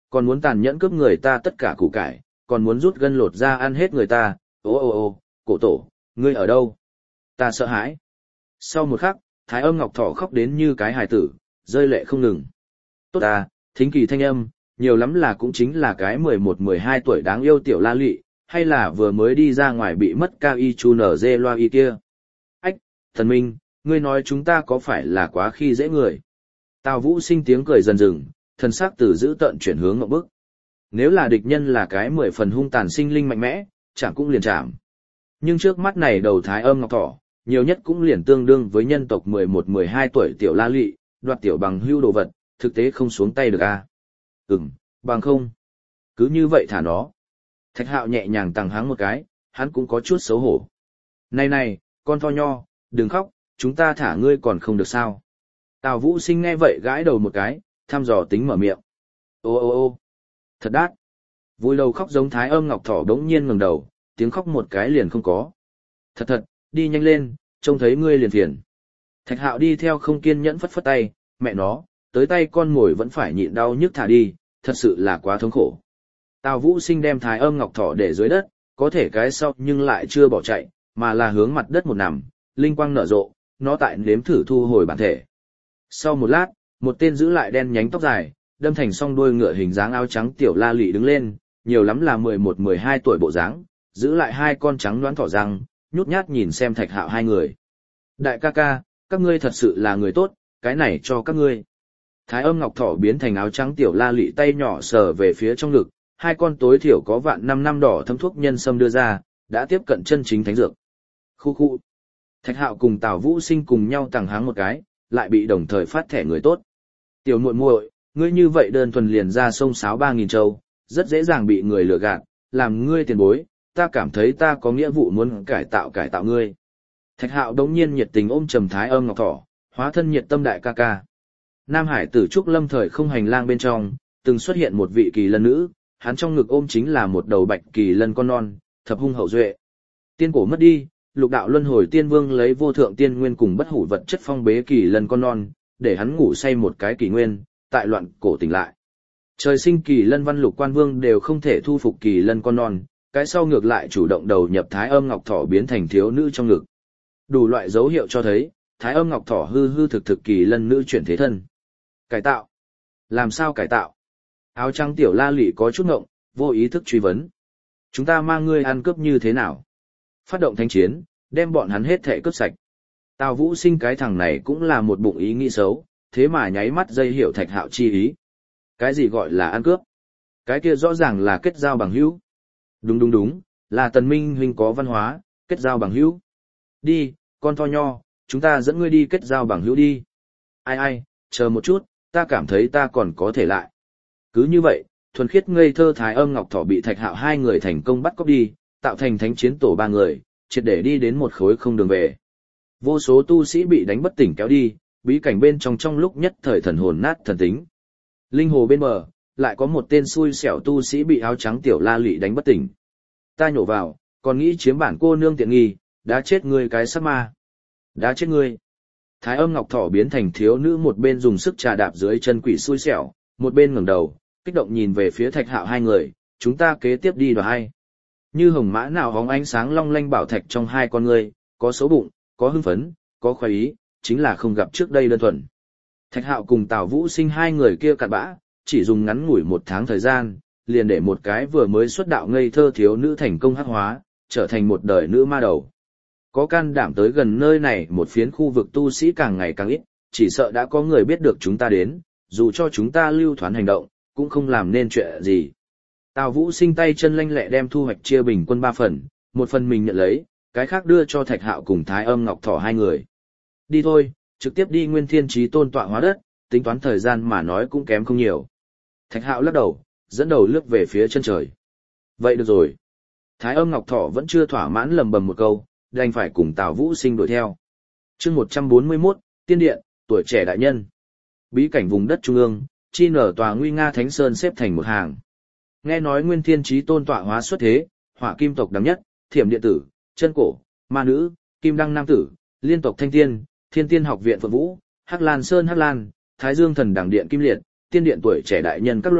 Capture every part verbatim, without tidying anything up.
Còn muốn tàn nhẫn cướp người ta tất cả củ cải, còn muốn rút gân lột ra ăn hết người ta, ô ô ô, cổ tổ, ngươi ở đâu? Ta sợ hãi. Sau một khắc, Thái Âm Ngọc Thỏ khóc đến như cái hài tử, rơi lệ không ngừng. Tốt à, thính kỳ thanh âm, nhiều lắm là cũng chính là cái mười một mười hai tuổi đáng yêu tiểu la lị, hay là vừa mới đi ra ngoài bị mất cao y chu nở dê loa y kia. Ách, thần minh, ngươi nói chúng ta có phải là quá khi dễ người? Tào Vũ Sinh tiếng cười dần dừng, thần sắc từ dữ tợn chuyển hướng ngộp bức. Nếu là địch nhân là cái mười phần hung tàn sinh linh mạnh mẽ, chẳng cũng liền chạm. Nhưng trước mắt này đầu Thái Âm Ngọc Thỏ, nhiều nhất cũng liền tương đương với nhân tộc mười một mười hai tuổi tiểu la lị, đoạt tiểu bằng hưu đồ vật, thực tế không xuống tay được a. À? Ừm, bằng không. Cứ như vậy thả nó. Thạch Hạo nhẹ nhàng tăng háng một cái, hắn cũng có chút xấu hổ. Này này, con tho nho, đừng khóc, chúng ta thả ngươi còn không được sao. Tào Vũ Sinh nghe vậy gãi đầu một cái, thăm dò tính mở miệng. Ô ô ô, thật đát. Vui đầu khóc giống Thái Âm Ngọc Thỏ đống nhiên ngẩng đầu, tiếng khóc một cái liền không có. Thật thật, đi nhanh lên, trông thấy ngươi liền phiền. Thạch Hạo đi theo không kiên nhẫn phất phất tay, mẹ nó, tới tay con mồi vẫn phải nhịn đau nhức thả đi, thật sự là quá thống khổ. Tào Vũ Sinh đem Thái Âm Ngọc Thỏ để dưới đất, có thể cái sau nhưng lại chưa bỏ chạy, mà là hướng mặt đất một nằm, linh quang nở rộ, nó tại nếm thử thu hồi bản thể. Sau một lát, một tên giữ lại đen nhánh tóc dài, đâm thành song đuôi ngựa hình dáng áo trắng tiểu la lị đứng lên, nhiều lắm là mười một mười hai tuổi bộ dáng, giữ lại hai con trắng đoán thỏ răng, nhút nhát nhìn xem Thạch Hạo hai người. Đại ca ca, các ngươi thật sự là người tốt, cái này cho các ngươi. Thái Âm Ngọc Thỏ biến thành áo trắng tiểu la lị tay nhỏ sờ về phía trong ngực, hai con tối thiểu có vạn năm năm đỏ thâm thuốc nhân sâm đưa ra, đã tiếp cận chân chính thánh dược. Khu khu. Thạch Hạo cùng Tào Vũ Sinh cùng nhau tàng háng một cái, lại bị đồng thời phát thẻ người tốt. Tiểu muội muội, ngươi như vậy đơn thuần liền ra sông sáo ba nghìn châu, rất dễ dàng bị người lừa gạt, làm ngươi tiền bối, ta cảm thấy ta có nghĩa vụ muốn cải tạo cải tạo ngươi. Thạch Hạo đống nhiên nhiệt tình ôm trầm Thái Âm Ngọc Thỏ, hóa thân nhiệt tâm đại ca ca. Nam Hải Tử Trúc Lâm thời không hành lang bên trong, từng xuất hiện một vị kỳ lân nữ, hắn trong ngực ôm chính là một đầu bạch kỳ lân con non, thập hung hậu duệ. Tiên cổ mất đi, lục đạo luân hồi tiên vương lấy vô thượng tiên nguyên cùng bất hủ vật chất phong bế kỳ lân con non, để hắn ngủ say một cái kỳ nguyên, tại loạn cổ tỉnh lại. Trời sinh kỳ lân văn lục quan vương đều không thể thu phục kỳ lân con non, cái sau ngược lại chủ động đầu nhập Thái Âm Ngọc Thỏ biến thành thiếu nữ trong ngực. Đủ loại dấu hiệu cho thấy, Thái Âm Ngọc Thỏ hư hư thực thực kỳ lân nữ chuyển thế thân. Cải tạo? Làm sao cải tạo? Áo trắng tiểu la lị có chút ngộng, vô ý thức truy vấn. Chúng ta mang ngươi ăn cướp như thế nào? Phát động thanh chiến, đem bọn hắn hết thệ cướp sạch. Tào Vũ Sinh cái thằng này cũng là một bụng ý nghĩ xấu, thế mà nháy mắt dây hiểu Thạch Hạo chi ý. Cái gì gọi là ăn cướp? Cái kia rõ ràng là kết giao bằng hữu. Đúng đúng đúng, là Tần Minh huynh có văn hóa, kết giao bằng hữu. Đi, con tho nho, chúng ta dẫn ngươi đi kết giao bằng hữu đi. Ai ai, chờ một chút, ta cảm thấy ta còn có thể lại. Cứ như vậy, thuần khiết ngây thơ Thái Âm Ngọc Thỏ bị Thạch Hạo hai người thành công bắt cóc đi, tạo thành thánh chiến tổ ba người, triệt để đi đến một khối không đường về. Vô số tu sĩ bị đánh bất tỉnh kéo đi, bí cảnh bên trong trong lúc nhất thời thần hồn nát thần tính. Linh hồ bên bờ, lại có một tên xui xẻo tu sĩ bị áo trắng tiểu la lị đánh bất tỉnh. Ta nhổ vào, còn nghĩ chiếm bản cô nương tiện nghi, đã chết ngươi cái sắc ma. Đã chết ngươi. Thái Âm Ngọc Thỏ biến thành thiếu nữ một bên dùng sức trà đạp dưới chân quỷ xui xẻo, một bên ngẩng đầu, kích động nhìn về phía Thạch Hạo hai người, chúng ta kế tiếp đi đoạt hay. Như hồng mã nào hóng ánh sáng long lanh bảo thạch trong hai con ngươi, có xấu bụng, có hưng phấn, có khoái ý, chính là không gặp trước đây đơn thuần. Thạch Hạo cùng Tào Vũ Sinh hai người kia cặn bã, chỉ dùng ngắn ngủi một tháng thời gian, liền để một cái vừa mới xuất đạo ngây thơ thiếu nữ thành công hắc hóa, trở thành một đời nữ ma đầu. Có can đảm tới gần nơi này một phiến khu vực tu sĩ càng ngày càng ít, chỉ sợ đã có người biết được chúng ta đến, dù cho chúng ta lưu thoán hành động, cũng không làm nên chuyện gì. Tào Vũ Sinh tay chân lanh lẹ đem thu hoạch chia bình quân ba phần, một phần mình nhận lấy, cái khác đưa cho Thạch Hạo cùng Thái Âm Ngọc Thỏ hai người. Đi thôi, trực tiếp đi Nguyên Thiên Chí Tôn tọa hóa đất, tính toán thời gian mà nói cũng kém không nhiều. Thạch Hạo lắc đầu, dẫn đầu lướt về phía chân trời. Vậy được rồi. Thái Âm Ngọc Thỏ vẫn chưa thỏa mãn lầm bầm một câu, đành phải cùng Tào Vũ Sinh đuổi theo. Chương một trăm bốn mươi mốt, Tiên Điện, tuổi trẻ đại nhân. Bí cảnh vùng đất trung ương, chi nở tòa nguy nga thánh sơn xếp thành một hàng. Nghe nói Nguyên Thiên Chí Tôn tọa hóa xuất thế, Hỏa Kim tộc đẳng nhất, Thiểm Điện tử, Chân Cổ, Ma Nữ, Kim Đăng Nam tử, Liên tộc Thanh Tiên, Thiên Tiên học viện Phượng Vũ, Hắc Lan Sơn Hắc Lan, Thái Dương thần đẳng điện Kim Liệt, Tiên Điện tuổi trẻ đại nhân các loại,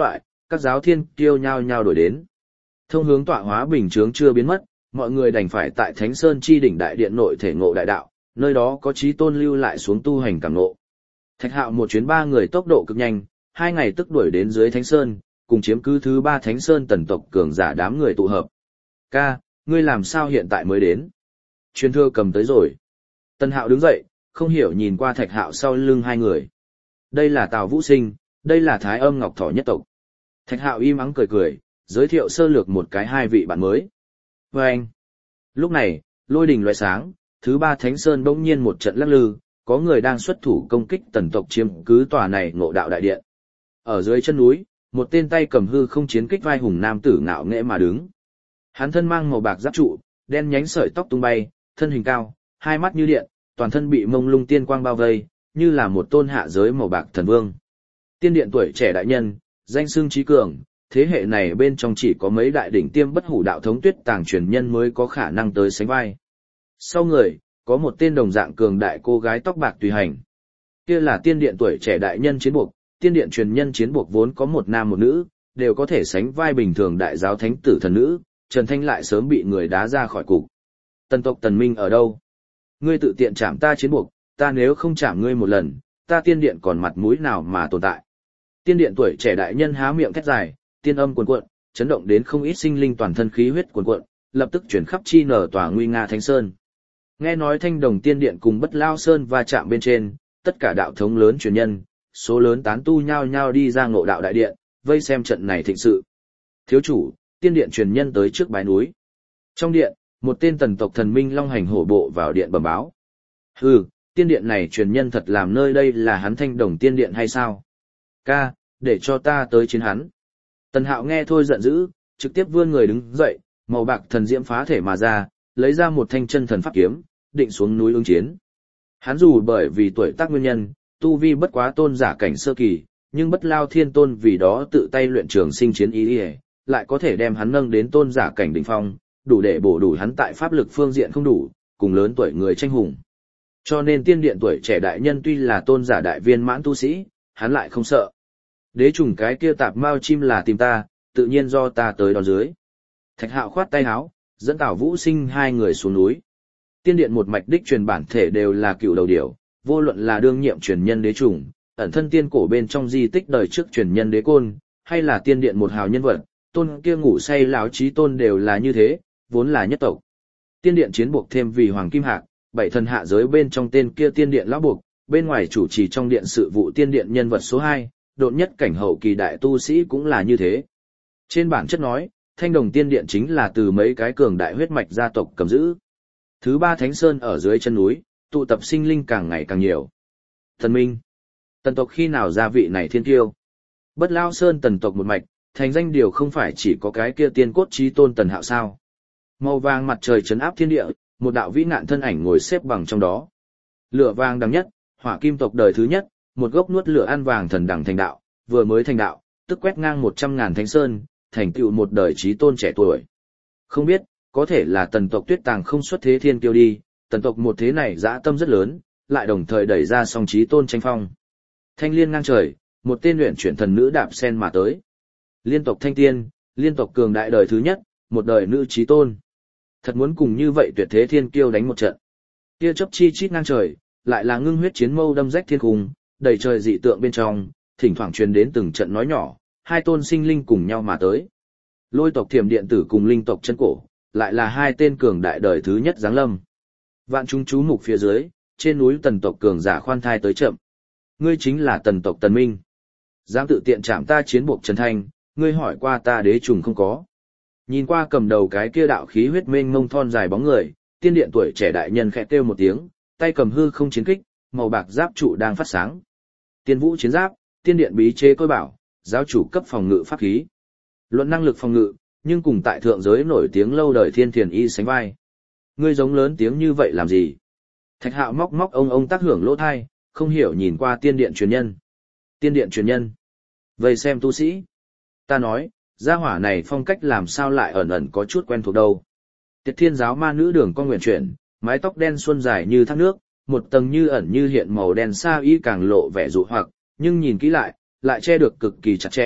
các giáo thiên kiêu nhao nhao đổi đến. Thông hướng tọa hóa bình chướng chưa biến mất, mọi người đành phải tại Thánh Sơn chi đỉnh đại điện nội thể ngộ đại đạo, nơi đó có chí tôn lưu lại xuống tu hành cảm ngộ. Thạch Hạo một chuyến ba người tốc độ cực nhanh, hai ngày tức đuổi đến dưới Thánh Sơn, cùng chiếm cứ thứ ba Thánh Sơn tần tộc cường giả đám người tụ hợp. Ca, ngươi làm sao hiện tại mới đến? Truyền thừa cầm tới rồi. Tần Hạo đứng dậy, không hiểu nhìn qua Thạch Hạo sau lưng hai người. Đây là Tào Vũ Sinh, đây là Thái Âm Ngọc Thỏ nhất tộc. Thạch Hạo im ắng cười cười, giới thiệu sơ lược một cái hai vị bạn mới. Và anh. Lúc này, lôi đình loại sáng, thứ ba Thánh Sơn bỗng nhiên một trận lắc lư, có người đang xuất thủ công kích tần tộc chiếm cứ tòa này ngộ đạo đại điện. Ở dưới chân núi, một tên tay cầm hư không chiến kích vai hùng nam tử ngạo nghễ mà đứng. Hắn thân mang màu bạc giáp trụ, đen nhánh sợi tóc tung bay, thân hình cao, hai mắt như điện, toàn thân bị mông lung tiên quang bao vây, như là một tôn hạ giới màu bạc thần vương. Tiên điện tuổi trẻ đại nhân, danh xưng trí cường, thế hệ này bên trong chỉ có mấy đại đỉnh tiêm bất hủ đạo thống Tuyết Tàng truyền nhân mới có khả năng tới sánh vai. Sau người, có một tên đồng dạng cường đại cô gái tóc bạc tùy hành. Kia là tiên điện tuổi trẻ đại nhân chiến buộc, tiên điện truyền nhân chiến buộc vốn có một nam một nữ, đều có thể sánh vai bình thường đại giáo thánh tử thần nữ, Trần Thanh lại sớm bị người đá ra khỏi cục. Tần tộc Tần Minh ở đâu? Ngươi tự tiện chạm ta chiến buộc, ta nếu không chạm ngươi một lần, ta tiên điện còn mặt mũi nào mà tồn tại? Tiên điện tuổi trẻ đại nhân há miệng thét dài, tiên âm cuồn cuộn, chấn động đến không ít sinh linh toàn thân khí huyết cuồn cuộn, lập tức chuyển khắp chi nở tòa nguy nga thánh sơn. Nghe nói Thanh Đồng Tiên Điện cùng Bất Lao Sơn va chạm bên trên, tất cả đạo thống lớn truyền nhân, số lớn tán tu nhao nhao đi ra ngộ đạo đại điện, vây xem trận này thịnh sự. Thiếu chủ, Tiên Điện truyền nhân tới trước bái núi. Trong điện, một tên tần tộc thần minh long hành hổ bộ vào điện bẩm báo. Hừ, Tiên Điện này truyền nhân thật làm nơi đây là hắn Thanh Đồng Tiên Điện hay sao? Ca, để cho ta tới chiến hắn. Tần Hạo nghe thôi giận dữ, trực tiếp vươn người đứng dậy, màu bạc thần diễm phá thể mà ra, lấy ra một thanh chân thần pháp kiếm, định xuống núi ứng chiến. Hắn dù bởi vì tuổi tác nguyên nhân, tu vi bất quá tôn giả cảnh sơ kỳ, nhưng Bất Lao Thiên Tôn vì đó tự tay luyện trường sinh chiến ý, ý lại có thể đem hắn nâng đến tôn giả cảnh đỉnh phong, đủ để bổ đủ hắn tại pháp lực phương diện không đủ, cùng lớn tuổi người tranh hùng. Cho nên tiên điện tuổi trẻ đại nhân tuy là tôn giả đại viên mãn tu sĩ, hắn lại không sợ. Đế trùng cái kia tạp mao chim là tìm ta, tự nhiên do ta tới đón dưới. Thạch Hạo khoát tay áo, dẫn Tào Vũ Sinh hai người xuống núi. Tiên điện một mạch đích truyền bản thể đều là cựu đầu điểu, vô luận là đương nhiệm truyền nhân đế trùng, ẩn thân tiên cổ bên trong di tích đời trước truyền nhân đế côn, hay là tiên điện một hào nhân vật, tôn kia ngủ say lão chí tôn đều là như thế, vốn là nhất tộc. Tiên điện chiến buộc thêm vì Hoàng Kim Hạc, bảy thần hạ giới bên trong tên kia tiên điện lão buộc, bên ngoài chủ trì trong điện sự vụ tiên điện nhân vật số hai, độn nhất cảnh hậu kỳ đại tu sĩ cũng là như thế. Trên bản chất nói, Thanh Đồng Tiên Điện chính là từ mấy cái cường đại huyết mạch gia tộc cầm giữ. Thứ ba Thánh Sơn ở dưới chân núi, tụ tập sinh linh càng ngày càng nhiều. Thần Minh, tần tộc khi nào ra vị này thiên kiêu? Bất Lao Sơn tần tộc một mạch, thành danh điều không phải chỉ có cái kia tiên cốt chí tôn Tần Hạo sao? Màu vàng mặt trời trấn áp thiên địa, một đạo vĩ nạn thân ảnh ngồi xếp bằng trong đó. Lửa vàng đằng nhất, Hỏa Kim tộc đời thứ nhất, một gốc nuốt lửa ăn vàng thần đằng thành đạo, vừa mới thành đạo, tức quét ngang một trăm ngàn thánh sơn, thành tựu một đời chí tôn trẻ tuổi. Không biết, có thể là tần tộc Tuyết Tàng không xuất thế thiên kiêu đi, tần tộc một thế này dã tâm rất lớn, lại đồng thời đẩy ra song chí tôn tranh phong. Thanh liên ngang trời, một tên luyện chuyển thần nữ đạp sen mà tới. Liên tộc Thanh Tiên, liên tộc cường đại đời thứ nhất, một đời nữ chí tôn. Thật muốn cùng như vậy tuyệt thế thiên kiêu đánh một trận. Tia chớp chi chít ngang trời, lại là ngưng huyết chiến mâu đâm rách thiên cung, đầy trời dị tượng bên trong, thỉnh thoảng truyền đến từng trận nói nhỏ, hai tôn sinh linh cùng nhau mà tới. Lôi tộc Thiểm Điện Tử cùng linh tộc Chân Cổ, lại là hai tên cường đại đời thứ nhất giáng lâm. Vạn chúng chú mục phía dưới, trên núi tần tộc cường giả khoan thai tới chậm. Ngươi chính là tần tộc Tần Minh. Dám tự tiện chạm ta chiến buộc Trần Thanh, ngươi hỏi qua ta đế trùng không có. Nhìn qua cầm đầu cái kia đạo khí huyết mênh mông thon dài bóng người, tiên điện tuổi trẻ đại nhân khẽ kêu một tiếng, tay cầm hư không chiến kích, màu bạc giáp trụ đang phát sáng. Tiên vũ chiến giáp, tiên điện bí chế côi bảo, giáo chủ cấp phòng ngự pháp khí. Luận năng lực phòng ngự, nhưng cùng tại thượng giới nổi tiếng lâu đời thiên thiền y sánh vai. Ngươi giống lớn tiếng như vậy làm gì? Thạch Hạo móc móc ông ông tác hưởng lỗ thai, không hiểu nhìn qua tiên điện truyền nhân. Tiên điện truyền nhân. Vậy xem tu sĩ. Ta nói, gia hỏa này phong cách làm sao lại ẩn ẩn có chút quen thuộc đâu. Tiệt Thiên giáo ma nữ đường con nguyện chuyển, mái tóc đen xuân dài như thác nước, một tầng như ẩn như hiện màu đen sa y càng lộ vẻ dụ hoặc, nhưng nhìn kỹ lại, lại che được cực kỳ chặt chẽ,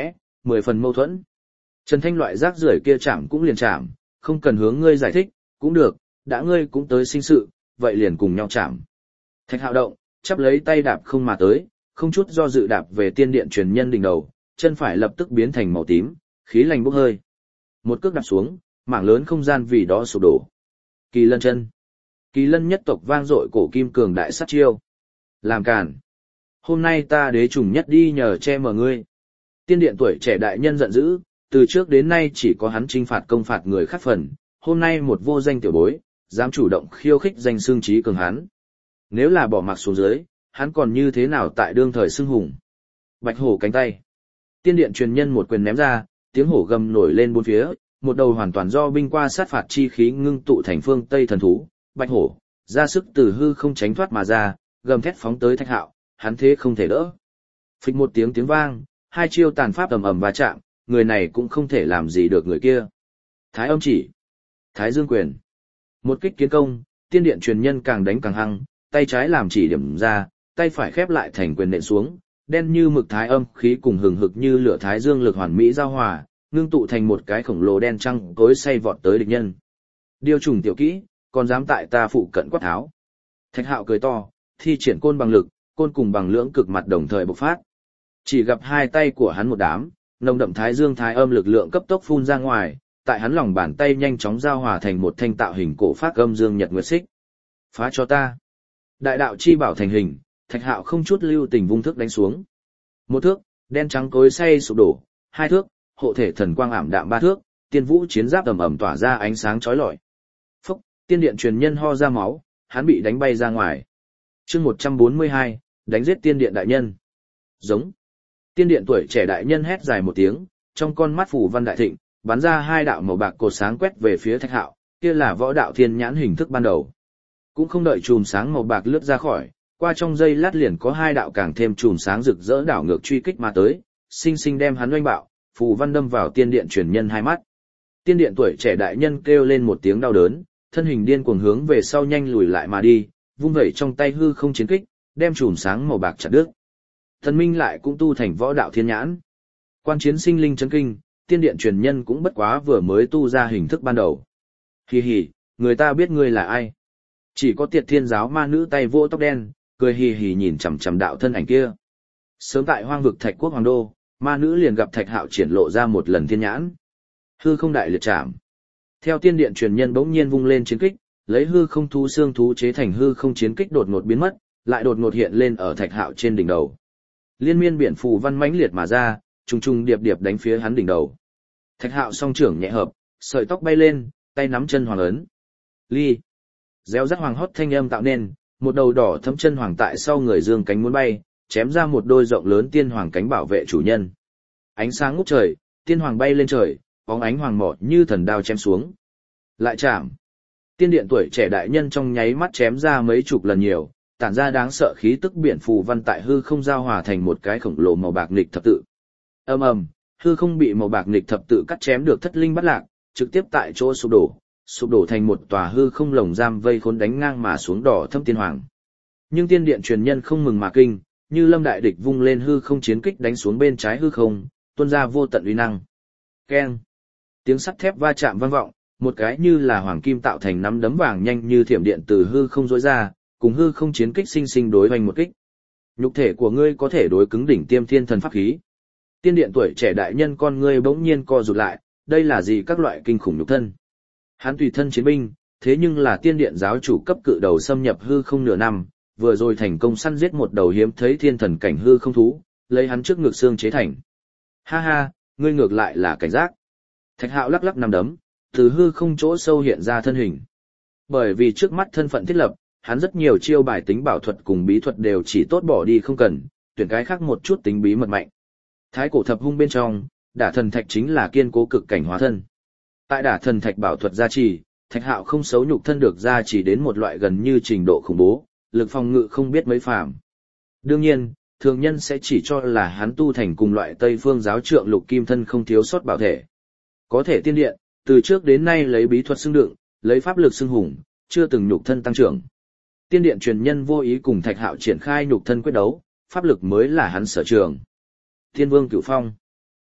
mười phần mâu thuẫn. Trần Thanh loại rác rưởi kia chạm cũng liền chạm, không cần hướng ngươi giải thích, cũng được, đã ngươi cũng tới sinh sự, vậy liền cùng nhau chạm. Thạch Hạo động, chắp lấy tay đạp không mà tới, không chút do dự đạp về tiên điện truyền nhân đỉnh đầu, chân phải lập tức biến thành màu tím, khí lành bốc hơi. Một cước đạp xuống, mảng lớn không gian vì đó sụp đổ. Kỳ Lân chân. Kỳ Lân nhất tộc vang dội cổ kim cường đại sát chiêu. Làm cản. Hôm nay ta đế trùng nhất đi nhờ che mờ ngươi. Tiên điện tuổi trẻ đại nhân giận dữ, từ trước đến nay chỉ có hắn trinh phạt công phạt người khác phần, hôm nay một vô danh tiểu bối, dám chủ động khiêu khích danh xương trí cường hắn. Nếu là bỏ mặc xuống dưới, hắn còn như thế nào tại đương thời xưng hùng. Bạch hổ cánh tay. Tiên điện truyền nhân một quyền ném ra, tiếng hổ gầm nổi lên bốn phía, một đầu hoàn toàn do binh qua sát phạt chi khí ngưng tụ thành phương Tây thần thú, bạch hổ, ra sức từ hư không tránh thoát mà ra, gầm thét phóng tới Thạch Hạo, hắn thế không thể đỡ. Phịch một tiếng tiếng vang, hai chiêu tàn pháp ầm ầm va chạm, người này cũng không thể làm gì được người kia. Thái âm chỉ, Thái dương quyền. Một kích kiến công, tiên điện truyền nhân càng đánh càng hăng, tay trái làm chỉ điểm ra, tay phải khép lại thành quyền nện xuống, đen như mực thái âm khí cùng hừng hực như lửa thái dương lực hoàn mỹ giao hòa, ngưng tụ thành một cái khổng lồ đen trăng tối say vọt tới địch nhân. Điều trùng tiểu kỹ, còn dám tại ta phụ cận quát tháo. Thạch Hạo cười to, thi triển côn bằng lực, côn cùng bằng lưỡng cực mặt đồng thời bộc phát. Chỉ gặp hai tay của hắn một đám, nồng đậm thái dương thái âm lực lượng cấp tốc phun ra ngoài, tại hắn lòng bàn tay nhanh chóng giao hòa thành một thanh tạo hình cổ phát âm dương nhật nguyệt xích. Phá cho ta. Đại đạo chi bảo thành hình, Thạch Hạo không chút lưu tình vung thước đánh xuống. Một thước, đen trắng cối xay sụp đổ, hai thước, hộ thể thần quang ảm đạm ba thước, tiên vũ chiến giáp ầm ầm tỏa ra ánh sáng chói lọi. Phốc, tiên điện truyền nhân ho ra máu, hắn bị đánh bay ra ngoài. Chương một trăm bốn mươi hai, đánh giết tiên điện đại nhân. Giống. Tiên điện tuổi trẻ đại nhân hét dài một tiếng, trong con mắt phủ văn đại thịnh, bắn ra hai đạo màu bạc cột sáng quét về phía Thạch Hạo, kia là võ đạo thiên nhãn hình thức ban đầu. Cũng không đợi chùm sáng màu bạc lướt ra khỏi, qua trong giây lát liền có hai đạo càng thêm chùm sáng rực rỡ đảo ngược truy kích mà tới, sinh sinh đem hắn oanh bạo, phù văn đâm vào tiên điện truyền nhân hai mắt. Tiên điện tuổi trẻ đại nhân kêu lên một tiếng đau đớn, thân hình điên cuồng hướng về sau nhanh lùi lại mà đi, vung vẩy trong tay hư không chiến kích, đem chùm sáng màu bạc chặt đứt. Thần minh lại cũng tu thành võ đạo thiên nhãn. Quan chiến sinh linh chấn kinh, tiên điện truyền nhân cũng bất quá vừa mới tu ra hình thức ban đầu. Hì hì, người ta biết ngươi là ai. Chỉ có Tiệt Thiên giáo ma nữ tay vô tóc đen, cười hì hì nhìn chằm chằm đạo thân ảnh kia. Sớm tại hoang vực Thạch Quốc Hoàng Đô, ma nữ liền gặp Thạch Hạo triển lộ ra một lần thiên nhãn. Hư không đại liệt trảm. Theo tiên điện truyền nhân bỗng nhiên vung lên chiến kích, lấy hư không thú xương thú chế thành hư không chiến kích đột ngột biến mất, lại đột ngột hiện lên ở Thạch Hạo trên đỉnh đầu. Liên miên biển phù văn mãnh liệt mà ra, trùng trùng điệp điệp đánh phía hắn đỉnh đầu. Thạch Hạo song trưởng nhẹ hợp, sợi tóc bay lên, tay nắm chân hoàng ấn. Ly. Réo rắt hoàng hót thanh âm tạo nên, một đầu đỏ thấm chân hoàng tại sau người dương cánh muốn bay, chém ra một đôi rộng lớn tiên hoàng cánh bảo vệ chủ nhân. Ánh sáng ngút trời, tiên hoàng bay lên trời, bóng ánh hoàng mỏ như thần đao chém xuống. Lại chạm. Tiên điện tuổi trẻ đại nhân trong nháy mắt chém ra mấy chục lần nhiều, tản ra đáng sợ khí tức biển phù văn tại hư không giao hòa thành một cái khổng lồ màu bạc nghịch thập tự. Ầm ầm, hư không bị màu bạc nghịch thập tự cắt chém được thất linh bắt lạc, trực tiếp tại chỗ sụp đổ, sụp đổ thành một tòa hư không lồng giam vây khốn đánh ngang mà xuống đỏ thâm tiên hoàng. Nhưng tiên điện truyền nhân không mừng mà kinh, như lâm đại địch vung lên hư không chiến kích đánh xuống bên trái hư không, tuôn ra vô tận uy năng. Keng. Tiếng sắt thép va chạm vang vọng, một cái như là hoàng kim tạo thành nắm đấm vàng nhanh như thiểm điện từ hư không rỗi ra, cùng hư không chiến kích sinh sinh đối hoành một kích. Nhục thể của ngươi có thể đối cứng đỉnh tiêm thiên thần pháp khí. Tiên điện tuổi trẻ đại nhân con ngươi bỗng nhiên co rụt lại, đây là gì các loại kinh khủng nhục thân. Hắn tùy thân chiến binh, thế nhưng là tiên điện giáo chủ cấp cự đầu xâm nhập hư không nửa năm, vừa rồi thành công săn giết một đầu hiếm thấy thiên thần cảnh hư không thú, lấy hắn trước ngực xương chế thành. Ha ha, ngươi ngược lại là cảnh giác. Thạch Hạo lắc lắc nằm đấm, từ hư không chỗ sâu hiện ra thân hình. Bởi vì trước mắt thân phận thiết lập, hắn rất nhiều chiêu bài tính bảo thuật cùng bí thuật đều chỉ tốt bỏ đi không cần, tuyển cái khác một chút tính bí mật mạnh. Thái cổ thập hung bên trong, đả thần thạch chính là kiên cố cực cảnh hóa thân. Tại đả thần thạch bảo thuật gia trì, Thạch Hạo không xấu nhục thân được gia trì đến một loại gần như trình độ khủng bố, lực phòng ngự không biết mấy phàm. Đương nhiên, thường nhân sẽ chỉ cho là hắn tu thành cùng loại Tây Phương giáo trượng lục kim thân không thiếu sót bảo thể. Có thể tiên điện, từ trước đến nay lấy bí thuật xưng đựng, lấy pháp lực xưng hùng, chưa từng nhục thân tăng trưởng. Tiên điện truyền nhân vô ý cùng Thạch Hạo triển khai nhục thân quyết đấu, pháp lực mới là hắn sở trường. Thiên Vương Cửu Phong.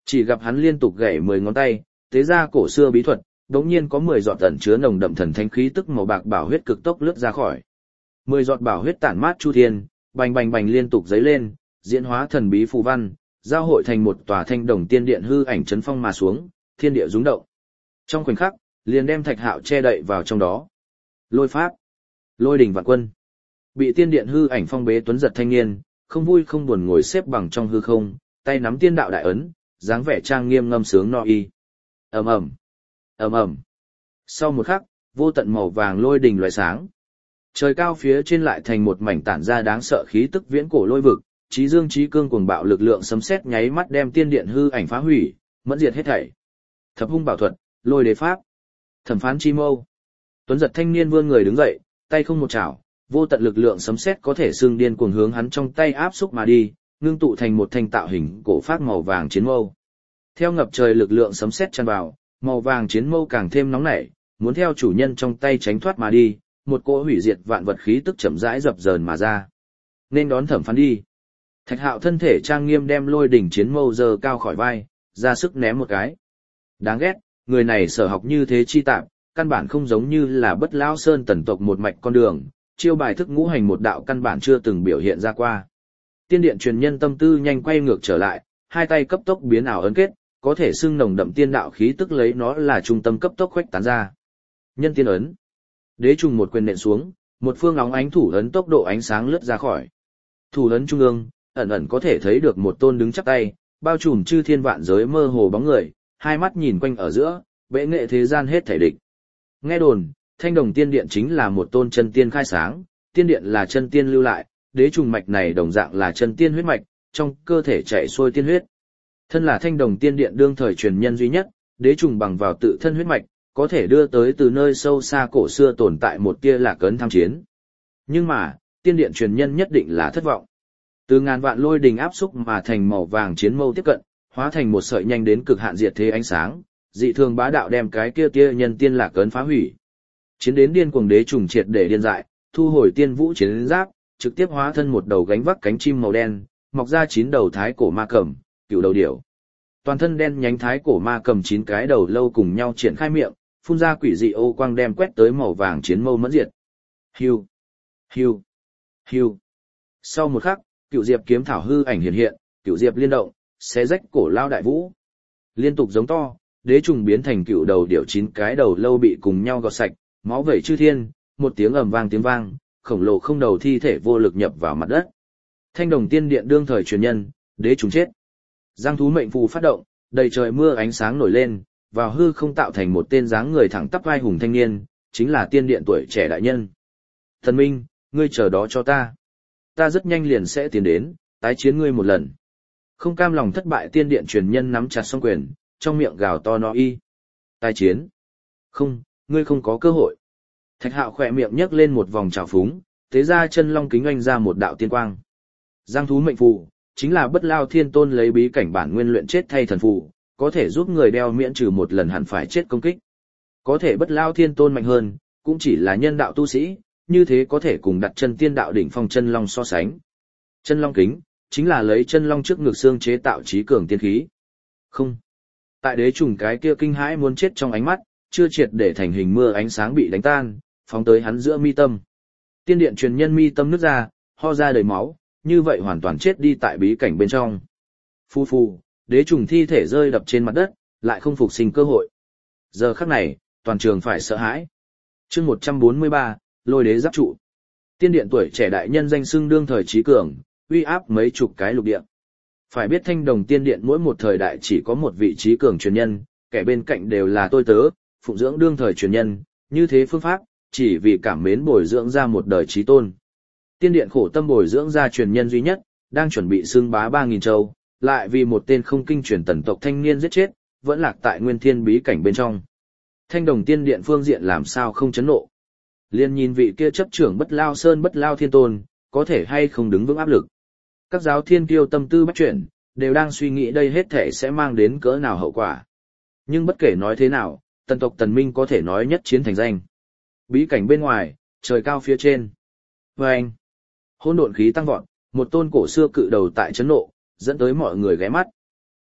Chỉ gặp hắn liên tục gảy mười ngón tay, tế ra cổ xưa bí thuật, đống nhiên có mười giọt tẩn chứa nồng đậm thần thánh khí tức màu bạc bảo huyết cực tốc lướt ra khỏi. Mười giọt bảo huyết tản mát chu thiên, bành bành bành liên tục dấy lên, diễn hóa thần bí phù văn, giao hội thành một tòa thanh đồng tiên điện hư ảnh chấn phong mà xuống, thiên địa rung động. Trong khoảnh khắc, liền đem Thạch Hạo che đậy vào trong đó. Lôi pháp, lôi đỉnh vạn quân. Bị tiên điện hư ảnh phong bế tuấn giật thanh niên, không vui không buồn ngồi xếp bằng trong hư không, tay nắm tiên đạo đại ấn, dáng vẻ trang nghiêm ngâm sướng no y. Ầm ầm, ầm ầm. Sau một khắc, vô tận màu vàng lôi đỉnh loại sáng. Trời cao phía trên lại thành một mảnh tản ra đáng sợ khí tức viễn cổ lôi vực, chí dương chí cương cuồng bạo lực lượng sấm sét nháy mắt đem tiên điện hư ảnh phá hủy, mẫn diệt hết thảy. Thập hung bảo thuật, lôi đế pháp, thẩm phán chi mâu. Tuấn giật thanh niên vươn người đứng dậy, tay không một chảo, vô tận lực lượng sấm sét có thể xương điên cuồng hướng hắn trong tay áp xúc mà đi, ngưng tụ thành một thanh tạo hình cổ phát màu vàng chiến mâu. Theo ngập trời lực lượng sấm sét tràn vào, màu vàng chiến mâu càng thêm nóng nảy, muốn theo chủ nhân trong tay tránh thoát mà đi, một cỗ hủy diệt vạn vật khí tức chậm rãi dập dờn mà ra. Nên đón thẩm phán đi. Thạch Hạo thân thể trang nghiêm đem lôi đỉnh chiến mâu giơ cao khỏi vai, ra sức ném một cái. Đáng ghét, người này sở học như thế chi tạp, căn bản không giống như là Bất Lão Sơn tần tộc một mạch con đường, chiêu bài thức ngũ hành một đạo căn bản chưa từng biểu hiện ra qua. Tiên điện truyền nhân tâm tư nhanh quay ngược trở lại, hai tay cấp tốc biến ảo ấn kết, có thể xưng nồng đậm tiên đạo khí tức lấy nó là trung tâm cấp tốc khuếch tán ra. Nhân tiên ấn. Đế trùng một quyền nện xuống, một phương óng ánh thủ ấn tốc độ ánh sáng lướt ra khỏi. Thủ ấn trung ương, ẩn ẩn có thể thấy được một tôn đứng chắp tay, bao trùm chư thiên vạn giới mơ hồ bóng người, hai mắt nhìn quanh ở giữa, bệ nghệ thế gian hết thể địch. Nghe đồn, Thanh Đồng Tiên Điện chính là một tôn chân tiên khai sáng, tiên điện là chân tiên lưu lại, đế trùng mạch này đồng dạng là chân tiên huyết mạch, trong cơ thể chảy xuôi tiên huyết. Thân là Thanh Đồng Tiên Điện đương thời truyền nhân duy nhất, đế trùng bằng vào tự thân huyết mạch, có thể đưa tới từ nơi sâu xa cổ xưa tồn tại một tia lạc ấn tham chiến. Nhưng mà, tiên điện truyền nhân nhất định là thất vọng. Từ ngàn vạn lôi đình áp xúc mà thành màu vàng chiến mâu tiếp cận, hóa thành một sợi nhanh đến cực hạn diệt thế ánh sáng, dị thường bá đạo đem cái kia tia nhân tiên lạc ấn phá hủy. Chiến đến điên cuồng đế trùng triệt để điên dại, thu hồi tiên vũ chiến giáp, trực tiếp hóa thân một đầu gánh vác cánh chim màu đen, mọc ra chín đầu thái cổ ma cầm, cựu đầu điểu. Toàn thân đen nhánh thái cổ ma cầm chín cái đầu lâu cùng nhau triển khai miệng, phun ra quỷ dị ô quang đem quét tới màu vàng chiến mâu mẫn diệt. Hiu, hiu, hiu. Sau một khắc, cựu diệp kiếm thảo hư ảnh hiện hiện, cựu diệp liên động, xé rách cổ lao đại vũ. Liên tục giống to, đế trùng biến thành cựu đầu điểu chín cái đầu lâu bị cùng nhau gọt sạch, máu vẩy chư thiên, một tiếng ầm vang tiếng vang, khổng lồ không đầu thi thể vô lực nhập vào mặt đất. Thanh Đồng Tiên Điện đương thời truyền nhân, đế trùng chết. Giang thú mệnh phù phát động, đầy trời mưa ánh sáng nổi lên, vào hư không tạo thành một tên dáng người thẳng tắp vai hùng thanh niên, chính là tiên điện tuổi trẻ đại nhân. Thần Minh, ngươi chờ đó cho ta. Ta rất nhanh liền sẽ tiến đến, tái chiến ngươi một lần. Không cam lòng thất bại tiên điện truyền nhân nắm chặt song quyền, trong miệng gào to no y. Tái chiến. Không, ngươi không có cơ hội. Thạch Hạo khỏe miệng nhấc lên một vòng trào phúng, tế ra chân long kính oanh ra một đạo tiên quang. Giang thú mệnh phù, chính là Bất Lao Thiên Tôn lấy bí cảnh bản nguyên luyện chết thay thần phù, có thể giúp người đeo miễn trừ một lần hẳn phải chết công kích. Có thể Bất Lao Thiên Tôn mạnh hơn, cũng chỉ là nhân đạo tu sĩ, như thế có thể cùng đặt chân tiên đạo đỉnh phong chân long so sánh. Chân long kính, chính là lấy chân long trước ngực xương chế tạo trí cường tiên khí. Không. Tại đế trùng cái kia kinh hãi muốn chết trong ánh mắt, chưa triệt để thành hình mưa ánh sáng bị đánh tan, phóng tới hắn giữa mi tâm. Tiên điện truyền nhân mi tâm nứt ra, ho ra đầy máu, như vậy hoàn toàn chết đi tại bí cảnh bên trong. Phu phu, đế trùng thi thể rơi đập trên mặt đất, lại không phục sinh cơ hội. Giờ khắc này, toàn trường phải sợ hãi. Chương một trăm bốn mươi ba, Lôi đế giáp trụ. Tiên điện tuổi trẻ đại nhân danh xưng đương thời trí cường, uy áp mấy chục cái lục địa. Phải biết Thanh Đồng Tiên Điện mỗi một thời đại chỉ có một vị trí cường truyền nhân, kẻ bên cạnh đều là tôi tớ, phụng dưỡng đương thời truyền nhân, như thế phương pháp, chỉ vì cảm mến bồi dưỡng ra một đời trí tôn. Tiên điện khổ tâm bồi dưỡng ra truyền nhân duy nhất, đang chuẩn bị xưng bá ba nghìn châu, lại vì một tên không kinh truyền tần tộc thanh niên giết chết, vẫn lạc tại nguyên thiên bí cảnh bên trong. Thanh Đồng Tiên Điện phương diện làm sao không chấn nộ. Liên nhìn vị kia chấp trưởng Bất Lao Sơn Bất Lao Thiên Tôn, có thể hay không đứng vững áp lực. Các giáo thiên kiêu tâm tư bách chuyển, đều đang suy nghĩ đây hết thể sẽ mang đến cỡ nào hậu quả. Nhưng bất kể nói thế nào, tần tộc Tần Minh có thể nói nhất chiến thành danh. Bí cảnh bên ngoài, trời cao phía trên. Vâng! Hỗn độn khí tăng vọt, một tôn cổ xưa cự đầu tại chấn nộ, dẫn tới mọi người ghé mắt.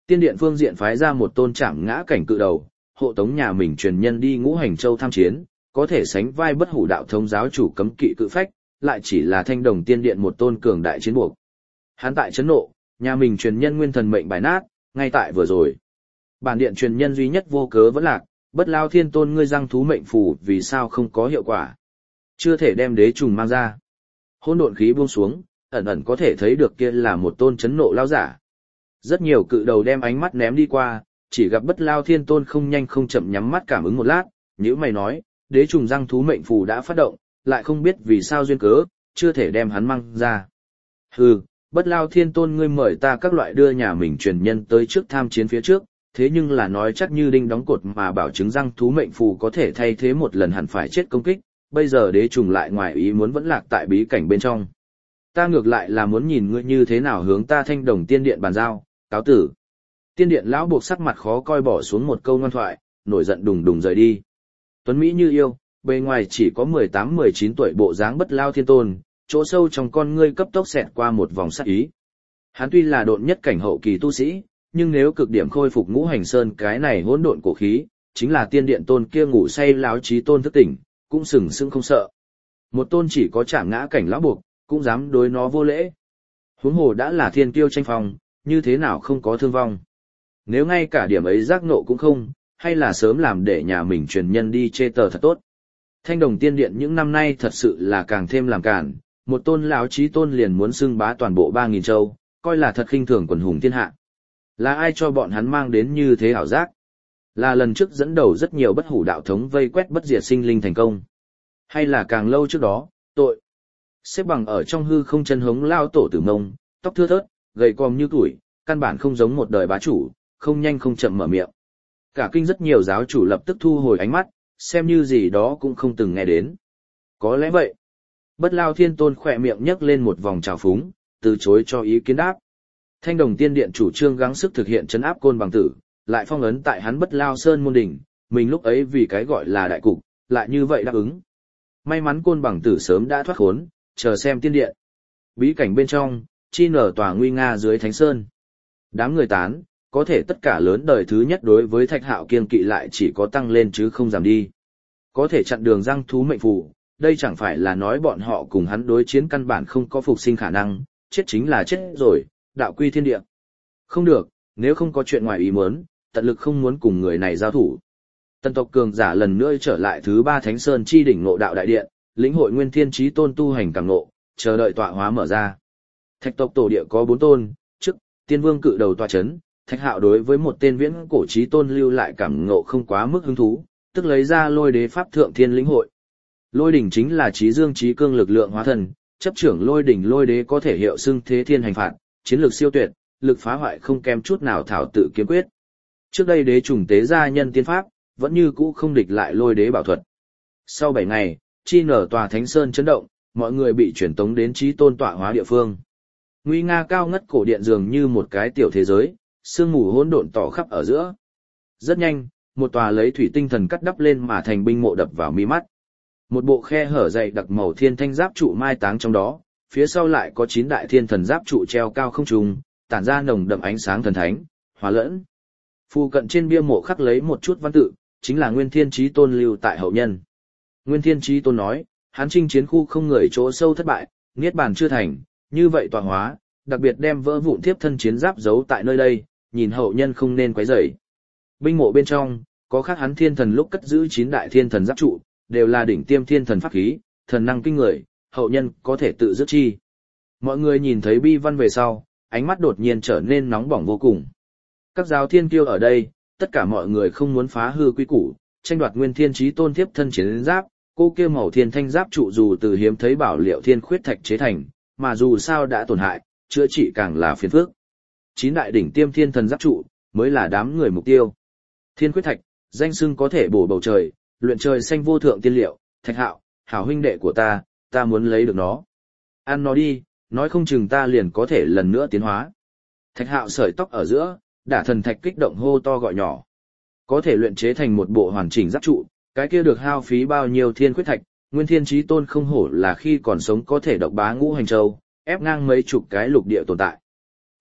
Tiên điện phương diện phái ra một tôn trảm ngã cảnh cự đầu, hộ tống nhà mình truyền nhân đi Ngũ Hành Châu tham chiến, có thể sánh vai Bất Hủ đạo thống giáo chủ cấm kỵ cự phách, lại chỉ là Thanh Đồng Tiên điện một tôn cường đại chiến buộc. Hắn tại chấn nộ, nhà mình truyền nhân nguyên thần mệnh bài nát, ngay tại vừa rồi. Bản điện truyền nhân duy nhất vô cớ vẫn lạc, Bất Lao Thiên Tôn ngươi răng thú mệnh phù vì sao không có hiệu quả. Chưa thể đem đế trùng mang ra. Hỗn độn khí buông xuống, ẩn ẩn có thể thấy được kia là một tôn chấn nộ lao giả. Rất nhiều cự đầu đem ánh mắt ném đi qua, chỉ gặp Bất Lao Thiên Tôn không nhanh không chậm nhắm mắt cảm ứng một lát, nhíu mày nói, đế trùng răng thú mệnh phù đã phát động, lại không biết vì sao duyên cớ, chưa thể đem hắn mang ra. Hừ, Bất Lao Thiên Tôn ngươi mời ta các loại đưa nhà mình truyền nhân tới trước tham chiến phía trước, thế nhưng là nói chắc như đinh đóng cột mà bảo chứng răng thú mệnh phù có thể thay thế một lần hẳn phải chết công kích, bây giờ đế trùng lại ngoài ý muốn vẫn lạc tại bí cảnh bên trong. Ta ngược lại là muốn nhìn ngươi như thế nào hướng ta Thanh Đồng Tiên điện bàn giao, cáo tử. Tiên điện lão buộc sắc mặt khó coi bỏ xuống một câu ngoan thoại, nổi giận đùng đùng rời đi. Tuấn Mỹ như yêu, bề ngoài chỉ có mười tám mười chín tuổi bộ dáng Bất Lao Thiên Tôn, chỗ sâu trong con ngươi cấp tốc xẹt qua một vòng sắc ý. Hắn tuy là độn nhất cảnh hậu kỳ tu sĩ, nhưng nếu cực điểm khôi phục Ngũ Hành Sơn cái này hỗn độn cổ khí, chính là tiên điện tôn kia ngủ say láo trí tôn thức tỉnh, cũng sừng sững không sợ. Một tôn chỉ có chạm ngã cảnh lão buộc, cũng dám đối nó vô lễ. Huống hồ đã là thiên kiêu tranh phong, như thế nào không có thương vong. Nếu ngay cả điểm ấy giác nộ cũng không, hay là sớm làm để nhà mình truyền nhân đi chê tờ thật tốt. Thanh Đồng Tiên điện những năm nay thật sự là càng thêm làm cản, một tôn lão trí tôn liền muốn xưng bá toàn bộ ba nghìn châu, coi là thật khinh thường quần hùng thiên hạ. Là ai cho bọn hắn mang đến như thế ảo giác? Là lần trước dẫn đầu rất nhiều Bất Hủ đạo thống vây quét bất diệt sinh linh thành công. Hay là càng lâu trước đó, tội. Xếp bằng ở trong hư không chân hống lao tổ tử mông, tóc thưa thớt, gầy còm như tuổi, căn bản không giống một đời bá chủ, không nhanh không chậm mở miệng. Cả kinh rất nhiều giáo chủ lập tức thu hồi ánh mắt, xem như gì đó cũng không từng nghe đến. Có lẽ vậy. Bất Lao Thiên Tôn khỏe miệng nhấc lên một vòng trào phúng, từ chối cho ý kiến đáp. Thanh Đồng Tiên điện chủ trương gắng sức thực hiện trấn áp Côn Bằng Tử, lại phong ấn tại hắn Bất Lao Sơn môn đỉnh, mình lúc ấy vì cái gọi là đại cục, lại như vậy đáp ứng. May mắn Côn Bằng Tử sớm đã thoát khốn, chờ xem tiên điện. Bí cảnh bên trong, chi nở tòa nguy nga dưới Thánh Sơn. Đám người tán, có thể tất cả lớn đời thứ nhất đối với Thạch Hạo kiên kỵ lại chỉ có tăng lên chứ không giảm đi. Có thể chặn đường răng thú mệnh phù, đây chẳng phải là nói bọn họ cùng hắn đối chiến căn bản không có phục sinh khả năng, chết chính là chết rồi, đạo quy thiên địa. Không được, nếu không có chuyện ngoài ý muốn, tận lực không muốn cùng người này giao thủ. Tần tộc cường giả lần nữa trở lại thứ ba Thánh Sơn chi đỉnh ngộ đạo đại điện, lĩnh hội Nguyên Thiên Chí Tôn tu hành càng ngộ, chờ đợi tọa hóa mở ra. Thạch tộc tổ địa có bốn tôn, trước Tiên Vương cự đầu tọa chấn, Thạch Hạo đối với một tên viễn cổ chí tôn lưu lại cảm ngộ không quá mức hứng thú, tức lấy ra Lôi Đế pháp thượng thiên lĩnh hội. Lôi đỉnh chính là chí dương chí cương lực lượng hóa thần, chấp trưởng Lôi đỉnh Lôi Đế có thể hiệu xưng thế thiên hành phạt, chiến lược siêu tuyệt, lực phá hoại không kém chút nào thảo tự kiếm quyết. Trước đây đế trùng tế gia nhân tiên pháp, vẫn như cũ không địch lại Lôi Đế bảo thuật. Sau bảy ngày, chi nở tòa Thánh Sơn chấn động, mọi người bị chuyển tống đến chí tôn tọa hóa địa phương. Nguy nga cao ngất cổ điện dường như một cái tiểu thế giới, sương mù hỗn độn tỏ khắp ở giữa. Rất nhanh, một tòa lấy thủy tinh thần cắt đắp lên mà thành binh mộ đập vào mi mắt. Một bộ khe hở dày đặc màu thiên thanh giáp trụ mai táng trong đó, phía sau lại có chín đại thiên thần giáp trụ treo cao không trung, tản ra nồng đậm ánh sáng thần thánh, hòa lẫn. Phù cận trên bia mộ khắc lấy một chút văn tự, chính là Nguyên Thiên Chí Tôn lưu tại hậu nhân. Nguyên Thiên Chí Tôn nói, hắn chinh chiến khu không người chỗ sâu thất bại, niết bàn chưa thành, như vậy tọa hóa, đặc biệt đem vỡ vụn thiếp thân chiến giáp giấu tại nơi đây, nhìn hậu nhân không nên quấy rầy. Binh mộ bên trong, có khắc hắn thiên thần lúc cất giữ chín đại thiên thần giáp trụ, đều là đỉnh tiêm thiên thần pháp khí, thần năng kinh người, hậu nhân có thể tự dứt chi. Mọi người nhìn thấy bi văn về sau, ánh mắt đột nhiên trở nên nóng bỏng vô cùng. Các giáo thiên kiêu ở đây, tất cả mọi người không muốn phá hư quy củ, tranh đoạt Nguyên Thiên Chí Tôn thiếp thân chiến giáp, cô kia màu thiên thanh giáp trụ dù từ hiếm thấy bảo liệu thiên khuyết thạch chế thành, mà dù sao đã tổn hại, chữa trị càng là phiền phức. Chín đại đỉnh tiêm thiên thần giáp trụ mới là đám người mục tiêu. Thiên khuyết thạch, danh xưng có thể bổ bầu trời, luyện trời xanh vô thượng tiên liệu, Thạch Hạo, hảo huynh đệ của ta, ta muốn lấy được nó. Ăn nó đi, nói không chừng ta liền có thể lần nữa tiến hóa. Thạch Hạo sợi tóc ở giữa, đả thần thạch kích động hô to gọi nhỏ. Có thể luyện chế thành một bộ hoàn chỉnh giáp trụ, cái kia được hao phí bao nhiêu thiên khuyết thạch, Nguyên Thiên Chí Tôn không hổ là khi còn sống có thể độc bá ngũ hành châu, ép ngang mấy chục cái lục địa tồn tại.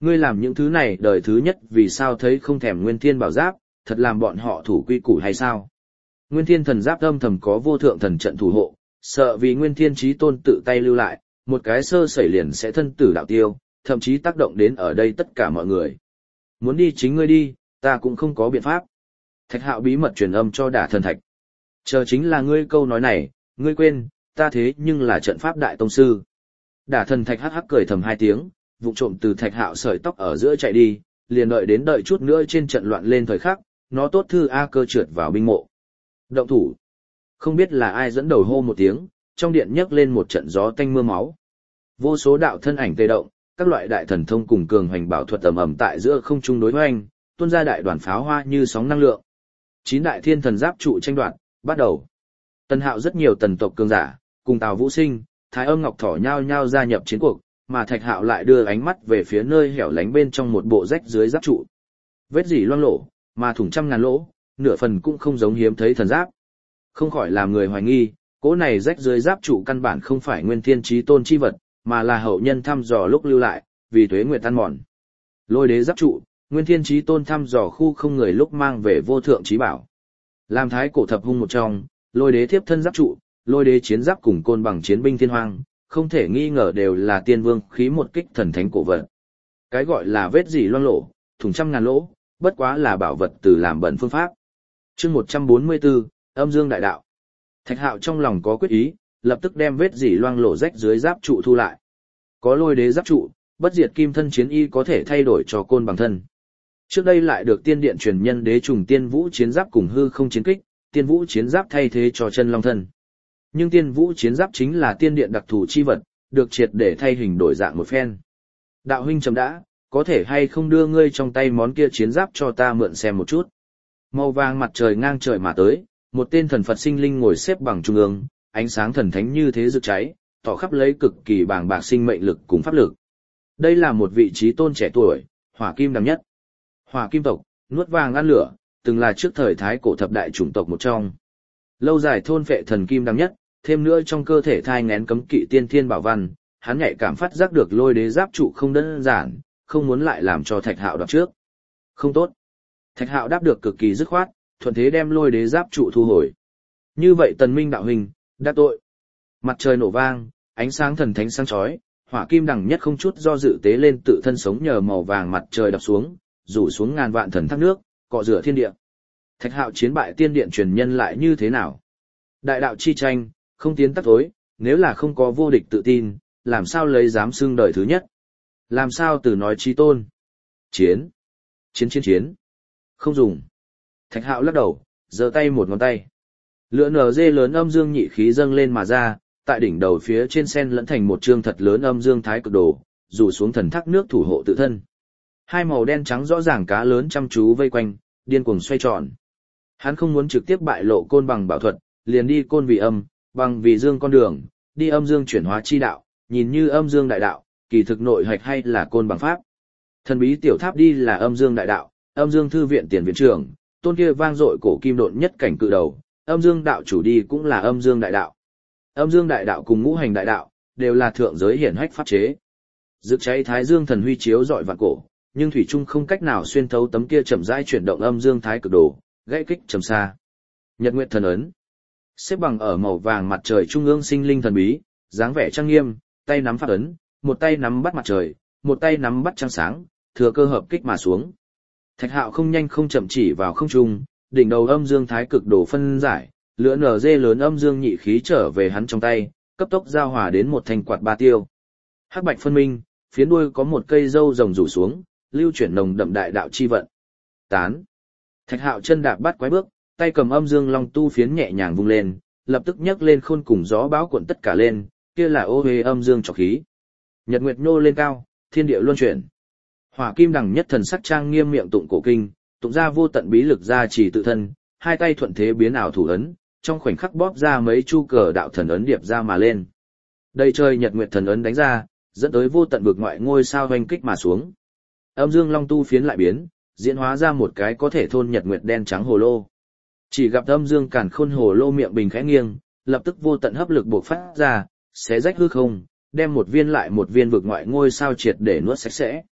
Ngươi làm những thứ này đời thứ nhất vì sao thấy không thèm Nguyên Thiên Bảo Giáp, thật làm bọn họ thủ quy củ hay sao? Nguyên Thiên Thần Giáp âm thầm có vô thượng thần trận thủ hộ, sợ vì Nguyên Thiên Chí Tôn tự tay lưu lại, một cái sơ sẩy liền sẽ thân tử đạo tiêu, thậm chí tác động đến ở đây tất cả mọi người. Muốn đi chính ngươi đi, ta cũng không có biện pháp. Thạch Hạo bí mật truyền âm cho Đả Thần Thạch. Chờ chính là ngươi câu nói này, ngươi quên, ta thế nhưng là trận pháp đại tông sư. Đả Thần Thạch hắc hắc cười thầm hai tiếng, vụng trộm từ Thạch Hạo sợi tóc ở giữa chạy đi, liền đợi đến đợi chút nữa trên trận loạn lên thời khắc, nó tốt thư A Cơ trượt vào binh mộ. Động thủ. Không biết là ai dẫn đầu hô một tiếng, trong điện nhấc lên một trận gió tanh mưa máu. Vô số đạo thân ảnh tê động, các loại đại thần thông cùng cường hoành bảo thuật ầm ầm tại giữa không trung đối hoành, tuôn ra đại đoàn pháo hoa như sóng năng lượng. Chín đại thiên thần giáp trụ tranh đoạt, bắt đầu. Tần Hạo rất nhiều tần tộc cường giả, cùng Tào Vũ Sinh, Thái Âm Ngọc Thỏ nhao nhao gia nhập chiến cuộc, mà Thạch Hạo lại đưa ánh mắt về phía nơi hẻo lánh bên trong một bộ rách dưới giáp trụ. Vết dỉ loang lổ, mà thủng trăm ngàn lỗ, nửa phần cũng không giống hiếm thấy thần giáp. Không khỏi làm người hoài nghi, cỗ này rách dưới giáp trụ căn bản không phải Nguyên Thiên Chí Tôn chi vật, mà là hậu nhân thăm dò lúc lưu lại, vì tuế nguyệt tan mòn. Lôi đế giáp trụ, Nguyên Thiên Chí Tôn thăm dò khu không người lúc mang về vô thượng chí bảo. Làm thái cổ thập hung một trong, lôi đế thiếp thân giáp trụ, lôi đế chiến giáp cùng côn bằng chiến binh thiên hoang, không thể nghi ngờ đều là tiên vương khí một kích thần thánh cổ vật. Cái gọi là vết dỉ loang lổ, thủng trăm ngàn lỗ, bất quá là bảo vật từ làm bẩn phương pháp. Chương một trăm bốn mươi tư, Âm Dương Đại Đạo. Thạch Hạo trong lòng có quyết ý, lập tức đem vết dỉ loang lổ rách dưới giáp trụ thu lại. Có lôi đế giáp trụ, bất diệt kim thân chiến y có thể thay đổi cho côn bằng thân. Trước đây lại được tiên điện truyền nhân đế trùng tiên vũ chiến giáp cùng hư không chiến kích, tiên vũ chiến giáp thay thế cho chân long thân. Nhưng tiên vũ chiến giáp chính là tiên điện đặc thù chi vật, được triệt để thay hình đổi dạng một phen. Đạo huynh chấm đã, có thể hay không đưa ngươi trong tay món kia chiến giáp cho ta mượn xem một chút. Màu vàng mặt trời ngang trời mà tới, một tên thần Phật sinh linh ngồi xếp bằng trung ương, ánh sáng thần thánh như thế rực cháy, tỏ khắp lấy cực kỳ bàng bạc sinh mệnh lực cùng pháp lực. Đây là một vị trí tôn trẻ tuổi, Hỏa Kim Đằng Nhất. Hỏa Kim tộc, nuốt vàng ăn lửa, từng là trước thời thái cổ thập đại chủng tộc một trong. Lâu dài thôn phệ thần Kim Đằng Nhất, thêm nữa trong cơ thể thai nghén cấm kỵ tiên thiên bảo văn, hắn nhạy cảm phát giác được lôi đế giáp trụ không đơn giản, không muốn lại làm cho Thạch Hạo đoạt trước. Không tốt. Thạch Hạo đáp được cực kỳ dứt khoát, thuận thế đem lôi đế giáp trụ thu hồi. Như vậy Tần Minh đạo huynh, đắc tội. Mặt trời nổ vang, ánh sáng thần thánh sáng chói, Hỏa Kim Đằng Nhất không chút do dự tế lên tự thân sống nhờ màu vàng mặt trời đập xuống, rủ xuống ngàn vạn thần thác nước, cọ rửa thiên địa. Thạch Hạo chiến bại tiên điện truyền nhân lại như thế nào? Đại đạo chi tranh, không tiến tắc thối, nếu là không có vô địch tự tin, làm sao lấy dám xưng đời thứ nhất? Làm sao từ nói chí tôn? Chiến! Chiến chiến chiến! Không dùng. Thạch Hạo lắc đầu, giơ tay một ngón tay. Lửa nở dê lớn âm dương nhị khí dâng lên mà ra, tại đỉnh đầu phía trên sen lẫn thành một chương thật lớn âm dương thái cực đồ, rủ xuống thần thác nước thủ hộ tự thân. Hai màu đen trắng rõ ràng cá lớn chăm chú vây quanh, điên cuồng xoay tròn. Hắn không muốn trực tiếp bại lộ côn bằng bảo thuật, liền đi côn vì âm, bằng vì dương con đường, đi âm dương chuyển hóa chi đạo, nhìn như âm dương đại đạo, kỳ thực nội hạch hay là côn bằng pháp. Thần bí tiểu tháp đi là âm dương đại đạo, âm dương thư viện tiền viện trưởng, tôn kia vang dội cổ kim độn nhất cảnh cự đầu, âm dương đạo chủ đi cũng là âm dương đại đạo. Âm dương đại đạo cùng ngũ hành đại đạo, đều là thượng giới hiển hách pháp chế. Rực cháy thái dương thần huy chiếu dọi vạn cổ, nhưng thủy trung không cách nào xuyên thấu tấm kia chậm rãi chuyển động âm dương thái cực đồ, gãy kích trầm xa. Nhật nguyệt thần ấn, xếp bằng ở màu vàng mặt trời trung ương sinh linh thần bí, dáng vẻ trang nghiêm, tay nắm pháp ấn, một tay nắm bắt mặt trời, một tay nắm bắt trăng sáng, thừa cơ hợp kích mà xuống. Thạch Hạo không nhanh không chậm chỉ vào không trung, đỉnh đầu âm dương thái cực đồ phân giải, lửa nở dê lớn âm dương nhị khí trở về hắn trong tay, cấp tốc giao hòa đến một thanh quạt ba tiêu. Hắc bạch phân minh, phía đuôi có một cây râu rồng rủ xuống, lưu chuyển nồng đậm đại đạo chi vận. Tán. Thạch Hạo chân đạp bắt quái bước, tay cầm âm dương long tu phiến nhẹ nhàng vung lên, lập tức nhấc lên khôn cùng gió bão cuộn tất cả lên, kia là ô hê âm dương trọc khí. Nhật nguyệt nô lên cao, thiên địa luân chuyển. Hỏa Kim Đằng Nhất thần sắc trang nghiêm miệng tụng cổ kinh, tụng ra vô tận bí lực gia trì tự thân, hai tay thuận thế biến ảo thủ ấn, trong khoảnh khắc bóp ra mấy chu cờ đạo thần ấn điệp ra mà lên. Đầy trời nhật nguyệt thần ấn đánh ra, dẫn tới vô tận vực ngoại ngôi sao hoành kích mà xuống. Âm dương long tu phiến lại biến, diễn hóa ra một cái có thể thôn nhật nguyệt đen trắng hồ lô. Chỉ gặp âm dương càn khôn hồ lô miệng bình khẽ nghiêng, lập tức vô tận hấp lực bộc phát ra, xé rách hư không, đem một viên lại một viên vực ngoại ngôi sao triệt để nuốt sạch sẽ.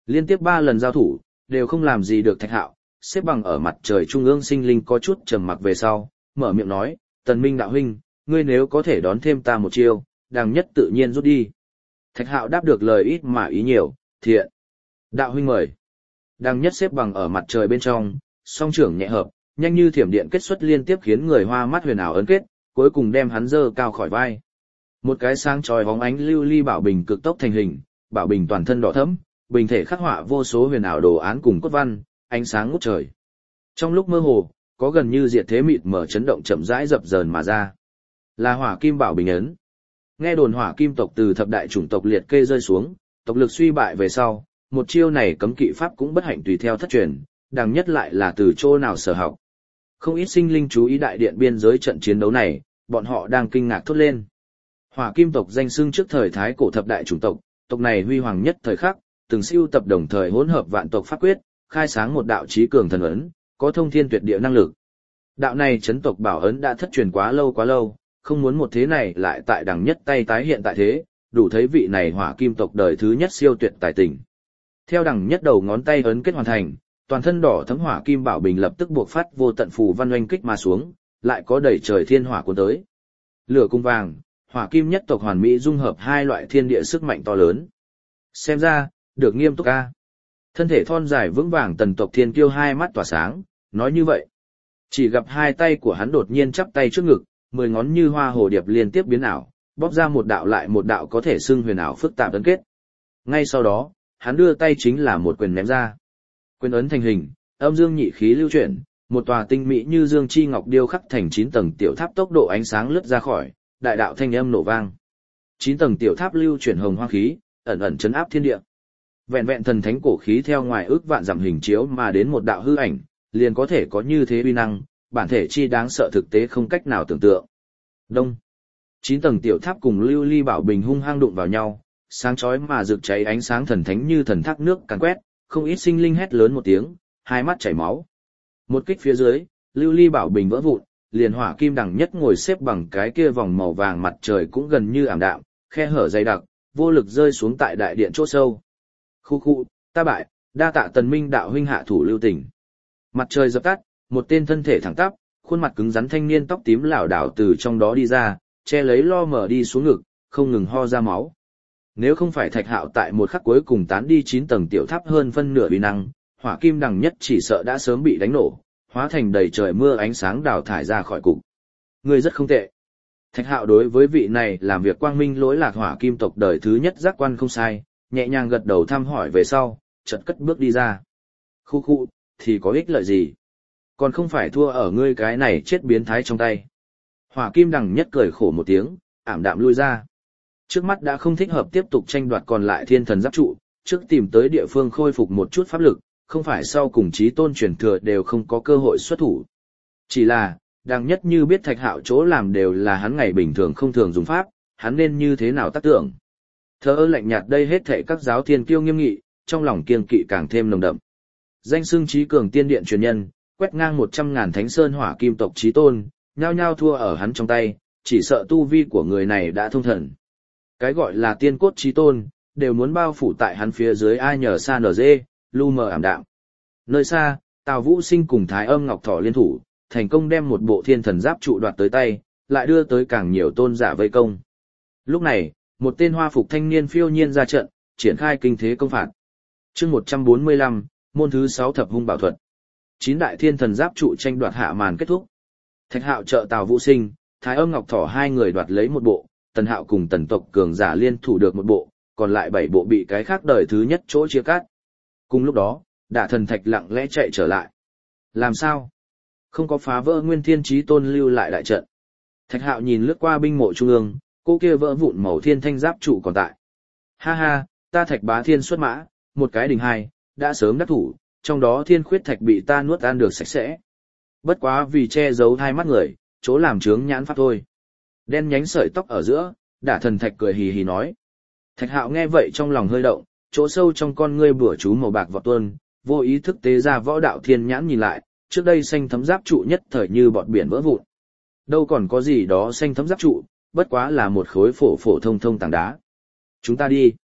Liên tiếp ba lần giao thủ, đều không làm gì được Thạch Hạo, xếp bằng ở mặt trời trung ương sinh linh có chút trầm mặc về sau, mở miệng nói, Tần Minh đạo huynh, ngươi nếu có thể đón thêm ta một chiêu, đằng nhất tự nhiên rút đi. Thạch Hạo đáp được lời ít mà ý nhiều, thiện. Đạo huynh mời. Đằng nhất xếp bằng ở mặt trời bên trong, song trưởng nhẹ hợp, nhanh như thiểm điện kết xuất liên tiếp khiến người hoa mắt huyền ảo ấn kết, cuối cùng đem hắn dơ cao khỏi vai. Một cái sáng chói bóng ánh lưu ly bảo bình cực tốc thành hình, bảo bình toàn thân đỏ thẫm, bình thể khắc họa vô số huyền ảo đồ án cùng cốt văn, ánh sáng ngút trời. Trong lúc mơ hồ, có gần như diệt thế mịt mở chấn động chậm rãi dập dờn mà ra. Là Hỏa Kim Bảo Bình ấn. Nghe đồn Hỏa Kim tộc từ thập đại chủng tộc liệt kê rơi xuống, tộc lực suy bại về sau, một chiêu này cấm kỵ pháp cũng bất hạnh tùy theo thất truyền, đằng nhất lại là từ chỗ nào sở học. Không ít sinh linh chú ý đại điện biên giới trận chiến đấu này, bọn họ đang kinh ngạc thốt lên. Hỏa Kim tộc danh xưng trước thời thái cổ thập đại chủng tộc, tộc này huy hoàng nhất thời khắc, từng siêu tập đồng thời hỗn hợp vạn tộc pháp quyết, khai sáng một đạo chí cường thần ấn, có thông thiên tuyệt địa năng lực. Đạo này chấn tộc bảo ấn đã thất truyền quá lâu quá lâu, không muốn một thế này lại tại đằng nhất tay tái hiện tại thế, đủ thấy vị này Hỏa Kim tộc đời thứ nhất siêu tuyệt tài tình. Theo đằng nhất đầu ngón tay ấn kết hoàn thành, toàn thân đỏ thấm Hỏa Kim Bảo Bình lập tức buộc phát vô tận phù văn oanh kích mà xuống, lại có đẩy trời thiên hỏa cuốn tới. Lửa cung vàng, Hỏa Kim nhất tộc hoàn mỹ dung hợp hai loại thiên địa sức mạnh to lớn. Xem ra, được nghiêm túc ca. Thân thể thon dài vững vàng tần tộc thiên kiêu hai mắt tỏa sáng, nói như vậy. Chỉ gặp hai tay của hắn đột nhiên chắp tay trước ngực, mười ngón như hoa hồ điệp liên tiếp biến ảo, bóp ra một đạo lại một đạo có thể xưng huyền ảo phức tạp ấn kết. Ngay sau đó, hắn đưa tay chính là một quyền ném ra. Quyền ấn thành hình, âm dương nhị khí lưu chuyển, một tòa tinh mỹ như dương chi ngọc điêu khắc thành chín tầng tiểu tháp tốc độ ánh sáng lướt ra khỏi, đại đạo thanh âm nổ vang. Chín tầng tiểu tháp lưu chuyển hồng hoang khí, ẩn ẩn chấn áp thiên địa. Vẹn vẹn thần thánh cổ khí theo ngoài ước vạn dặm hình chiếu mà đến một đạo hư ảnh, liền có thể có như thế uy năng, bản thể chi đáng sợ thực tế không cách nào tưởng tượng. Đông. Chín tầng tiểu tháp cùng lưu ly bảo bình hung hăng đụng vào nhau, sáng chói mà rực cháy ánh sáng thần thánh như thần thác nước càn quét, không ít sinh linh hét lớn một tiếng, hai mắt chảy máu. Một kích phía dưới, lưu ly bảo bình vỡ vụn, liền Hỏa Kim đẳng nhất ngồi xếp bằng cái kia vòng màu vàng mặt trời cũng gần như ảm đạm, khe hở dày đặc, vô lực rơi xuống tại đại điện chỗ sâu. Khu khu, ta bại, đa tạ Tần Minh đạo huynh hạ thủ lưu tình. Mặt trời dập tắt, một tên thân thể thẳng tắp, khuôn mặt cứng rắn thanh niên tóc tím lảo đảo từ trong đó đi ra, che lấy lo mở đi xuống ngực, không ngừng ho ra máu. Nếu không phải Thạch Hạo tại một khắc cuối cùng tán đi chín tầng tiểu tháp hơn phân nửa uy năng, Hỏa Kim đằng nhất chỉ sợ đã sớm bị đánh nổ, hóa thành đầy trời mưa ánh sáng đào thải ra khỏi cục. Người rất không tệ. Thạch Hạo đối với vị này làm việc quang minh lỗi lạc Hỏa Kim tộc đời thứ nhất giác quan không sai, nhẹ nhàng gật đầu thăm hỏi về sau, chợt cất bước đi ra. Khu khu, thì có ích lợi gì? Còn không phải thua ở ngươi cái này chết biến thái trong tay. Hỏa Kim đằng nhất cười khổ một tiếng, ảm đạm lui ra. Trước mắt đã không thích hợp tiếp tục tranh đoạt còn lại thiên thần giáp trụ, trước tìm tới địa phương khôi phục một chút pháp lực, không phải sau cùng chí tôn truyền thừa đều không có cơ hội xuất thủ. Chỉ là, đằng nhất như biết Thạch Hạo chỗ làm đều là hắn ngày bình thường không thường dùng pháp, hắn nên như thế nào tác tưởng. Thờ ơ lạnh nhạt đây hết thảy các giáo thiên kiêu nghiêm nghị, trong lòng kiêng kỵ càng thêm nồng đậm. Danh xưng trí cường tiên điện truyền nhân, quét ngang một trăm ngàn thánh sơn Hỏa Kim tộc chí tôn, nhao nhao thua ở hắn trong tay, chỉ sợ tu vi của người này đã thông thần. Cái gọi là tiên cốt chí tôn, đều muốn bao phủ tại hắn phía dưới ai nhờ xa nở dê, lu mờ ảm đạm. Nơi xa, Tào Vũ Sinh cùng Thái Âm Ngọc Thỏ liên thủ, thành công đem một bộ thiên thần giáp trụ đoạt tới tay, lại đưa tới càng nhiều tôn giả vây công. Lúc này, một tên hoa phục thanh niên phiêu nhiên ra trận, triển khai kinh thế công phạt. Chương một trăm bốn mươi lăm, môn thứ sáu thập hung bảo thuật. Chín đại thiên thần giáp trụ tranh đoạt hạ màn kết thúc. Thạch Hạo trợ Tào Vũ Sinh, Thái Âm Ngọc Thỏ hai người đoạt lấy một bộ, Tần Hạo cùng Tần tộc cường giả liên thủ được một bộ, còn lại bảy bộ bị cái khác đời thứ nhất chỗ chia cắt. Cùng lúc đó, Đả Thần Thạch lặng lẽ chạy trở lại. Làm sao? Không có phá vỡ Nguyên Thiên Chí Tôn lưu lại đại trận. Thạch Hạo nhìn lướt qua binh mộ trung ương, cô kia vỡ vụn màu thiên thanh giáp trụ còn tại. Ha ha, ta Thạch Bá Thiên xuất mã, một cái đỉnh hai, đã sớm đắc thủ, trong đó thiên khuyết thạch bị ta nuốt ăn được sạch sẽ. Bất quá vì che giấu hai mắt người, chỗ làm chướng nhãn pháp thôi. Đen nhánh sợi tóc ở giữa, Đả Thần Thạch cười hì hì nói. Thạch Hạo nghe vậy trong lòng hơi động, chỗ sâu trong con ngươi bửa chú màu bạc vọt tuôn, vô ý thức tế ra võ đạo thiên nhãn nhìn lại, trước đây xanh thấm giáp trụ nhất thời như bọt biển vỡ vụn. Đâu còn có gì đó xanh thấm giáp trụ, bất quá là một khối phổ phổ thông thông tảng đá. Chúng ta đi.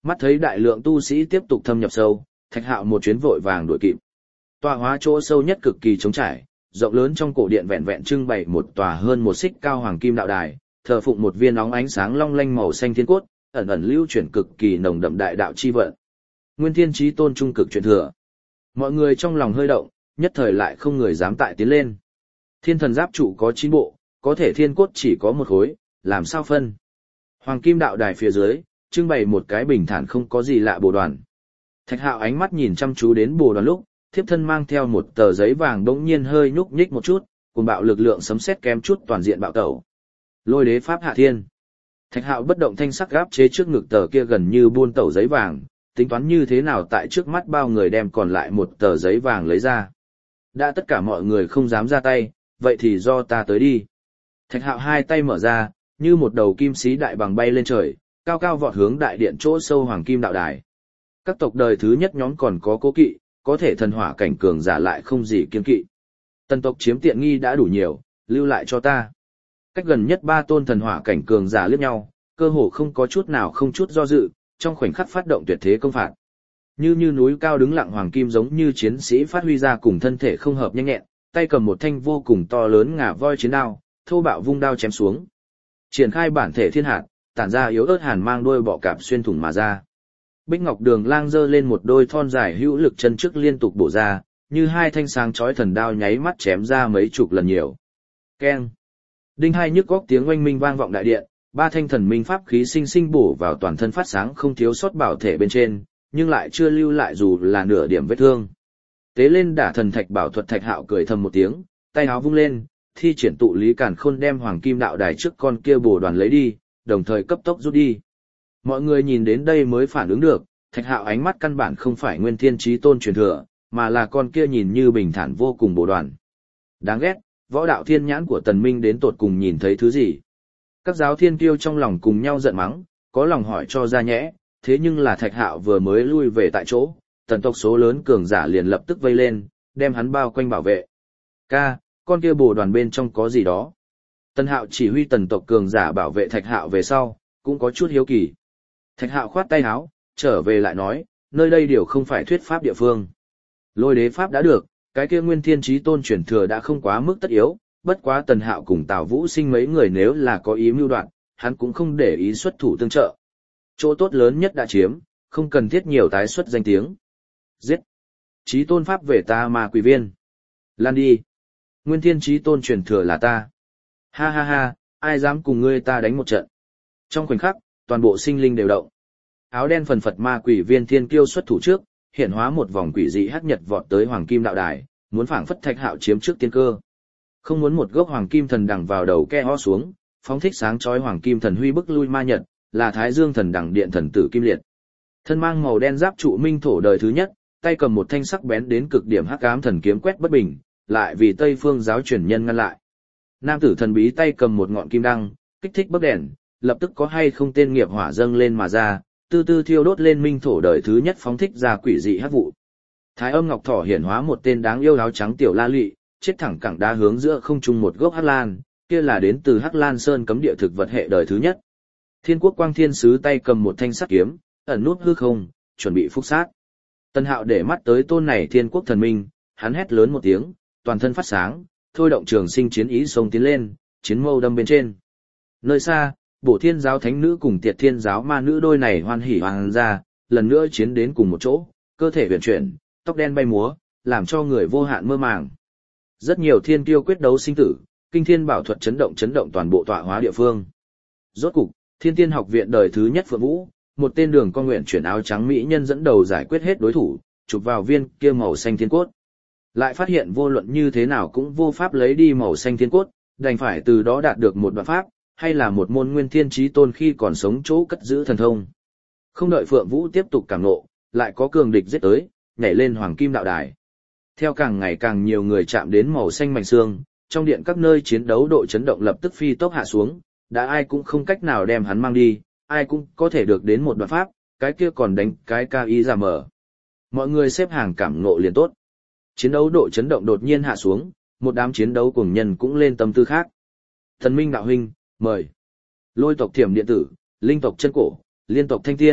Mắt thấy đại lượng tu sĩ tiếp tục thâm nhập sâu, Thạch Hạo một chuyến vội vàng đuổi kịp. Tọa hóa chỗ sâu nhất cực kỳ trống trải, rộng lớn trong cổ điện vẹn vẹn trưng bày một tòa hơn một xích cao hoàng kim đạo đài, thờ phụng một viên óng ánh sáng long lanh màu xanh thiên cốt, ẩn ẩn lưu chuyển cực kỳ nồng đậm đại đạo chi vận. Nguyên Thiên Chí Tôn trung cực truyền thừa. Mọi người trong lòng hơi động, nhất thời lại không người dám tại tiến lên. Thiên thần giáp trụ có chín bộ, có thể thiên cốt chỉ có một khối, làm sao phân? Hoàng kim đạo đài phía dưới, trưng bày một cái bình thản không có gì lạ bồ đoàn. Thạch Hạo ánh mắt nhìn chăm chú đến bồ đoàn lúc, thiếp thân mang theo một tờ giấy vàng đống nhiên hơi nhúc nhích một chút, cùng bạo lực lượng sấm sét kém chút toàn diện bạo tẩu. Lôi đế pháp hạ thiên. Thạch Hạo bất động thanh sắc gáp chế trước ngực tờ kia gần như buôn tẩu giấy vàng, tính toán như thế nào tại trước mắt bao người đem còn lại một tờ giấy vàng lấy ra. Đã tất cả mọi người không dám ra tay, vậy thì do ta tới đi. Thạch Hạo hai tay mở ra, như một đầu kim sĩ đại bằng bay lên trời, cao cao vọt hướng đại điện chỗ sâu hoàng kim đạo đài. Các tộc đời thứ nhất nhóm còn có cố kỵ, có thể thần hỏa cảnh cường giả lại không gì kiên kỵ. Tần tộc chiếm tiện nghi đã đủ nhiều, lưu lại cho ta. Cách gần nhất ba tôn thần hỏa cảnh cường giả liếc nhau, cơ hồ không có chút nào không chút do dự, trong khoảnh khắc phát động tuyệt thế công phạt. Như như núi cao đứng lặng hoàng kim giống như chiến sĩ phát huy ra cùng thân thể không hợp nhanh nhẹn, tay cầm một thanh vô cùng to lớn ngà voi chiến đao, thô bạo vung đao chém xuống. Triển khai bản thể thiên hạt, tản ra yếu ớt hàn mang đuôi bọ cạp xuyên thủng mà ra. Bích Ngọc Đường Lang giơ lên một đôi thon dài hữu lực chân trước liên tục bổ ra, như hai thanh sáng chói thần đao nháy mắt chém ra mấy chục lần nhiều. Keng. Đinh hai nhức góc tiếng oanh minh vang vọng đại điện, ba thanh thần minh pháp khí sinh sinh bổ vào toàn thân phát sáng không thiếu sót bảo thể bên trên, nhưng lại chưa lưu lại dù là nửa điểm vết thương. Tế lên đả thần thạch bảo thuật Thạch Hạo cười thầm một tiếng, tay áo vung lên, thi triển tụ lý càn khôn đem hoàng kim đạo đài trước con kia bổ đoàn lấy đi, đồng thời cấp tốc rút đi. Mọi người nhìn đến đây mới phản ứng được, Thạch Hạo ánh mắt căn bản không phải Nguyên Thiên Chí Tôn truyền thừa, mà là con kia nhìn như bình thản vô cùng bổ đoàn. Đáng ghét, võ đạo thiên nhãn của Tần Minh đến tột cùng nhìn thấy thứ gì? Các giáo thiên kiêu trong lòng cùng nhau giận mắng, có lòng hỏi cho ra nhẽ, thế nhưng là Thạch Hạo vừa mới lui về tại chỗ, tần tộc số lớn cường giả liền lập tức vây lên, đem hắn bao quanh bảo vệ. Ca, con kia bổ đoàn bên trong có gì đó? Tần Hạo chỉ huy tần tộc cường giả bảo vệ Thạch Hạo về sau, cũng có chút hiếu kỳ. Thạch Hạo khoát tay áo, trở về lại nói, nơi đây điều không phải thuyết pháp địa phương. Lôi đế pháp đã được, cái kia Nguyên Thiên Chí Tôn truyền thừa đã không quá mức tất yếu, bất quá Tần Hạo cùng Tào Vũ Sinh mấy người nếu là có ý mưu đoạn, hắn cũng không để ý xuất thủ tương trợ. Chỗ tốt lớn nhất đã chiếm, không cần thiết nhiều tái xuất danh tiếng. Giết! Chí Tôn pháp về ta mà quỷ viên. Lan đi! Nguyên Thiên Chí Tôn truyền thừa là ta. Ha ha ha, ai dám cùng ngươi ta đánh một trận. Trong khoảnh khắc, toàn bộ sinh linh đều động. Áo đen phần phật ma quỷ viên thiên kiêu xuất thủ trước, hiện hóa một vòng quỷ dị hắc nhật vọt tới hoàng kim đạo đài, muốn phảng phất Thạch Hạo chiếm trước tiên cơ. Không muốn một gốc hoàng kim thần đằng vào đầu ke ho xuống, phóng thích sáng chói hoàng kim thần huy bức lui ma nhật, là Thái Dương thần đằng điện thần tử kim liệt. Thân mang màu đen giáp trụ minh thổ đời thứ nhất, tay cầm một thanh sắc bén đến cực điểm hắc ám thần kiếm quét bất bình, lại vì Tây Phương giáo truyền nhân ngăn lại. Nam tử thần bí tay cầm một ngọn kim đăng, kích thích bấc đèn, lập tức có hay không tên nghiệp hỏa dâng lên mà ra, tư tư thiêu đốt lên minh thổ đời thứ nhất phóng thích ra quỷ dị hắc vụ. Thái Âm Ngọc Thỏ hiển hóa một tên đáng yêu áo trắng tiểu la lụy, chết thẳng cẳng đá hướng giữa không trung một gốc hắc lan, kia là đến từ Hắc Lan Sơn cấm địa thực vật hệ đời thứ nhất. Thiên Quốc Quang Thiên Sứ tay cầm một thanh sắt kiếm, ẩn nút hư không, chuẩn bị phúc sát. Tân Hạo để mắt tới tôn này Thiên Quốc thần minh, hắn hét lớn một tiếng, toàn thân phát sáng, thôi động trường sinh chiến ý xông tiến lên, chiến mâu đâm bên trên. Nơi xa, Bổ Thiên giáo thánh nữ cùng Tiệt Thiên giáo ma nữ đôi này hoan hỉ hoàng ra, lần nữa chiến đến cùng một chỗ, cơ thể huyền chuyển, tóc đen bay múa, làm cho người vô hạn mơ màng. Rất nhiều thiên kiêu quyết đấu sinh tử, kinh thiên bảo thuật chấn động chấn động toàn bộ tọa hóa địa phương. Rốt cục, Thiên Tiên học viện đời thứ nhất Phượng Vũ, một tên đường con nguyện chuyển áo trắng mỹ nhân dẫn đầu giải quyết hết đối thủ, chụp vào viên kia màu xanh thiên cốt. Lại phát hiện vô luận như thế nào cũng vô pháp lấy đi màu xanh thiên cốt, đành phải từ đó đạt được một đoạn pháp, hay là một môn Nguyên Thiên Chí Tôn khi còn sống chỗ cất giữ thần thông. Không đợi Phượng Vũ tiếp tục cảm nộ, lại có cường địch giết tới, nhảy lên hoàng kim đạo đài. Theo càng ngày càng nhiều người chạm đến màu xanh mảnh xương, trong điện các nơi chiến đấu độ chấn động lập tức phi tốc hạ xuống, đã ai cũng không cách nào đem hắn mang đi, ai cũng có thể được đến một đoạn pháp, cái kia còn đánh cái ca ý ra mở. Mọi người xếp hàng cảm ngộ liền tốt. Chiến đấu độ chấn động đột nhiên hạ xuống, một đám chiến đấu cuồng nhân cũng lên tâm tư khác. Thần Minh đạo huynh, mời. Lôi tộc Thiểm điện tử, linh tộc chân cổ, liên tộc Thanh Tiên,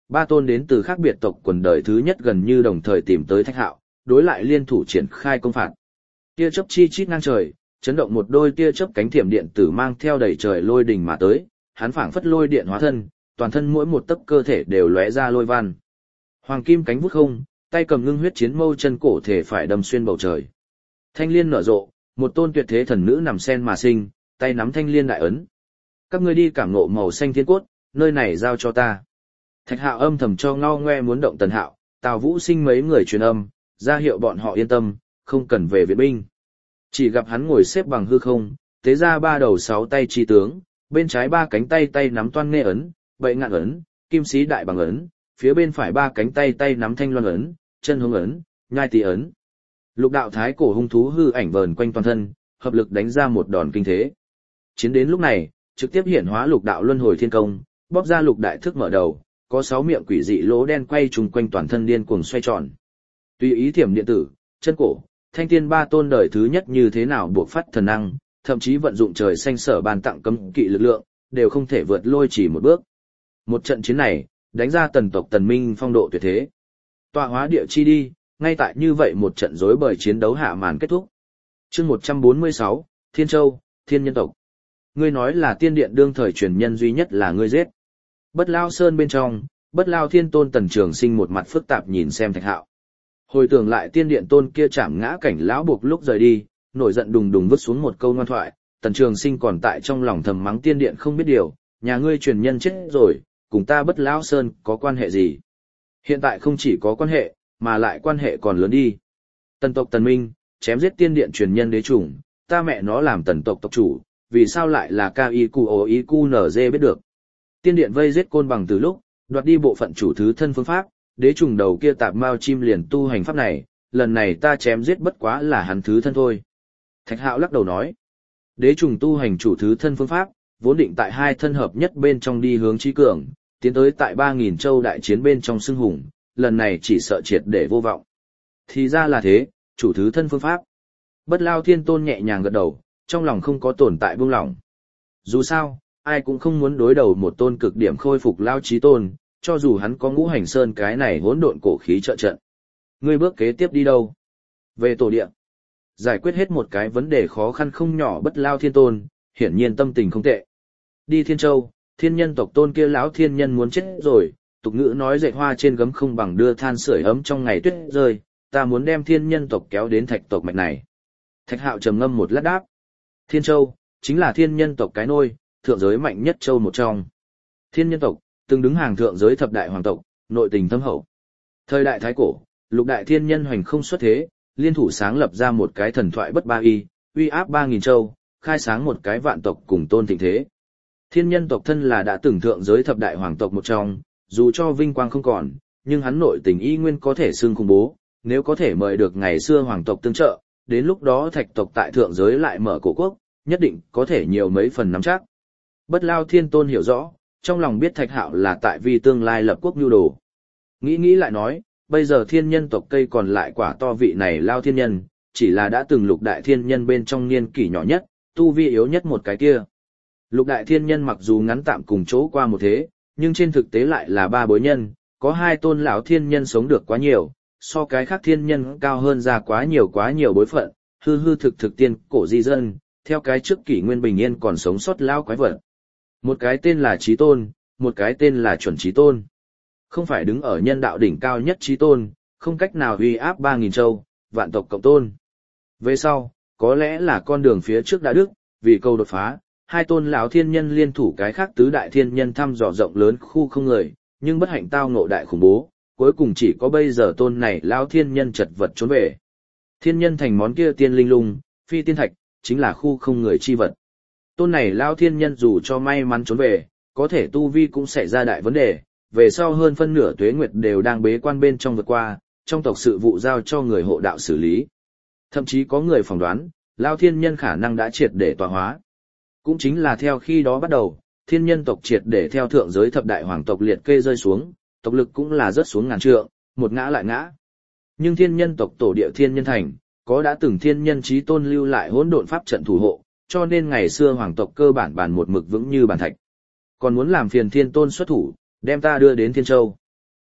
ba tôn đến từ khác biệt tộc quần đời thứ nhất gần như đồng thời tìm tới Thạch Hạo, đối lại liên thủ triển khai công phạt. Tia chớp chi chít ngang trời, chấn động một đôi tia chớp cánh thiểm điện tử mang theo đầy trời lôi đình mà tới, hắn phảng phất lôi điện hóa thân, toàn thân mỗi một tấc cơ thể đều lóe ra lôi văn. Hoàng kim cánh vút không, tay cầm ngưng huyết chiến mâu chân cổ thể phải đâm xuyên bầu trời. Thanh liên nở rộ, một tôn tuyệt thế thần nữ nằm sen mà sinh, tay nắm thanh liên đại ấn. Các ngươi đi cảm ngộ màu xanh thiên cốt, nơi này giao cho ta. Thạch Hạo âm thầm cho ngao ngoe muốn động Tần Hạo, Tào Vũ Sinh mấy người truyền âm, ra hiệu bọn họ yên tâm, không cần về viện binh. Chỉ gặp hắn ngồi xếp bằng hư không, tế ra ba đầu sáu tay chi tướng, bên trái ba cánh tay tay nắm toan nghe ấn, bậy ngạn ấn, kim sĩ đại bằng ấn, phía bên phải ba cánh tay tay nắm thanh loan ấn, chân hướng ấn, nhai tỳ ấn. Lục đạo thái cổ hung thú hư ảnh vờn quanh toàn thân, hợp lực đánh ra một đòn kinh thế. Chiến đến lúc này, trực tiếp hiển hóa lục đạo luân hồi thiên công, bóp ra lục đại thức mở đầu, có sáu miệng quỷ dị lỗ đen quay trùng quanh toàn thân điên cuồng xoay tròn. Tùy ý thiểm điện tử, chân cổ, thanh tiên ba tôn đời thứ nhất như thế nào buộc phát thần năng, thậm chí vận dụng trời xanh sở ban tặng cấm kỵ lực lượng, đều không thể vượt lôi chỉ một bước. Một trận chiến này, đánh ra tần tộc Tần Minh phong độ tuyệt thế. Tọa hóa địa chi đi, ngay tại như vậy một trận rối bời chiến đấu hạ màn kết thúc. Chương một trăm bốn mươi sáu, Thiên Châu, Thiên Nhân tộc. Ngươi nói là tiên điện đương thời truyền nhân duy nhất là ngươi giết. Bất Lao Sơn bên trong, Bất Lao Thiên Tôn Tần Trường Sinh một mặt phức tạp nhìn xem Thạch Hạo. Hồi tưởng lại tiên điện tôn kia chạm ngã cảnh lão buộc lúc rời đi, nổi giận đùng đùng vứt xuống một câu ngoan thoại, Tần Trường Sinh còn tại trong lòng thầm mắng tiên điện không biết điều, nhà ngươi truyền nhân chết rồi, cùng ta Bất Lao Sơn có quan hệ gì? Hiện tại không chỉ có quan hệ, mà lại quan hệ còn lớn đi. Tần tộc Tần Minh, chém giết tiên điện truyền nhân đế chủng, ta mẹ nó làm tần tộc tộc chủ, vì sao lại là ca i cu o i cu en giê biết được. Tiên điện vây giết côn bằng từ lúc, đoạt đi bộ phận chủ thứ thân phương pháp, đế trùng đầu kia tạp mao chim liền tu hành pháp này, lần này ta chém giết bất quá là hắn thứ thân thôi. Thạch Hạo lắc đầu nói, đế trùng tu hành chủ thứ thân phương pháp, vốn định tại hai thân hợp nhất bên trong đi hướng trí cường, tiến tới tại ba nghìn châu đại chiến bên trong xưng hùng, lần này chỉ sợ triệt để vô vọng. Thì ra là thế, chủ thứ thân phương pháp. Bất Lao Thiên Tôn nhẹ nhàng gật đầu, trong lòng không có tồn tại buông lỏng. Dù sao, ai cũng không muốn đối đầu một tôn cực điểm khôi phục Lao Chí Tôn, cho dù hắn có Ngũ Hành Sơn cái này hỗn độn cổ khí trợ trận. Ngươi bước kế tiếp đi đâu? Về tổ địa. Giải quyết hết một cái vấn đề khó khăn không nhỏ Bất Lao Thiên Tôn, hiển nhiên tâm tình không tệ. Đi Thiên Châu, thiên nhân tộc tôn kia lão thiên nhân muốn chết rồi, tục ngữ nói dệt hoa trên gấm không bằng đưa than sưởi ấm trong ngày tuyết rơi, ta muốn đem thiên nhân tộc kéo đến Thạch tộc mạch này. Thạch Hạo trầm ngâm một lát đáp. Thiên Châu, chính là thiên nhân tộc cái nôi, thượng giới mạnh nhất châu một trong. Thiên nhân tộc, từng đứng hàng thượng giới thập đại hoàng tộc, nội tình thâm hậu. Thời đại thái cổ, lục đại thiên nhân hoành không xuất thế, liên thủ sáng lập ra một cái thần thoại bất ba y, uy áp ba nghìn châu, khai sáng một cái vạn tộc cùng tôn thịnh thế. Thiên nhân tộc thân là đã từng thượng giới thập đại hoàng tộc một trong, dù cho vinh quang không còn, nhưng hắn nội tình y nguyên có thể xưng khủng bố, nếu có thể mời được ngày xưa hoàng tộc tương trợ, đến lúc đó Thạch tộc tại thượng giới lại mở cổ quốc, nhất định có thể nhiều mấy phần nắm chắc. Bất Lao Thiên Tôn hiểu rõ, trong lòng biết Thạch Hạo là tại vì tương lai lập quốc nhu đồ. Nghĩ nghĩ lại nói, bây giờ thiên nhân tộc cây còn lại quả to vị này Lao Thiên Nhân, chỉ là đã từng lục đại thiên nhân bên trong niên kỷ nhỏ nhất, tu vi yếu nhất một cái kia. Lục đại thiên nhân mặc dù ngắn tạm cùng chỗ qua một thế, nhưng trên thực tế lại là ba bối nhân, có hai tôn lão thiên nhân sống được quá nhiều, so cái khác thiên nhân cao hơn ra quá nhiều quá nhiều bối phận, hư hư thực thực tiên cổ di dân, theo cái trước kỷ nguyên bình yên còn sống sót lão quái vật. Một cái tên là Chí Tôn, một cái tên là Chuẩn Chí Tôn. Không phải đứng ở nhân đạo đỉnh cao nhất Chí Tôn, không cách nào uy áp ba nghìn châu, vạn tộc cộng tôn. Về sau, có lẽ là con đường phía trước đã đức, vì câu đột phá, hai tôn lão thiên nhân liên thủ cái khác tứ đại thiên nhân thăm dò rộng lớn khu không người, nhưng bất hạnh tao ngộ đại khủng bố, cuối cùng chỉ có bây giờ tôn này lão thiên nhân chật vật trốn về. Thiên nhân thành món kia tiên linh lung, phi tiên thạch, chính là khu không người chi vật. Tôn này lão thiên nhân dù cho may mắn trốn về, có thể tu vi cũng xảy ra đại vấn đề, về sau hơn phân nửa tuế nguyệt đều đang bế quan bên trong vượt qua, trong tộc sự vụ giao cho người hộ đạo xử lý. Thậm chí có người phỏng đoán, lão thiên nhân khả năng đã triệt để tọa hóa. Cũng chính là theo khi đó bắt đầu, thiên nhân tộc triệt để theo thượng giới thập đại hoàng tộc liệt kê rơi xuống, tộc lực cũng là rớt xuống ngàn trượng, một ngã lại ngã. Nhưng thiên nhân tộc tổ địa thiên nhân thành, có đã từng thiên nhân chí tôn lưu lại hỗn độn pháp trận thủ hộ, cho nên ngày xưa hoàng tộc cơ bản bàn một mực vững như bàn thạch. Còn muốn làm phiền thiên tôn xuất thủ, đem ta đưa đến Thiên Châu.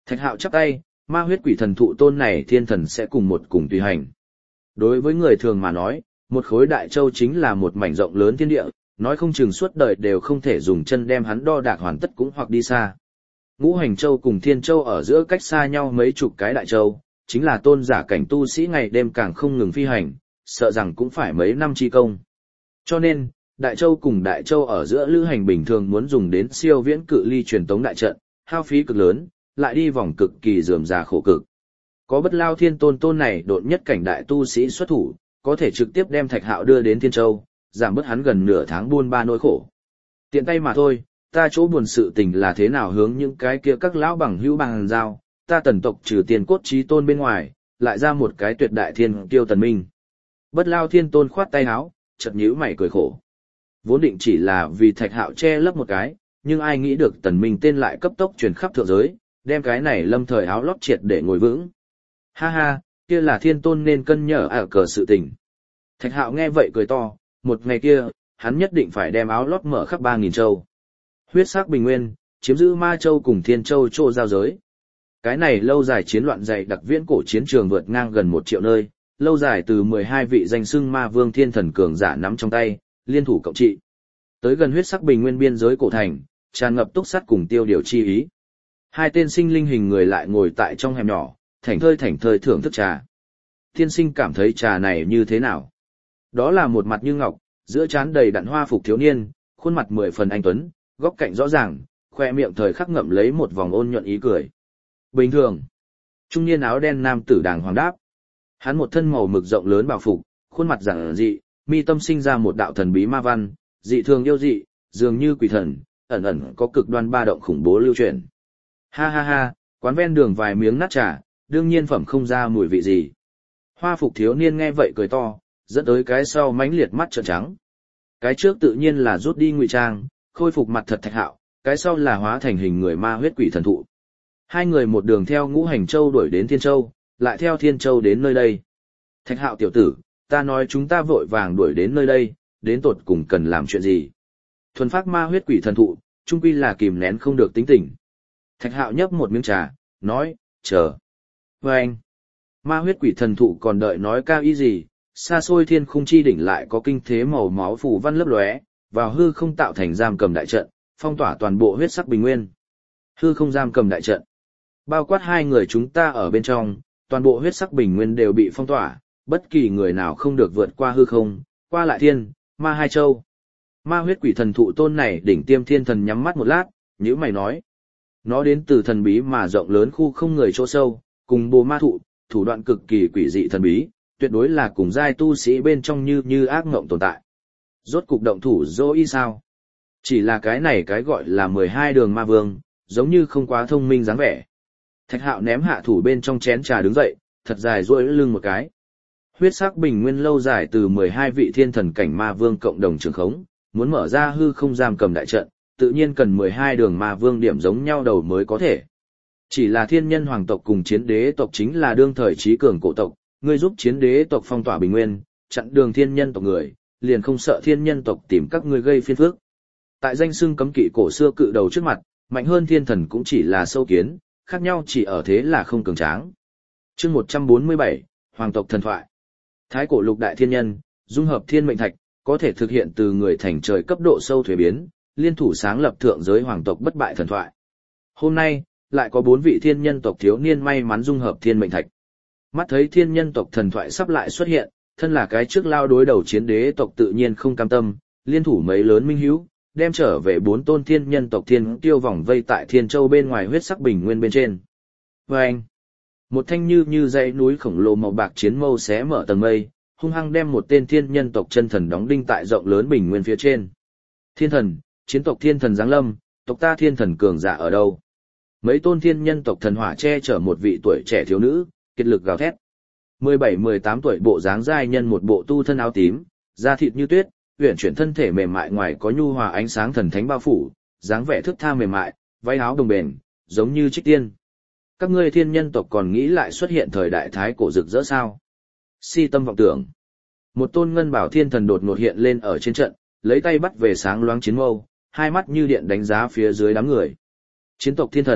Thạch Hạo chắp tay, ma huyết quỷ thần thụ tôn này thiên thần sẽ cùng một cùng tùy hành. Đối với người thường mà nói, một khối đại châu chính là một mảnh rộng lớn thiên địa, nói không chừng suốt đời đều không thể dùng chân đem hắn đo đạc hoàn tất cũng hoặc đi xa. Ngũ hành châu cùng thiên châu ở giữa cách xa nhau mấy chục cái đại châu, chính là tôn giả cảnh tu sĩ ngày đêm càng không ngừng phi hành, sợ rằng cũng phải mấy năm chi công. Cho nên, đại châu cùng đại châu ở giữa lữ hành bình thường muốn dùng đến siêu viễn cự ly truyền tống đại trận, hao phí cực lớn, lại đi vòng cực kỳ rườm rà khổ cực. Có Bất Lao Thiên Tôn tôn này độn nhất cảnh đại tu sĩ xuất thủ, có thể trực tiếp đem Thạch Hạo đưa đến Thiên Châu, giảm bớt hắn gần nửa tháng buôn ba nỗi khổ. Tiện tay mà thôi, ta chỗ buồn sự tình là thế nào hướng những cái kia các lão bằng hữu bằng giao, ta tần tộc trừ tiền cốt trí tôn bên ngoài, lại ra một cái tuyệt đại thiên kiêu tần minh. Bất Lao Thiên Tôn khoát tay áo, chợt nhíu mày cười khổ. Vốn định chỉ là vì Thạch Hạo che lấp một cái, nhưng ai nghĩ được tần minh tên lại cấp tốc truyền khắp thượng giới, đem cái này lâm thời áo lót triệt để ngồi vững. Ha ha, kia là Thiên Tôn nên cân nhở ở cờ sự tình. Thạch Hạo nghe vậy cười to, một ngày kia, hắn nhất định phải đem áo lót mở khắp ba nghìn châu. Huyết sắc bình nguyên, chiếm giữ Ma Châu cùng Thiên Châu chỗ giao giới. Cái này lâu dài chiến loạn dày đặc viễn cổ chiến trường vượt ngang gần một triệu nơi, lâu dài từ mười hai vị danh xưng Ma Vương Thiên Thần cường giả nắm trong tay, liên thủ cộng trị. Tới gần huyết sắc bình nguyên biên giới cổ thành, tràn ngập túc sắt cùng tiêu điều chi ý. Hai tên sinh linh hình người lại ngồi tại trong hẻm nhỏ, thảnh thơi thảnh thơi thưởng thức trà. Tiên sinh cảm thấy trà này như thế nào? Đó là một mặt như ngọc, giữa trán đầy đặn hoa phục thiếu niên, khuôn mặt mười phần anh tuấn, góc cạnh rõ ràng, khoe miệng thời khắc ngậm lấy một vòng ôn nhuận ý cười. Bình thường. Trung niên áo đen nam tử đàng hoàng đáp. Hắn một thân màu mực rộng lớn bào phục, khuôn mặt giản dị, mi tâm sinh ra một đạo thần bí ma văn, dị thường yêu dị, dường như quỷ thần, ẩn ẩn có cực đoan ba động khủng bố lưu truyền. Ha ha ha, quán ven đường vài miếng nát trà, đương nhiên phẩm không ra mùi vị gì. Hoa phục thiếu niên nghe vậy cười to, dẫn tới cái sau mãnh liệt mắt trợn trắng. Cái trước tự nhiên là rút đi ngụy trang, khôi phục mặt thật Thạch Hạo, cái sau là hóa thành hình người ma huyết quỷ thần thụ. Hai người một đường theo Ngũ Hành Châu đuổi đến Thiên Châu, lại theo Thiên Châu đến nơi đây. Thạch Hạo tiểu tử, ta nói chúng ta vội vàng đuổi đến nơi đây, đến tột cùng cần làm chuyện gì? Thuần phát ma huyết quỷ thần thụ, chung quy là kìm nén không được tính tình. Thạch Hạo nhấp một miếng trà, nói, chờ. Và anh, ma huyết quỷ thần thụ còn đợi nói cao ý gì, xa xôi thiên khung chi đỉnh lại có kinh thế màu máu phù văn lấp lóe, vào hư không tạo thành giam cầm đại trận, phong tỏa toàn bộ huyết sắc bình nguyên. Hư không giam cầm đại trận, bao quát hai người chúng ta ở bên trong, toàn bộ huyết sắc bình nguyên đều bị phong tỏa, bất kỳ người nào không được vượt qua hư không, qua lại thiên, ma hai châu. Ma huyết quỷ thần thụ tôn này đỉnh tiêm thiên thần nhắm mắt một lát, nhữ mày nói. Nó đến từ thần bí mà rộng lớn khu không người chỗ sâu, cùng bồ ma thụ, thủ đoạn cực kỳ quỷ dị thần bí, tuyệt đối là cùng giai tu sĩ bên trong như như ác ngộng tồn tại. Rốt cục động thủ dỗ y sao? Chỉ là cái này cái gọi là mười hai đường ma vương, giống như không quá thông minh dáng vẻ. Thạch Hạo ném hạ thủ bên trong chén trà đứng dậy, thật dài duỗi lưng một cái. Huyết sắc bình nguyên lâu dài từ mười hai vị thiên thần cảnh ma vương cộng đồng trường khống, muốn mở ra hư không giam cầm đại trận, tự nhiên cần mười hai đường ma vương điểm giống nhau đầu mới có thể. Chỉ là thiên nhân hoàng tộc cùng chiến đế tộc chính là đương thời trí cường cổ tộc, ngươi giúp chiến đế tộc phong tỏa bình nguyên, chặn đường thiên nhân tộc người, liền không sợ thiên nhân tộc tìm các ngươi gây phiền phức. Tại danh xưng cấm kỵ cổ xưa cự đầu trước mặt, mạnh hơn thiên thần cũng chỉ là sâu kiến, khác nhau chỉ ở thế là không cường tráng. Chương một trăm bốn mươi bảy, Hoàng tộc thần thoại. Thái cổ lục đại thiên nhân, dung hợp thiên mệnh thạch, có thể thực hiện từ người thành trời cấp độ sâu thuế biến, liên thủ sáng lập thượng giới hoàng tộc bất bại thần thoại. Hôm nay, lại có bốn vị thiên nhân tộc thiếu niên may mắn dung hợp thiên mệnh thạch. Mắt thấy thiên nhân tộc thần thoại sắp lại xuất hiện, thân là cái trước lao đối đầu chiến đế tộc tự nhiên không cam tâm, liên thủ mấy lớn minh hữu, đem trở về bốn tôn thiên nhân tộc thiên tiêu vòng vây tại Thiên Châu bên ngoài huyết sắc bình nguyên bên trên. Và anh, một thanh như như dãy núi khổng lồ màu bạc chiến mâu xé mở tầng mây, hung hăng đem một tên thiên nhân tộc chân thần đóng đinh tại rộng lớn bình nguyên phía trên. Thiên thần, chiến tộc thiên thần giáng lâm, tộc ta thiên thần cường giả ở đâu? Mấy tôn thiên nhân tộc thần hỏa che chở một vị tuổi trẻ thiếu nữ, kiệt lực gào thét. mười bảy mười tám tuổi bộ dáng giai nhân một bộ tu thân áo tím, da thịt như tuyết, uyển chuyển thân thể mềm mại ngoài có nhu hòa ánh sáng thần thánh bao phủ, dáng vẻ thướt tha mềm mại, váy áo đồng bền, giống như trích tiên. Các ngươi thiên nhân tộc còn nghĩ lại xuất hiện thời đại thái cổ rực rỡ sao? Si tâm vọng tưởng. Một tôn ngân bảo thiên thần đột ngột hiện lên ở trên trận, lấy tay bắt về sáng loáng chiến mâu, hai mắt như điện đánh giá phía dưới đám người. Chiến tộc thiên thần,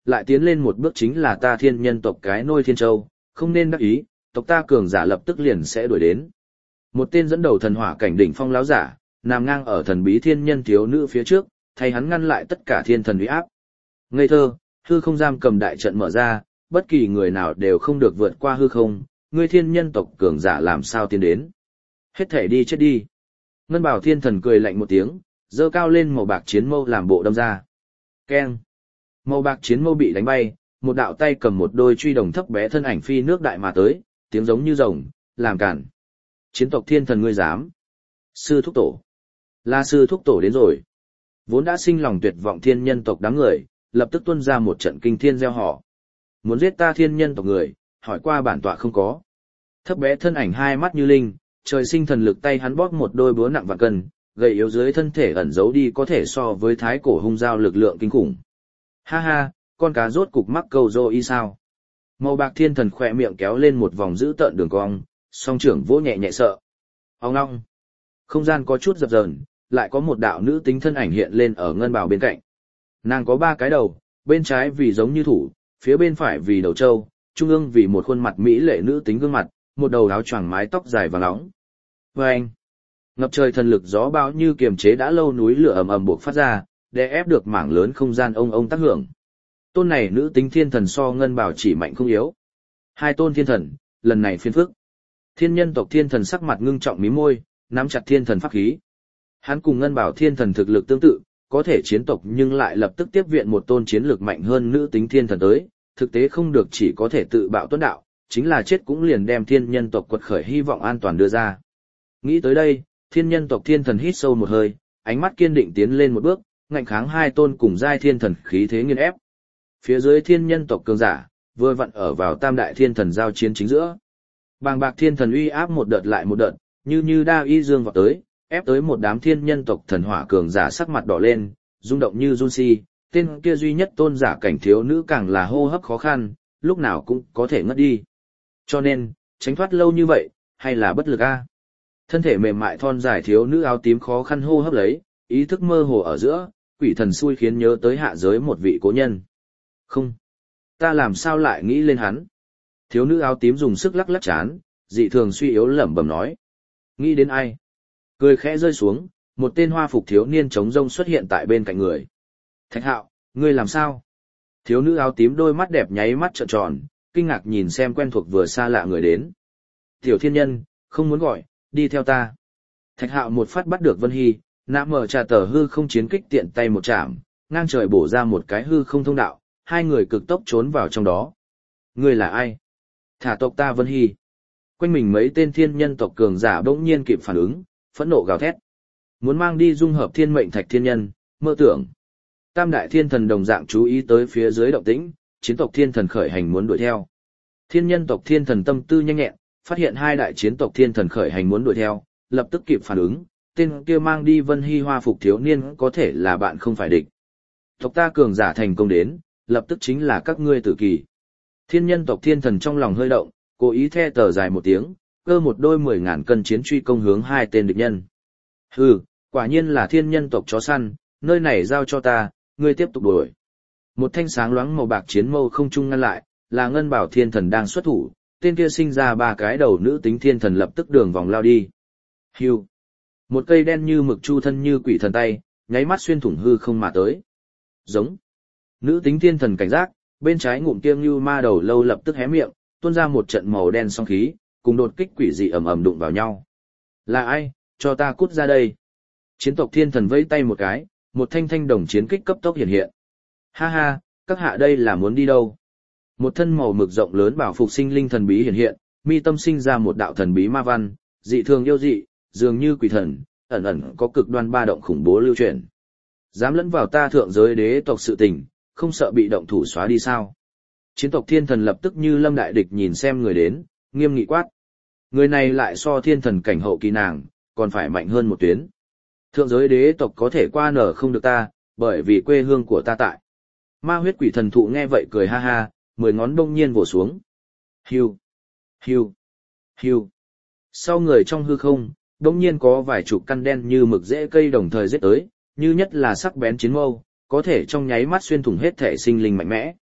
lại tiến lên một bước chính là ta thiên nhân tộc cái nôi thiên châu, không nên đắc ý, tộc ta cường giả lập tức liền sẽ đuổi đến. Một tên dẫn đầu thần hỏa cảnh đỉnh phong láo giả, nằm ngang ở thần bí thiên nhân thiếu nữ phía trước, thay hắn ngăn lại tất cả thiên thần uy áp. Ngây thơ, hư không giam cầm đại trận mở ra, bất kỳ người nào đều không được vượt qua hư không, ngươi thiên nhân tộc cường giả làm sao tiến đến. Hết thể đi chết đi. Ngân Bảo thiên thần cười lạnh một tiếng, giơ cao lên màu bạc chiến mâu làm bộ đâm ra. Keng. Màu bạc chiến mâu bị đánh bay, một đạo tay cầm một đôi truy đồng thấp bé thân ảnh phi nước đại mà tới, tiếng giống như rồng, làm cản. Chiến tộc thiên thần ngươi dám. Sư thúc tổ. La sư thúc tổ đến rồi. Vốn đã sinh lòng tuyệt vọng thiên nhân tộc đám người, lập tức tuôn ra một trận kinh thiên gieo họ. Muốn giết ta thiên nhân tộc người, hỏi qua bản tọa không có. Thấp bé thân ảnh hai mắt như linh, trời sinh thần lực tay hắn bóp một đôi búa nặng vạn cân, gầy yếu dưới thân thể ẩn giấu đi có thể so với thái cổ hung dao lực lượng kinh khủng. Ha ha, con cá rốt cục mắc câu rô y sao. Màu bạc thiên thần khỏe miệng kéo lên một vòng dữ tợn đường cong, song trưởng vỗ nhẹ nhẹ sợ. Ông ngong. Không gian có chút dập dờn, lại có một đạo nữ tính thân ảnh hiện lên ở ngân bào bên cạnh. Nàng có ba cái đầu, bên trái vì giống như thủ, phía bên phải vì đầu trâu, trung ương vì một khuôn mặt mỹ lệ nữ tính gương mặt, một đầu áo choàng mái tóc dài vàng óng. Vâng! Ngập trời thần lực gió bão như kiềm chế đã lâu núi lửa ầm ầm buộc phát ra, để ép được mảng lớn không gian ông ông tác hưởng. Tôn này nữ tính thiên thần so ngân bào chỉ mạnh không yếu. Hai tôn thiên thần, lần này phiên phức. Thiên nhân tộc thiên thần sắc mặt ngưng trọng mí môi, nắm chặt thiên thần pháp khí. Hắn cùng ngân bào thiên thần thực lực tương tự, có thể chiến tộc nhưng lại lập tức tiếp viện một tôn chiến lược mạnh hơn nữ tính thiên thần tới, thực tế không được chỉ có thể tự bạo tuấn đạo, chính là chết cũng liền đem thiên nhân tộc quật khởi hy vọng an toàn đưa ra. Nghĩ tới đây, thiên nhân tộc thiên thần hít sâu một hơi, ánh mắt kiên định tiến lên một bước, ngạnh kháng hai tôn cùng giai thiên thần khí thế nghiền ép. Phía dưới thiên nhân tộc cường giả, vừa vặn ở vào tam đại thiên thần giao chiến chính giữa. Bàng bạc thiên thần uy áp một đợt lại một đợt, như như đa y dương vọt tới, ép tới một đám thiên nhân tộc thần hỏa cường giả sắc mặt đỏ lên, rung động như run si, tên kia duy nhất tôn giả cảnh thiếu nữ càng là hô hấp khó khăn, lúc nào cũng có thể ngất đi. Cho nên, tránh thoát lâu như vậy, hay là bất lực a? Thân thể mềm mại thon dài thiếu nữ áo tím khó khăn hô hấp lấy, ý thức mơ hồ ở giữa, quỷ thần xui khiến nhớ tới hạ giới một vị cố nhân. Không, ta làm sao lại nghĩ lên hắn? Thiếu nữ áo tím dùng sức lắc lắc chán, dị thường suy yếu lẩm bẩm nói. Nghĩ đến ai? Cười khẽ rơi xuống, một tên hoa phục thiếu niên trống rông xuất hiện tại bên cạnh người. Thạch Hạo, ngươi làm sao? Thiếu nữ áo tím đôi mắt đẹp nháy mắt trợn tròn, kinh ngạc nhìn xem quen thuộc vừa xa lạ người đến. Tiểu thiên nhân, không muốn gọi, đi theo ta. Thạch Hạo một phát bắt được Vân Hy, nã mở trà tờ hư không chiến kích tiện tay một chạm, ngang trời bổ ra một cái hư không thông đạo, hai người cực tốc trốn vào trong đó. Ngươi là ai? Thả tộc ta Vân Hy. Quanh mình mấy tên thiên nhân tộc cường giả bỗng nhiên kịp phản ứng, phẫn nộ gào thét. Muốn mang đi dung hợp thiên mệnh thạch thiên nhân, mơ tưởng. Tam đại thiên thần đồng dạng chú ý tới phía dưới động tĩnh, chiến tộc thiên thần khởi hành muốn đuổi theo. Thiên nhân tộc thiên thần tâm tư nhanh nhẹn, phát hiện hai đại chiến tộc thiên thần khởi hành muốn đuổi theo, lập tức kịp phản ứng, tên kia mang đi Vân Hy hoa phục thiếu niên có thể là bạn không phải địch. Tộc ta cường giả thành công đến, lập tức chính là các ngươi tử kỳ. Thiên nhân tộc thiên thần trong lòng hơi động, cố ý the tờ dài một tiếng, cơ một đôi mười ngàn cân chiến truy công hướng hai tên địch nhân. Hừ, quả nhiên là thiên nhân tộc chó săn, nơi này giao cho ta, ngươi tiếp tục đuổi. Một thanh sáng loáng màu bạc chiến mâu không trung ngăn lại, là ngân bảo thiên thần đang xuất thủ, tên kia sinh ra ba cái đầu nữ tính thiên thần lập tức đường vòng lao đi. Hưu. Một cây đen như mực chu thân như quỷ thần tay, nháy mắt xuyên thủng hư không mà tới. Giống. Nữ tính thiên thần cảnh giác, bên trái ngụm kiêng như ma đầu lâu lập tức hé miệng, tuôn ra một trận màu đen song khí, cùng đột kích quỷ dị ầm ầm đụng vào nhau. Là ai, cho ta cút ra đây. Chiến tộc thiên thần vẫy tay một cái, một thanh thanh đồng chiến kích cấp tốc hiện hiện. Ha ha, các hạ đây là muốn đi đâu? Một thân màu mực rộng lớn bảo phục sinh linh thần bí hiện hiện, mi tâm sinh ra một đạo thần bí ma văn, dị thường yêu dị, dường như quỷ thần, ẩn ẩn có cực đoan ba động khủng bố lưu truyền. Dám lẫn vào ta thượng giới đế tộc sự tình, không sợ bị động thủ xóa đi sao? Chiến tộc thiên thần lập tức như lâm đại địch nhìn xem người đến, nghiêm nghị quát. Người này lại so thiên thần cảnh hậu kỳ nàng, còn phải mạnh hơn một tuyến. Thượng giới đế tộc có thể qua nở không được ta, bởi vì quê hương của ta tại. Ma huyết quỷ thần thụ nghe vậy cười ha ha, mười ngón đông nhiên vỗ xuống. Hiu, hiu, hiu. Sau người trong hư không, đông nhiên có vài chục căn đen như mực rễ cây đồng thời giết tới, như nhất là sắc bén chiến mâu, có thể trong nháy mắt xuyên thủng hết thể sinh linh mạnh mẽ.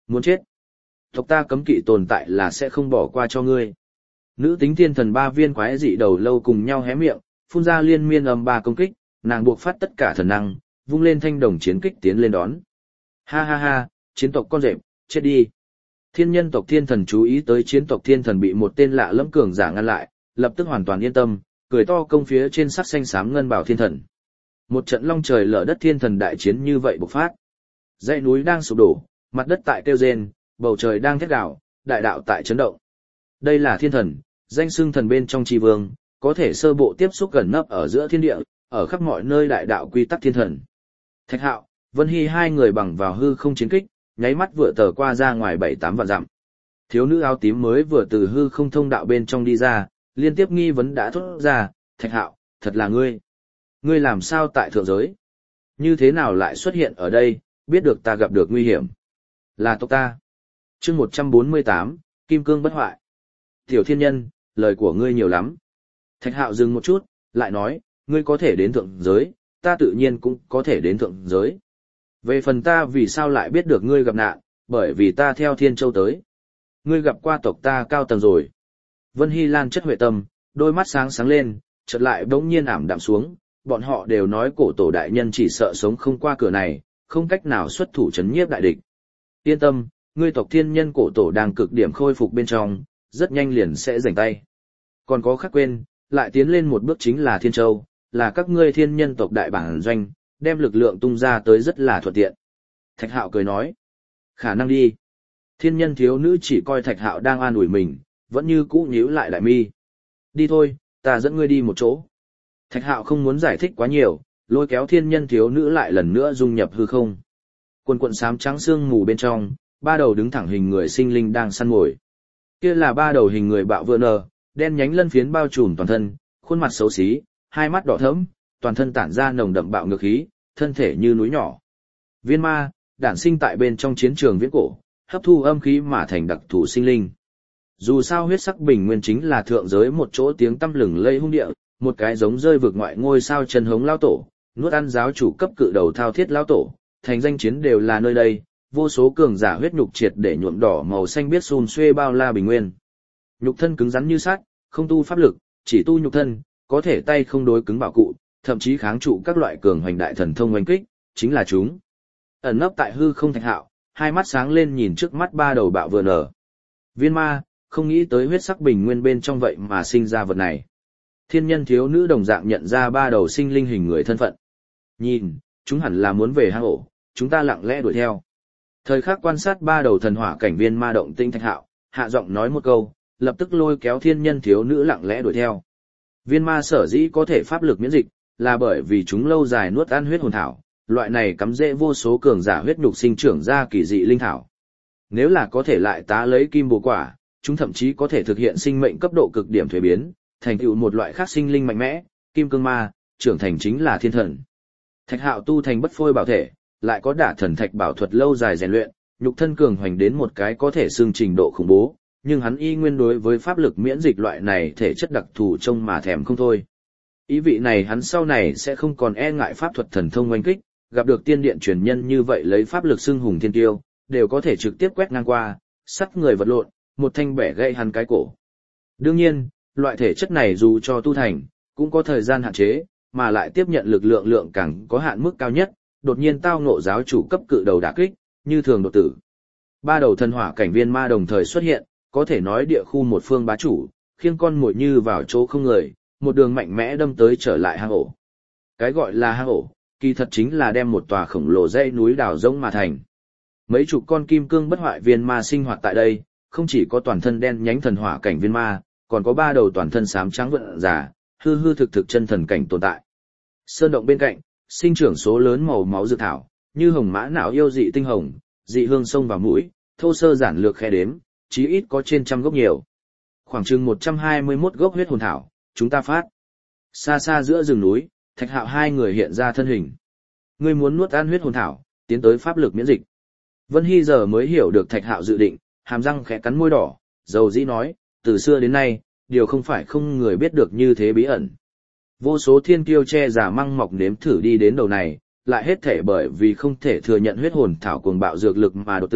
Muốn chết. Tộc ta cấm kỵ tồn tại là sẽ không bỏ qua cho ngươi. Nữ tính thiên thần ba viên quái dị đầu lâu cùng nhau hé miệng, phun ra liên miên âm ba công kích, nàng buộc phát tất cả thần năng, vung lên thanh đồng chiến kích tiến lên đón. Ha ha ha, chiến tộc con rệp, chết đi. Thiên nhân tộc thiên thần chú ý tới chiến tộc thiên thần bị một tên lạ lẫm cường giả ngăn lại, lập tức hoàn toàn yên tâm, cười to công phía trên sắc xanh xám ngân bảo thiên thần. Một trận long trời lở đất thiên thần đại chiến như vậy bộc phát. Dãy núi đang sụp đổ, mặt đất tại kêu rên, bầu trời đang thét gào, đại đạo tại chấn động. Đây là thiên thần, danh xưng thần bên trong tri vương, có thể sơ bộ tiếp xúc gần nấp ở giữa thiên địa, ở khắp mọi nơi đại đạo quy tắc thiên thần. Thạch Hạo, Vân Hy hai người bằng vào hư không chiến kích, nháy mắt vừa tờ qua ra ngoài bảy tám vạn dặm. Thiếu nữ áo tím mới vừa từ hư không thông đạo bên trong đi ra, liên tiếp nghi vấn đã thốt ra, Thạch Hạo, thật là ngươi. Ngươi làm sao tại thượng giới? Như thế nào lại xuất hiện ở đây, biết được ta gặp được nguy hiểm? Là tộc ta. Chương một trăm bốn mươi tám, Kim Cương bất hoại. Tiểu thiên nhân, lời của ngươi nhiều lắm. Thạch Hạo dừng một chút, lại nói, ngươi có thể đến thượng giới, ta tự nhiên cũng có thể đến thượng giới. Về phần ta vì sao lại biết được ngươi gặp nạn, bởi vì ta theo Thiên Châu tới. Ngươi gặp qua tộc ta cao tầng rồi. Vân Hy Lan chất huệ tâm, đôi mắt sáng sáng lên, chợt lại bỗng nhiên ảm đạm xuống, bọn họ đều nói cổ tổ đại nhân chỉ sợ sống không qua cửa này, không cách nào xuất thủ chấn nhiếp đại địch. Yên tâm, ngươi tộc thiên nhân cổ tổ đang cực điểm khôi phục bên trong, rất nhanh liền sẽ giành tay. Còn có khác quên, lại tiến lên một bước chính là Thiên Châu, là các ngươi thiên nhân tộc đại bản doanh, đem lực lượng tung ra tới rất là thuận tiện. Thạch Hạo cười nói, khả năng đi. Thiên nhân thiếu nữ chỉ coi Thạch Hạo đang an ủi mình, vẫn như cũ nhíu lại đại mi. Đi thôi, ta dẫn ngươi đi một chỗ. Thạch Hạo không muốn giải thích quá nhiều, lôi kéo thiên nhân thiếu nữ lại lần nữa dung nhập hư không. Quần quần xám trắng sương mù bên trong, ba đầu đứng thẳng hình người sinh linh đang săn mồi. Kia là ba đầu hình người bạo vựa nờ, đen nhánh lân phiến bao trùm toàn thân, khuôn mặt xấu xí, hai mắt đỏ thẫm, toàn thân tản ra nồng đậm bạo ngược khí, thân thể như núi nhỏ. Viên ma, đản sinh tại bên trong chiến trường viễn cổ, hấp thu âm khí mà thành đặc thù sinh linh. Dù sao huyết sắc bình nguyên chính là thượng giới một chỗ tiếng tăm lừng lây hung địa, một cái giống rơi vực ngoại ngôi sao chân hống lao tổ, nuốt ăn giáo chủ cấp cự đầu thao thiết lao tổ, thành danh chiến đều là nơi đây, vô số cường giả huyết nhục triệt để nhuộm đỏ màu xanh biết xun xuê bao la bình nguyên. Nhục thân cứng rắn như sắt, không tu pháp lực, chỉ tu nhục thân, có thể tay không đối cứng bảo cụ, thậm chí kháng trụ các loại cường hoành đại thần thông oanh kích, chính là chúng. Ẩn nấp tại hư không Thạch Hạo, hai mắt sáng lên nhìn trước mắt ba đầu bạo vừa nở. Viên ma, không nghĩ tới huyết sắc bình nguyên bên trong vậy mà sinh ra vật này. Thiên nhân thiếu nữ đồng dạng nhận ra ba đầu sinh linh hình người thân phận. Nhìn, chúng hẳn là muốn về hang ổ, chúng ta lặng lẽ đuổi theo. Thời khắc quan sát ba đầu thần hỏa cảnh viên ma động tinh Thạch Hạo, hạ giọng nói một câu, lập tức lôi kéo thiên nhân thiếu nữ lặng lẽ đuổi theo. Viên ma sở dĩ có thể pháp lực miễn dịch, là bởi vì chúng lâu dài nuốt ăn huyết hồn thảo, loại này cắm rễ vô số cường giả huyết nhục sinh trưởng ra kỳ dị linh thảo. Nếu là có thể lại tá lấy kim bồ quả, chúng thậm chí có thể thực hiện sinh mệnh cấp độ cực điểm thuế biến, thành tựu một loại khác sinh linh mạnh mẽ, kim cương ma, trưởng thành chính là thiên thần. Thạch Hạo tu thành bất phôi bảo thể, lại có đả thần thạch bảo thuật lâu dài rèn luyện, nhục thân cường hoành đến một cái có thể xương trình độ khủng bố, nhưng hắn y nguyên đối với pháp lực miễn dịch loại này thể chất đặc thù trông mà thèm không thôi. Ý vị này hắn sau này sẽ không còn e ngại pháp thuật thần thông oanh kích, gặp được tiên điện truyền nhân như vậy lấy pháp lực xưng hùng thiên tiêu, đều có thể trực tiếp quét ngang qua, sắt người vật lộn, một thanh bẻ gãy hắn cái cổ. Đương nhiên, loại thể chất này dù cho tu thành, cũng có thời gian hạn chế, mà lại tiếp nhận lực lượng lượng càng có hạn mức cao nhất, đột nhiên tao ngộ giáo chủ cấp cự đầu đả kích, như thường đột tử. Ba đầu thần hỏa cảnh viên ma đồng thời xuất hiện, có thể nói địa khu một phương bá chủ, khiêng con muội như vào chỗ không người, một đường mạnh mẽ đâm tới trở lại hang ổ. Cái gọi là hang ổ, kỳ thật chính là đem một tòa khổng lồ dãy núi đào rỗng mà thành. Mấy chục con kim cương bất hoại viên ma sinh hoạt tại đây, không chỉ có toàn thân đen nhánh thần hỏa cảnh viên ma, còn có ba đầu toàn thân xám trắng vận giả, hư hư thực thực chân thần cảnh tồn tại. Sơn động bên cạnh, sinh trưởng số lớn màu máu dược thảo, như hồng mã não yêu dị tinh hồng, dị hương sông vào mũi, thô sơ giản lược khe đếm, chí ít có trên trăm gốc nhiều. Khoảng chừng một trăm hai mươi mốt gốc huyết hồn thảo, chúng ta phát. Xa xa giữa rừng núi, Thạch Hạo hai người hiện ra thân hình. Ngươi muốn nuốt ăn huyết hồn thảo, tiến tới pháp lực miễn dịch. Vân Hy giờ mới hiểu được Thạch Hạo dự định, hàm răng khẽ cắn môi đỏ, dầu dĩ nói, từ xưa đến nay, điều không phải không người biết được như thế bí ẩn. Vô số thiên kiêu che giả măng mọc nếm thử đi đến đầu này, lại hết thể bởi vì không thể thừa nhận huyết hồn thảo cuồng bạo dược lực mà đột tử,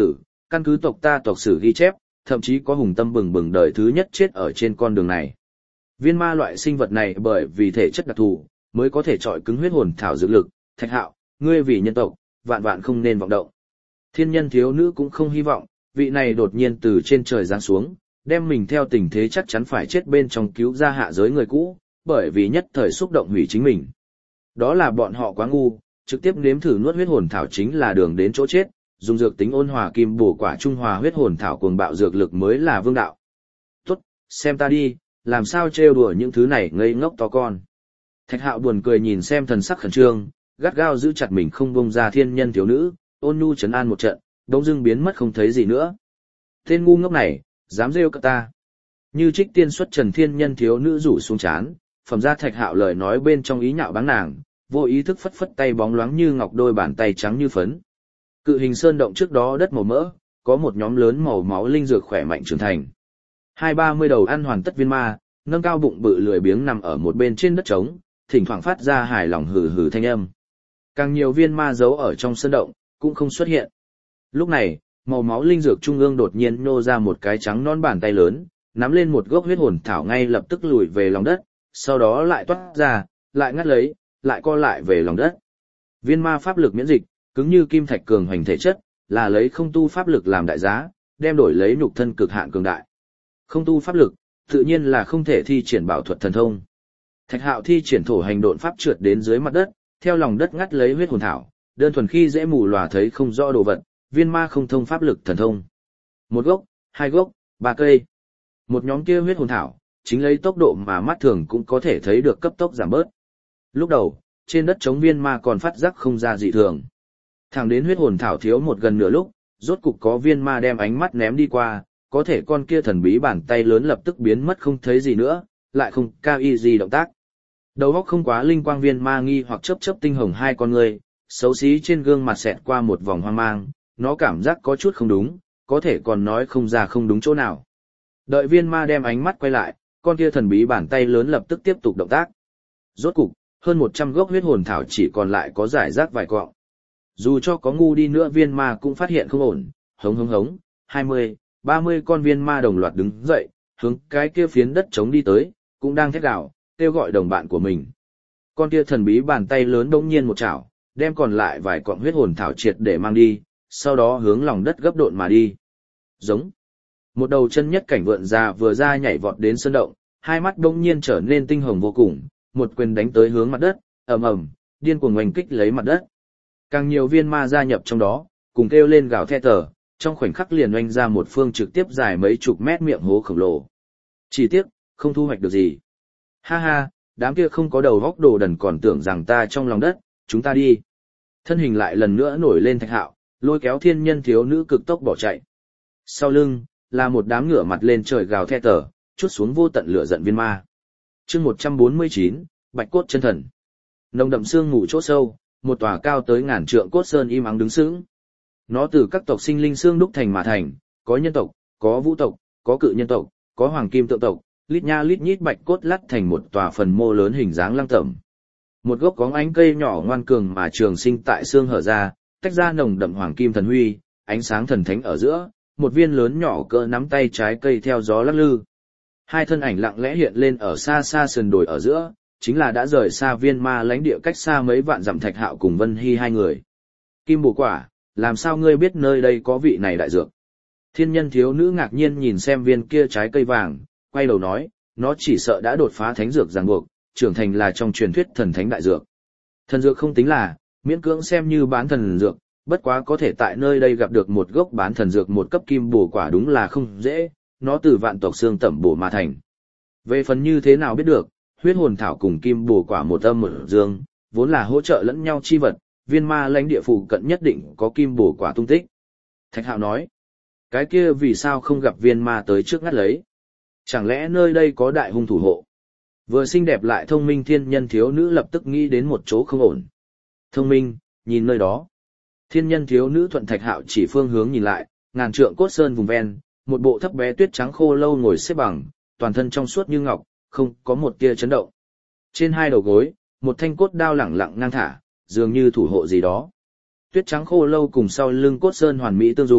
căn cứ tộc ta tộc sử ghi chép, thậm chí có hùng tâm bừng bừng đời thứ nhất chết ở trên con đường này. Viên ma loại sinh vật này bởi vì thể chất đặc thù, mới có thể trọi cứng huyết hồn thảo dược lực, Thạch Hạo, ngươi vì nhân tộc, vạn vạn không nên vọng động. Thiên nhân thiếu nữ cũng không hy vọng, vị này đột nhiên từ trên trời giáng xuống, đem mình theo tình thế chắc chắn phải chết bên trong cứu ra hạ giới người cũ, bởi vì nhất thời xúc động hủy chính mình. Đó là bọn họ quá ngu, trực tiếp nếm thử nuốt huyết hồn thảo chính là đường đến chỗ chết, dùng dược tính ôn hòa kim bổ quả trung hòa huyết hồn thảo cuồng bạo dược lực mới là vương đạo. Tốt, xem ta đi, làm sao trêu đùa những thứ này ngây ngốc to con. Thạch Hạo buồn cười nhìn xem thần sắc khẩn trương, gắt gao giữ chặt mình không bông ra thiên nhân thiếu nữ, ôn nhu trấn an một trận, bỗng dưng biến mất không thấy gì nữa. Tên ngu ngốc này, dám rêu cả ta. Như trích tiên xuất trần thiên nhân thiếu nữ rủ xuống chán, phẩm ra Thạch Hạo lời nói bên trong ý nhạo báng nàng, vô ý thức phất phất tay bóng loáng như ngọc đôi bàn tay trắng như phấn. Cự hình sơn động trước đó đất màu mỡ, có một nhóm lớn màu máu linh dược khỏe mạnh trưởng thành. Hai ba mươi đầu ăn hoàn tất viên ma, nâng cao bụng bự lười biếng nằm ở một bên trên đất trống, thỉnh thoảng phát ra hài lòng hừ hừ thanh âm. Càng nhiều viên ma giấu ở trong sơn động, cũng không xuất hiện. Lúc này, màu máu linh dược trung ương đột nhiên nhô ra một cái trắng non bàn tay lớn, nắm lên một gốc huyết hồn thảo ngay lập tức lùi về lòng đất, sau đó lại toát ra, lại ngắt lấy, lại co lại về lòng đất. Viên ma pháp lực miễn dịch, cứng như kim thạch cường hoành thể chất, là lấy không tu pháp lực làm đại giá, đem đổi lấy nhục thân cực hạn cường đại. Không tu pháp lực, tự nhiên là không thể thi triển bảo thuật thần thông. Thạch Hạo thi triển thổ hành độn pháp trượt đến dưới mặt đất, theo lòng đất ngắt lấy huyết hồn thảo, đơn thuần khi dễ mù lòa thấy không rõ đồ vật, viên ma không thông pháp lực thần thông. Một gốc, hai gốc, ba cây. Một nhóm kia huyết hồn thảo, chính lấy tốc độ mà mắt thường cũng có thể thấy được cấp tốc giảm bớt. Lúc đầu, trên đất trống viên ma còn phát giác không ra dị thường. Thẳng đến huyết hồn thảo thiếu một gần nửa lúc, rốt cục có viên ma đem ánh mắt ném đi qua, có thể con kia thần bí bàn tay lớn lập tức biến mất không thấy gì nữa, lại không cao y gì động tác. Đầu óc không quá linh quang viên ma nghi hoặc chớp chớp tinh hồng hai con người, xấu xí trên gương mặt xẹt qua một vòng hoang mang, nó cảm giác có chút không đúng, có thể còn nói không ra không đúng chỗ nào. Đợi viên ma đem ánh mắt quay lại, con kia thần bí bàn tay lớn lập tức tiếp tục động tác. Rốt cục, hơn một trăm gốc huyết hồn thảo chỉ còn lại có giải rác vài cọng. Dù cho có ngu đi nữa viên ma cũng phát hiện không ổn, hống hống hống, hai mươi, ba mươi con viên ma đồng loạt đứng dậy, hướng cái kia phiến đất trống đi tới, cũng đang thét gào, kêu gọi đồng bạn của mình. Con kia thần bí bàn tay lớn bỗng nhiên một chảo, đem còn lại vài cọng huyết hồn thảo triệt để mang đi, sau đó hướng lòng đất gấp độn mà đi. Giống. Một đầu chân nhất cảnh vượn ra vừa ra nhảy vọt đến sơn động, hai mắt bỗng nhiên trở nên tinh hồng vô cùng, một quyền đánh tới hướng mặt đất, ầm ầm, điên cuồng oanh kích lấy mặt đất. Càng nhiều viên ma gia nhập trong đó, cùng kêu lên gào thét tở, trong khoảnh khắc liền oanh ra một phương trực tiếp dài mấy chục mét miệng hố khổng lồ. Chỉ tiếc, không thu hoạch được gì. Ha ha, đám kia không có đầu góc đồ đần còn tưởng rằng ta trong lòng đất, chúng ta đi. Thân hình lại lần nữa nổi lên Thạch Hạo, lôi kéo thiên nhân thiếu nữ cực tốc bỏ chạy. Sau lưng, là một đám ngửa mặt lên trời gào thét tở, chút xuống vô tận lửa giận viên ma. Chương một trăm bốn mươi chín, Bạch cốt chân thần. Nồng đậm sương ngủ chỗ sâu, một tòa cao tới ngàn trượng cốt sơn im ắng đứng sững. Nó từ các tộc sinh linh xương đúc thành mà thành, có nhân tộc, có vũ tộc, có cự nhân tộc, có hoàng kim tượng tộc, lít nha lít nhít bạch cốt lắt thành một tòa phần mô lớn hình dáng lăng tẩm. Một gốc có ánh cây nhỏ ngoan cường mà trường sinh tại xương hở ra, tách ra nồng đậm hoàng kim thần huy, ánh sáng thần thánh ở giữa, một viên lớn nhỏ cỡ nắm tay trái cây theo gió lắc lư. Hai thân ảnh lặng lẽ hiện lên ở xa xa sườn đồi ở giữa, chính là đã rời xa viên ma lãnh địa cách xa mấy vạn dặm Thạch Hạo cùng Vân Hy hai người. Kim bổ quả, làm sao ngươi biết nơi đây có vị này đại dược? Thiên nhân thiếu nữ ngạc nhiên nhìn xem viên kia trái cây vàng, quay đầu nói, nó chỉ sợ đã đột phá thánh dược ràng buộc, trưởng thành là trong truyền thuyết thần thánh đại dược. Thần dược không tính là, miễn cưỡng xem như bán thần dược, bất quá có thể tại nơi đây gặp được một gốc bán thần dược một cấp kim bổ quả đúng là không dễ, nó từ vạn tộc xương tẩm bổ mà thành. Về phần như thế nào biết được, huyết hồn thảo cùng kim bổ quả một âm một dương, vốn là hỗ trợ lẫn nhau chi vật, viên ma lãnh địa phụ cận nhất định có kim bổ quả tung tích. Thạch Hạo nói, cái kia vì sao không gặp viên ma tới trước ngắt lấy? Chẳng lẽ nơi đây có đại hung thủ hộ? Vừa xinh đẹp lại thông minh thiên nhân thiếu nữ lập tức nghĩ đến một chỗ không ổn. Thông minh, nhìn nơi đó. Thiên nhân thiếu nữ thuận Thạch Hạo chỉ phương hướng nhìn lại, ngàn trượng cốt sơn vùng ven, một bộ thấp bé tuyết trắng khô lâu ngồi xếp bằng, toàn thân trong suốt như ngọc, không có một tia chấn động. Trên hai đầu gối, một thanh cốt đao lẳng lặng ngang thả, dường như thủ hộ gì đó. Tuyết trắng khô lâu cùng sau lưng cốt sơn hoàn mỹ tương dung,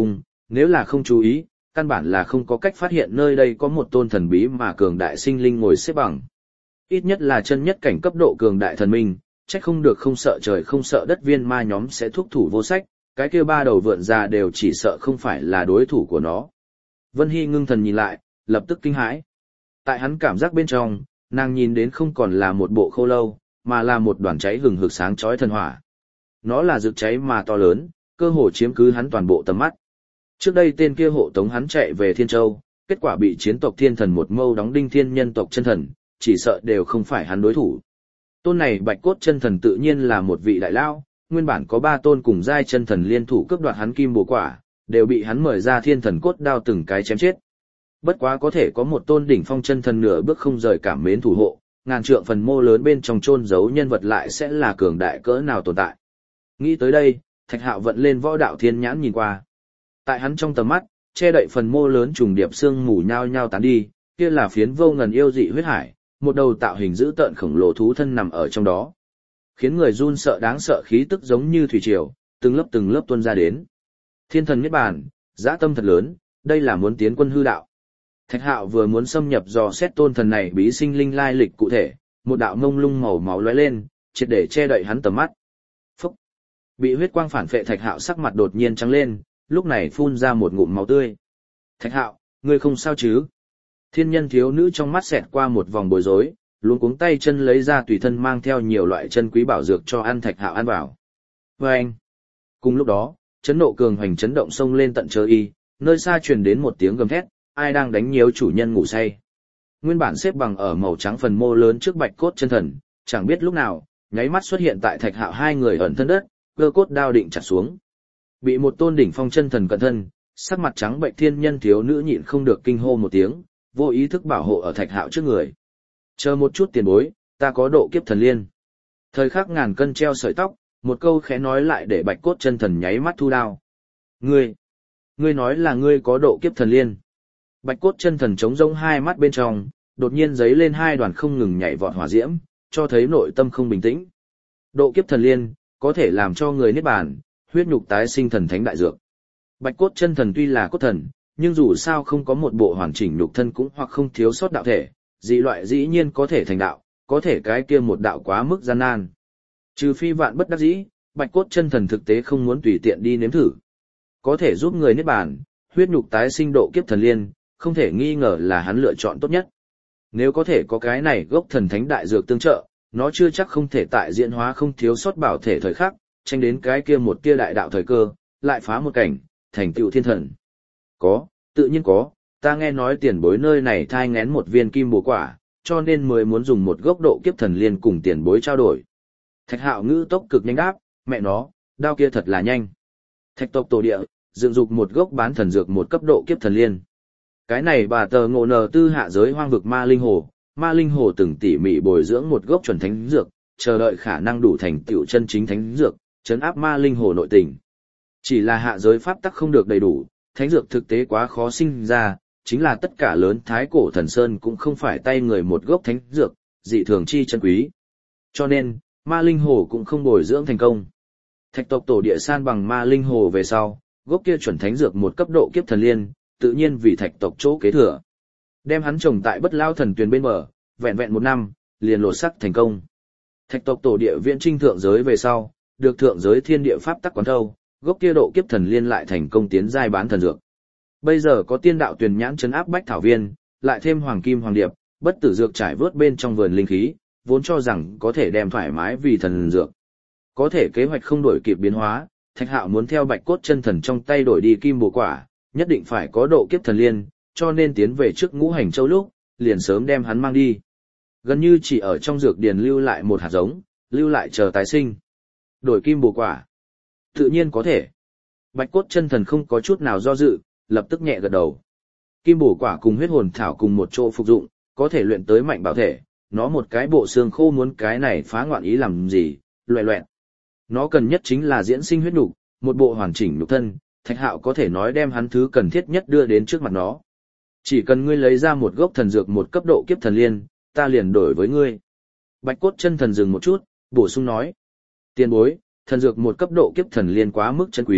Nếu là không chú ý, căn bản là không có cách phát hiện nơi đây có một tôn thần bí mà cường đại sinh linh ngồi xếp bằng. Ít nhất là chân nhất cảnh cấp độ cường đại thần minh, trách không được không sợ trời không sợ đất viên ma nhóm sẽ thúc thủ vô sách, cái kia ba đầu vượn già đều chỉ sợ không phải là đối thủ của nó. Vân Hy ngưng thần nhìn lại, lập tức kinh hãi. Tại hắn cảm giác bên trong, nàng nhìn đến không còn là một bộ khô lâu, mà là một đoàn cháy hừng hực sáng chói thần hỏa. Nó là rực cháy mà to lớn, cơ hồ chiếm cứ hắn toàn bộ tầm mắt. Trước đây tên kia hộ tống hắn chạy về Thiên Châu, kết quả bị chiến tộc thiên thần một mâu đóng đinh thiên nhân tộc chân thần, chỉ sợ đều không phải hắn đối thủ. Tôn này bạch cốt chân thần tự nhiên là một vị đại lao, nguyên bản có ba tôn cùng giai chân thần liên thủ cướp đoạt hắn kim bồ quả, đều bị hắn mời ra thiên thần cốt đao từng cái chém chết. Bất quá có thể có một tôn đỉnh phong chân thần nửa bước không rời cảm mến thủ hộ, ngàn trượng phần mô lớn bên trong chôn giấu nhân vật lại sẽ là cường đại cỡ nào tồn tại. Nghĩ tới đây, Thạch Hạo vận lên võ đạo thiên nhãn nhìn qua. Tại hắn trong tầm mắt, che đậy phần mô lớn trùng điệp xương mù nhao nhao tán đi, kia là phiến vô ngần yêu dị huyết hải, một đầu tạo hình dữ tợn khổng lồ thú thân nằm ở trong đó. Khiến người run sợ đáng sợ khí tức giống như thủy triều, từng lớp từng lớp tuôn ra đến. Thiên thần niết bàn, dã tâm thật lớn, đây là muốn tiến quân hư đạo. Thạch Hạo vừa muốn xâm nhập dò xét tôn thần này bí sinh linh lai lịch cụ thể, một đạo mông lung màu máu lóe lên, triệt để che đậy hắn tầm mắt. Phúc! Bị huyết quang phản phệ Thạch Hạo sắc mặt đột nhiên trắng lên, lúc này phun ra một ngụm máu tươi. Thạch Hạo, ngươi không sao chứ? Thiên nhân thiếu nữ trong mắt xẹt qua một vòng bối rối, luống cuống tay chân lấy ra tùy thân mang theo nhiều loại chân quý bảo dược cho ăn Thạch Hạo ăn vào. Và anh! Cùng lúc đó, chấn nộ cường hoành chấn động sông lên tận trời y, nơi xa truyền đến một tiếng gầm thét, ai đang đánh nhiều chủ nhân ngủ say. Nguyên bản xếp bằng ở màu trắng phần mô lớn trước bạch cốt chân thần, chẳng biết lúc nào, nháy mắt xuất hiện tại Thạch Hạo hai người ẩn thân đất, cơ cốt đao định chặt xuống. Bị một tôn đỉnh phong chân thần cận thân, sắc mặt trắng bệnh thiên nhân thiếu nữ nhịn không được kinh hô một tiếng, vô ý thức bảo hộ ở Thạch Hạo trước người. Chờ một chút tiền bối, ta có độ kiếp thần liên. Thời khắc ngàn cân treo sợi tóc, một câu khẽ nói lại để bạch cốt chân thần nháy mắt thu đao. Ngươi, ngươi nói là ngươi có độ kiếp thần liên. Bạch cốt chân thần trống rỗng hai mắt bên trong, đột nhiên giấy lên hai đoàn không ngừng nhảy vọt hỏa diễm, cho thấy nội tâm không bình tĩnh. Độ kiếp thần liên, có thể làm cho người niết bàn, huyết nhục tái sinh thần thánh đại dược. Bạch cốt chân thần tuy là cốt thần, nhưng dù sao không có một bộ hoàn chỉnh nhục thân cũng hoặc không thiếu sót đạo thể, dị loại dĩ nhiên có thể thành đạo, có thể cái kia một đạo quá mức gian nan. Trừ phi vạn bất đắc dĩ, bạch cốt chân thần thực tế không muốn tùy tiện đi nếm thử. Có thể giúp người niết bàn, huyết nhục tái sinh độ kiếp thần liên, không thể nghi ngờ là hắn lựa chọn tốt nhất. Nếu có thể có cái này gốc thần thánh đại dược tương trợ, nó chưa chắc không thể tại diễn hóa không thiếu sót bảo thể thời khắc, tranh đến cái kia một tia đại đạo thời cơ, lại phá một cảnh, thành tựu thiên thần. Có, tự nhiên có, ta nghe nói tiền bối nơi này thai ngén một viên kim bồ quả, cho nên mới muốn dùng một gốc độ kiếp thần liên cùng tiền bối trao đổi. Thạch Hạo ngữ tốc cực nhanh đáp, mẹ nó, đao kia thật là nhanh. Thạch tộc tổ địa, dựng dục một gốc bán thần dược một cấp độ kiếp thần liên. Cái này bà tờ ngộ nờ tư hạ giới hoang vực ma linh hồ, ma linh hồ từng tỉ mỉ bồi dưỡng một gốc chuẩn thánh dược, chờ đợi khả năng đủ thành tựu chân chính thánh dược, chấn áp ma linh hồ nội tình. Chỉ là hạ giới pháp tắc không được đầy đủ, thánh dược thực tế quá khó sinh ra, chính là tất cả lớn thái cổ thần sơn cũng không phải tay người một gốc thánh dược, dị thường chi chân quý. Cho nên, ma linh hồ cũng không bồi dưỡng thành công. Thạch tộc tổ địa san bằng ma linh hồ về sau, gốc kia chuẩn thánh dược một cấp độ kiếp thần liên, tự nhiên vì thạch tộc chỗ kế thừa. Đem hắn trồng tại bất lao thần tuyền bên bờ, vẹn vẹn một năm, liền lột sắc thành công. Thạch tộc tổ địa viễn trinh thượng giới về sau, được thượng giới thiên địa pháp tắc quán thâu, gốc kia độ kiếp thần liên lại thành công tiến giai bán thần dược. Bây giờ có tiên đạo tuyền nhãn trấn áp bách thảo viên, lại thêm hoàng kim hoàng điệp, bất tử dược trải vớt bên trong vườn linh khí, vốn cho rằng có thể đem thoải mái vì thần dược. Có thể kế hoạch không đổi kịp biến hóa, Thạch Hạo muốn theo bạch cốt chân thần trong tay đổi đi kim bồ quả, nhất định phải có độ kiếp thần liên, cho nên tiến về trước ngũ hành châu lúc, liền sớm đem hắn mang đi. Gần như chỉ ở trong dược điền lưu lại một hạt giống, lưu lại chờ tái sinh. Đổi kim bồ quả. Tự nhiên có thể. Bạch cốt chân thần không có chút nào do dự, lập tức nhẹ gật đầu. Kim bổ quả cùng huyết hồn thảo cùng một chỗ phục dụng, có thể luyện tới mạnh bảo thể, nó một cái bộ xương khô muốn cái này phá ngoạn ý làm gì, loẹ loẹt. Nó cần nhất chính là diễn sinh huyết nục, một bộ hoàn chỉnh nhục thân, Thạch Hạo có thể nói đem hắn thứ cần thiết nhất đưa đến trước mặt nó. Chỉ cần ngươi lấy ra một gốc thần dược một cấp độ kiếp thần liên, ta liền đổi với ngươi. Bạch cốt chân thần dừng một chút, bổ sung nói. Tiền bối, thần dược một cấp độ kiếp thần liên quá mức chân quý,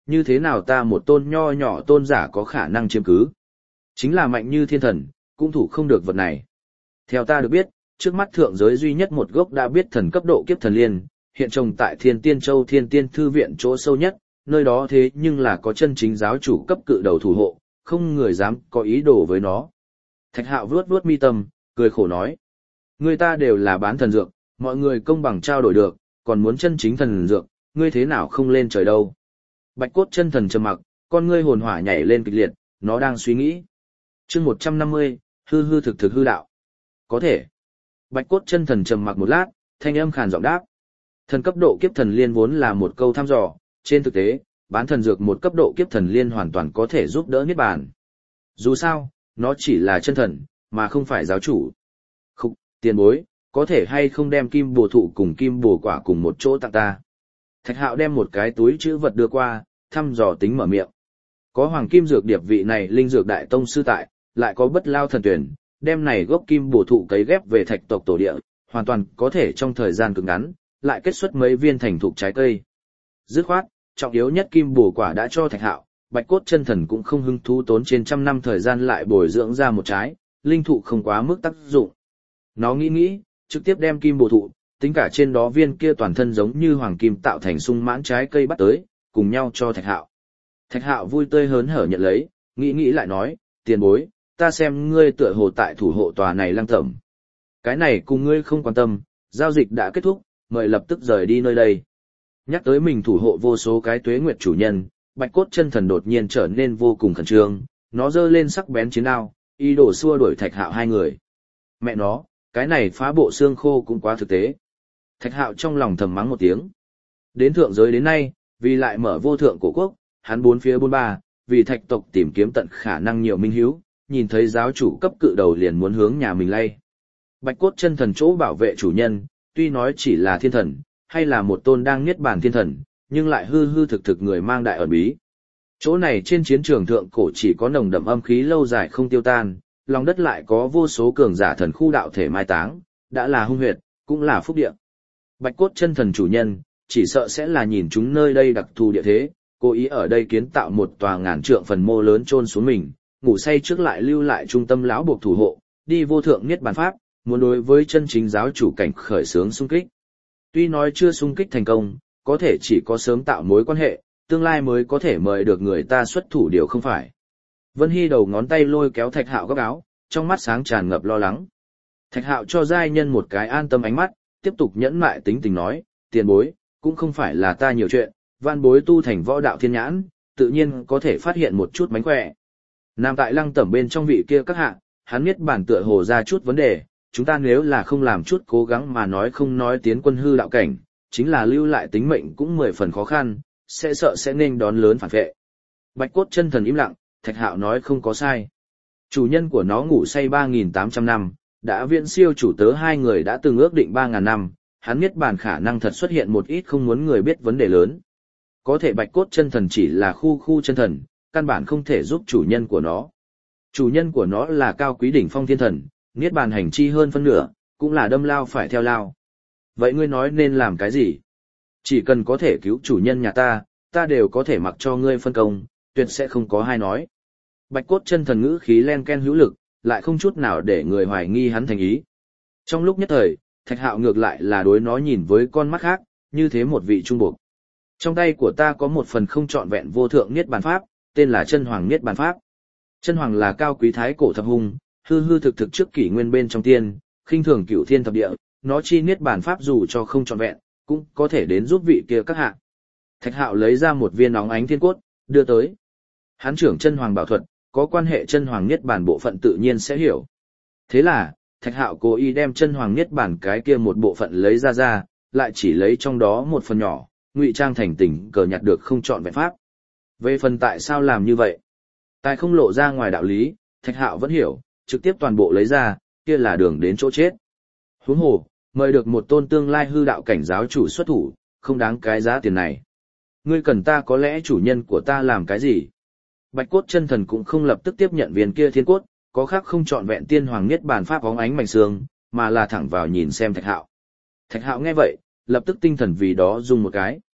như thế nào ta một tôn nho nhỏ tôn giả có khả năng chiếm cứ. Chính là mạnh như thiên thần, cũng thủ không được vật này. Theo ta được biết, trước mắt thượng giới duy nhất một gốc đã biết thần cấp độ kiếp thần liên, hiện trồng tại Thiên Tiên Châu Thiên Tiên Thư viện chỗ sâu nhất, nơi đó thế nhưng là có chân chính giáo chủ cấp cự đầu thủ hộ, không người dám có ý đồ với nó. Thạch Hạo vuốt vuốt mi tâm, cười khổ nói. Người ta đều là bán thần dược, mọi người công bằng trao đổi được, còn muốn chân chính thần dược, ngươi thế nào không lên trời đâu. Bạch cốt chân thần trầm mặc, con ngươi hồn hỏa nhảy lên kịch liệt, nó đang suy nghĩ. chương một trăm năm mươi, hư hư thực thực hư đạo. Có thể. Bạch cốt chân thần trầm mặc một lát, thanh âm khàn giọng đáp. Thần cấp độ kiếp thần liên vốn là một câu thăm dò, trên thực tế, bán thần dược một cấp độ kiếp thần liên hoàn toàn có thể giúp đỡ niết bàn. Dù sao, nó chỉ là chân thần, mà không phải giáo chủ. Khúc, tiền bối, có thể hay không đem kim bồ thụ cùng kim bồ quả cùng một chỗ tặng ta. Thạch Hạo đem một cái túi chữ vật đưa qua, thăm dò tính mở miệng. Có hoàng kim dược điệp vị này linh dược đại tông sư tại, lại có bất lao thần tuyển, đem này gốc kim bồ thụ cấy ghép về thạch tộc tổ địa, hoàn toàn có thể trong thời gian cực ngắn, lại kết xuất mấy viên thành thục trái cây. Dứt khoát, trọng yếu nhất kim bồ quả đã cho Thạch Hạo, Bạch cốt chân thần cũng không hứng thú tốn trên trăm năm thời gian lại bồi dưỡng ra một trái, linh thụ không quá mức tác dụng. Nó nghĩ nghĩ, trực tiếp đem kim bồ thụ, tính cả trên đó viên kia toàn thân giống như hoàng kim tạo thành sung mãn trái cây bắt tới, cùng nhau cho Thạch Hạo. Thạch Hạo vui tươi hớn hở nhận lấy, nghĩ nghĩ lại nói, tiền bối, ta xem ngươi tựa hồ tại thủ hộ tòa này lăng tẩm. Cái này cùng ngươi không quan tâm, giao dịch đã kết thúc, mời lập tức rời đi nơi đây. Nhắc tới mình thủ hộ vô số cái tuế nguyệt chủ nhân, Bạch cốt chân thần đột nhiên trở nên vô cùng khẩn trương, nó giơ lên sắc bén chiến đao, ý đồ xua đuổi Thạch Hạo hai người. Mẹ nó, cái này phá bộ xương khô cũng quá thực tế. Thạch Hạo trong lòng thầm mắng một tiếng. Đến thượng giới đến nay, vì lại mở vô thượng cổ quốc, hắn bốn phía bốn ba, vì thạch tộc tìm kiếm tận khả năng nhiều minh hiếu, nhìn thấy giáo chủ cấp cự đầu liền muốn hướng nhà mình lay. Bạch cốt chân thần chỗ bảo vệ chủ nhân, tuy nói chỉ là thiên thần, hay là một tôn đang niết bàn thiên thần, nhưng lại hư hư thực thực người mang đại ẩn bí. Chỗ này trên chiến trường thượng cổ chỉ có nồng đậm âm khí lâu dài không tiêu tan, lòng đất lại có vô số cường giả thần khu đạo thể mai táng, đã là hung huyệt, cũng là phúc địa. Bạch cốt chân thần chủ nhân, chỉ sợ sẽ là nhìn chúng nơi đây đặc thù địa thế, cố ý ở đây kiến tạo một tòa ngàn trượng phần mô lớn chôn xuống mình, ngủ say trước lại lưu lại trung tâm lão buộc thủ hộ, đi vô thượng niết bàn pháp, muốn đối với chân chính giáo chủ cảnh khởi xướng xung kích. Tuy nói chưa xung kích thành công, có thể chỉ có sớm tạo mối quan hệ, tương lai mới có thể mời được người ta xuất thủ điều không phải. Vân Hy đầu ngón tay lôi kéo Thạch Hạo góc áo, trong mắt sáng tràn ngập lo lắng. Thạch Hạo cho giai nhân một cái an tâm ánh mắt, tiếp tục nhẫn mại tính tình nói, tiền bối, cũng không phải là ta nhiều chuyện, văn bối tu thành võ đạo thiên nhãn, tự nhiên có thể phát hiện một chút mánh khỏe. Nam tại lăng tẩm bên trong vị kia các hạ, hắn biết bản tựa hồ ra chút vấn đề, chúng ta nếu là không làm chút cố gắng mà nói không nói tiến quân hư đạo cảnh, chính là lưu lại tính mệnh cũng mười phần khó khăn, sẽ sợ sẽ nên đón lớn phản vệ. Bạch cốt chân thần im lặng, Thạch Hạo nói không có sai. Chủ nhân của nó ngủ say ba nghìn tám trăm năm, đã viễn siêu chủ tớ hai người đã từng ước định ba nghìn năm, hắn biết bản khả năng thật xuất hiện một ít không muốn người biết vấn đề lớn. Có thể bạch cốt chân thần chỉ là khu khu chân thần, căn bản không thể giúp chủ nhân của nó. Chủ nhân của nó là cao quý đỉnh phong thiên thần, niết bàn hành chi hơn phân nửa, cũng là đâm lao phải theo lao. Vậy ngươi nói nên làm cái gì? Chỉ cần có thể cứu chủ nhân nhà ta, ta đều có thể mặc cho ngươi phân công, tuyệt sẽ không có hai nói. Bạch cốt chân thần ngữ khí len ken hữu lực, lại không chút nào để người hoài nghi hắn thành ý. Trong lúc nhất thời, Thạch Hạo ngược lại là đối nó nhìn với con mắt khác, như thế một vị trung buộc. Trong tay của ta có một phần không trọn vẹn vô thượng niết bàn pháp, tên là Chân Hoàng Niết Bàn Pháp. Chân Hoàng là cao quý thái cổ thập hung, hư hư thực thực trước kỷ nguyên bên trong tiên, khinh thường cửu thiên thập địa, nó chi niết bàn pháp dù cho không trọn vẹn, cũng có thể đến giúp vị kia các hạ. Thạch Hạo lấy ra một viên óng ánh thiên cốt, đưa tới. Hắn trưởng Chân Hoàng bảo thuật, có quan hệ Chân Hoàng Niết Bàn bộ phận tự nhiên sẽ hiểu. Thế là, Thạch Hạo cố ý đem Chân Hoàng Niết Bàn cái kia một bộ phận lấy ra ra, lại chỉ lấy trong đó một phần nhỏ, ngụy trang thành tình cờ nhặt được không trọn vẹn pháp. Về phần tại sao làm như vậy? Tại không lộ ra ngoài đạo lý, Thạch Hạo vẫn hiểu, trực tiếp toàn bộ lấy ra, kia là đường đến chỗ chết. Huống hồ, mời được một tôn tương lai hư đạo cảnh giáo chủ xuất thủ, không đáng cái giá tiền này. Ngươi cần ta có lẽ chủ nhân của ta làm cái gì? Bạch cốt chân thần cũng không lập tức tiếp nhận viên kia thiên cốt, có khác không trọn vẹn tiên hoàng niết bàn pháp bóng ánh mảnh xương, mà là thẳng vào nhìn xem Thạch Hạo. Thạch Hạo nghe vậy, lập tức tinh thần vì đó rung một cái.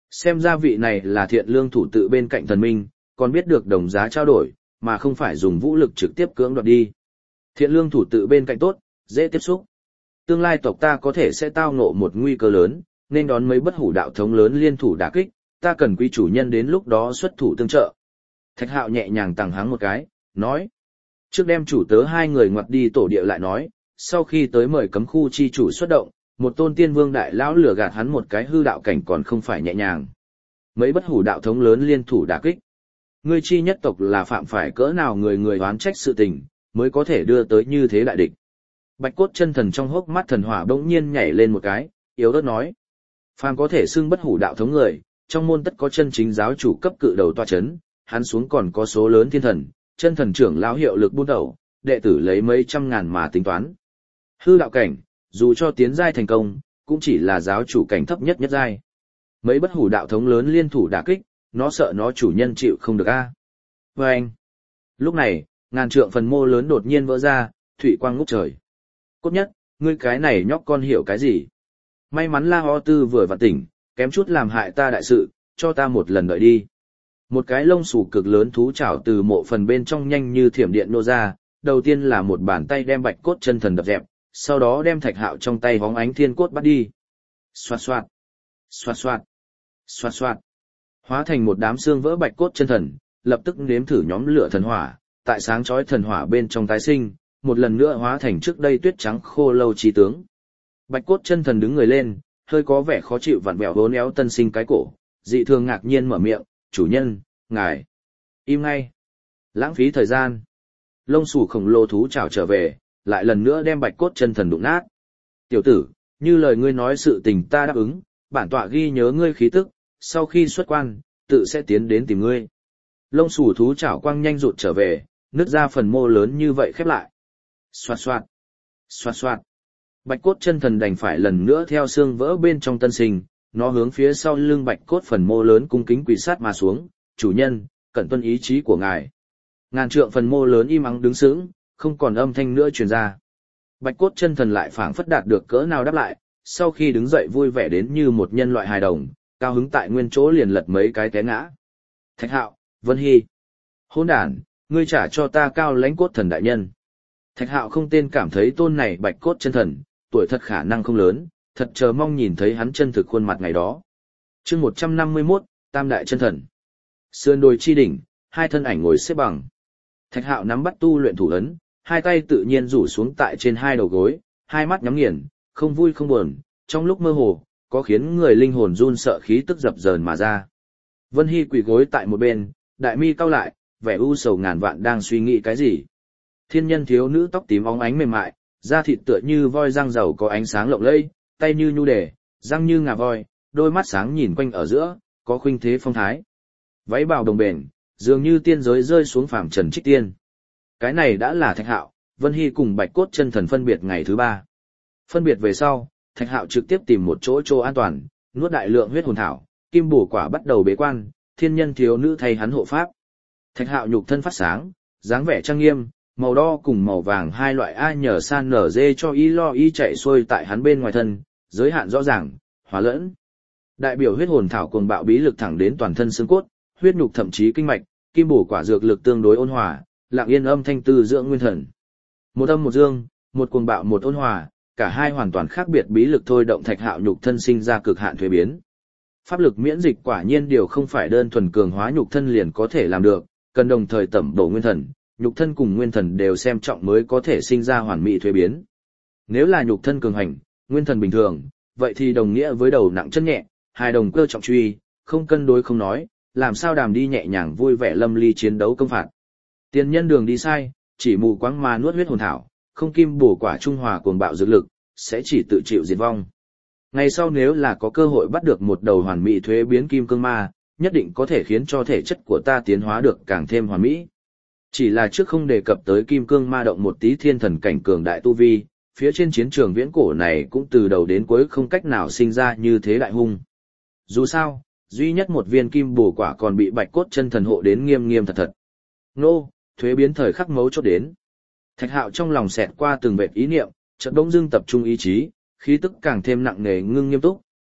Xem ra vị này là thiện lương thủ tự bên cạnh thần minh, còn biết được đồng giá trao đổi, mà không phải dùng vũ lực trực tiếp cưỡng đoạt đi. Thiện lương thủ tự bên cạnh tốt, dễ tiếp xúc. Tương lai tộc ta có thể sẽ tao ngộ một nguy cơ lớn, nên đón mấy bất hủ đạo thống lớn liên thủ đả kích, ta cần quý chủ nhân đến lúc đó xuất thủ tương trợ. Thạch Hạo nhẹ nhàng tằng hắng một cái, nói. Trước đem chủ tớ hai người ngoặt đi tổ địa lại nói, sau khi tới mời cấm khu chi chủ xuất động, một tôn tiên vương đại lão lừa gạt hắn một cái hư đạo cảnh còn không phải nhẹ nhàng. Mấy bất hủ đạo thống lớn liên thủ đả kích. Ngươi chi nhất tộc là phạm phải cỡ nào người người oán trách sự tình, mới có thể đưa tới như thế đại địch. Bạch cốt chân thần trong hốc mắt thần hỏa bỗng nhiên nhảy lên một cái, yếu ớt nói. Phàm có thể xưng bất hủ đạo thống người, trong môn tất có chân chính giáo chủ cấp cự đầu toa chấn, hắn xuống còn có số lớn thiên thần, chân thần trưởng lão hiệu lực buôn đầu, đệ tử lấy mấy trăm ngàn mà tính toán. Hư đạo cảnh, dù cho tiến giai thành công, cũng chỉ là giáo chủ cảnh thấp nhất nhất giai. Mấy bất hủ đạo thống lớn liên thủ đả kích, nó sợ nó chủ nhân chịu không được a. Và anh. Lúc này, ngàn trượng phần mô lớn đột nhiên vỡ ra, thủy quang ngút trời. Cốt nhất, ngươi cái này nhóc con hiểu cái gì? May mắn La Ho Tư vừa vặn tỉnh, kém chút làm hại ta đại sự, cho ta một lần đợi đi. Một cái lông xù cực lớn thú chảo từ mộ phần bên trong nhanh như thiểm điện nô ra, đầu tiên là một bàn tay đem bạch cốt chân thần đập dẹp, sau đó đem Thạch Hạo trong tay hóng ánh thiên cốt bắt đi. Xoạt xoạt, xoạt xoạt, xoạt xoạt. Hóa thành một đám xương vỡ bạch cốt chân thần, lập tức nếm thử nhóm lửa thần hỏa, tại sáng chói thần hỏa bên trong tái sinh, một lần nữa hóa thành trước đây tuyết trắng khô lâu chi tướng. Bạch cốt chân thần đứng người lên, hơi có vẻ khó chịu vặn vẹo vốn éo tân sinh cái cổ, dị thường ngạc nhiên mở miệng, chủ nhân, ngài. Im ngay. Lãng phí thời gian. Lông xù khổng lồ thú trào trở về, lại lần nữa đem bạch cốt chân thần đụng nát. Tiểu tử, như lời ngươi nói sự tình ta đáp ứng, bản tọa ghi nhớ ngươi khí tức, sau khi xuất quan, tự sẽ tiến đến tìm ngươi. Lông xù thú trảo quang nhanh rụt trở về, nứt ra phần mô lớn như vậy khép lại. Xoạt xoạt, xoạt xoạt. Bạch cốt chân thần đành phải lần nữa theo xương vỡ bên trong tân sinh, nó hướng phía sau lưng bạch cốt phần mô lớn cung kính quỳ sát mà xuống, chủ nhân, cẩn tuân ý chí của ngài. Ngàn trượng phần mô lớn im ắng đứng sững, không còn âm thanh nữa truyền ra. Bạch cốt chân thần lại phảng phất đạt được cỡ nào đáp lại, sau khi đứng dậy vui vẻ đến như một nhân loại hài đồng, cao hứng tại nguyên chỗ liền lật mấy cái té ngã. Thạch Hạo, Vân Hy. Hỗn đản, ngươi trả cho ta Cao Lãnh cốt thần đại nhân. Thạch Hạo không tên cảm thấy tôn này bạch cốt chân thần, tuổi thật khả năng không lớn, thật chờ mong nhìn thấy hắn chân thực khuôn mặt ngày đó. Chương một trăm năm mươi mốt, Tam đại chân thần. Sườn đồi chi đỉnh, hai thân ảnh ngồi xếp bằng. Thạch Hạo nắm bắt tu luyện thủ ấn, hai tay tự nhiên rủ xuống tại trên hai đầu gối, hai mắt nhắm nghiền, không vui không buồn, trong lúc mơ hồ, có khiến người linh hồn run sợ khí tức dập dờn mà ra. Vân Hy quỳ gối tại một bên, đại mi cau lại, vẻ u sầu ngàn vạn đang suy nghĩ cái gì. Thiên nhân thiếu nữ tóc tím óng ánh mềm mại, da thịt tựa như voi răng dầu có ánh sáng lộng lẫy, tay như nhu đề, răng như ngà voi, đôi mắt sáng nhìn quanh ở giữa, có khuynh thế phong thái. Váy bào đồng bền, dường như tiên giới rơi xuống phàm trần trích tiên. Cái này đã là Thạch Hạo, Vân Hy cùng Bạch cốt chân thần phân biệt ngày thứ ba. Phân biệt về sau, Thạch Hạo trực tiếp tìm một chỗ chỗ an toàn, nuốt đại lượng huyết hồn thảo, kim bổ quả bắt đầu bế quan, thiên nhân thiếu nữ thay hắn hộ pháp. Thạch Hạo nhục thân phát sáng, dáng vẻ trang nghiêm, màu đo cùng màu vàng hai loại A nhờ san nở dê cho y lo y chạy xuôi tại hắn bên ngoài thân, giới hạn rõ ràng, hòa lẫn. Đại biểu huyết hồn thảo cuồng bạo bí lực thẳng đến toàn thân xương cốt, huyết nhục thậm chí kinh mạch, kim bổ quả dược lực tương đối ôn hòa, lặng yên âm thanh tư dưỡng nguyên thần. Một âm một dương, một cuồng bạo một ôn hòa, cả hai hoàn toàn khác biệt bí lực thôi động Thạch Hạo nhục thân sinh ra cực hạn thuế biến. Pháp lực miễn dịch quả nhiên điều không phải đơn thuần cường hóa nhục thân liền có thể làm được, cần đồng thời tẩm bổ nguyên thần, nhục thân cùng nguyên thần đều xem trọng mới có thể sinh ra hoàn mỹ thuế biến. Nếu là nhục thân cường hành, nguyên thần bình thường, vậy thì đồng nghĩa với đầu nặng chân nhẹ, hai đồng cơ trọng truy, không cân đối không nói, làm sao đàm đi nhẹ nhàng vui vẻ lâm ly chiến đấu công phạt. Tiên nhân đường đi sai, chỉ mù quáng mà nuốt huyết hồn thảo, không kim bổ quả trung hòa cuồng bạo dược lực, sẽ chỉ tự chịu diệt vong. Ngày sau nếu là có cơ hội bắt được một đầu hoàn mỹ thuế biến kim cương ma, nhất định có thể khiến cho thể chất của ta tiến hóa được càng thêm hoàn mỹ. Chỉ là trước không đề cập tới kim cương ma động một tí thiên thần cảnh cường đại tu vi, phía trên chiến trường viễn cổ này cũng từ đầu đến cuối không cách nào sinh ra như thế đại hung. Dù sao, duy nhất một viên kim bổ quả còn bị bạch cốt chân thần hộ đến nghiêm nghiêm thật thật. Nô, thuế biến thời khắc mấu chốt đến. Thạch Hạo trong lòng xẹt qua từng vệt ý niệm, chợt bỗng dưng tập trung ý chí, khí tức càng thêm nặng nề ngưng nghiêm túc,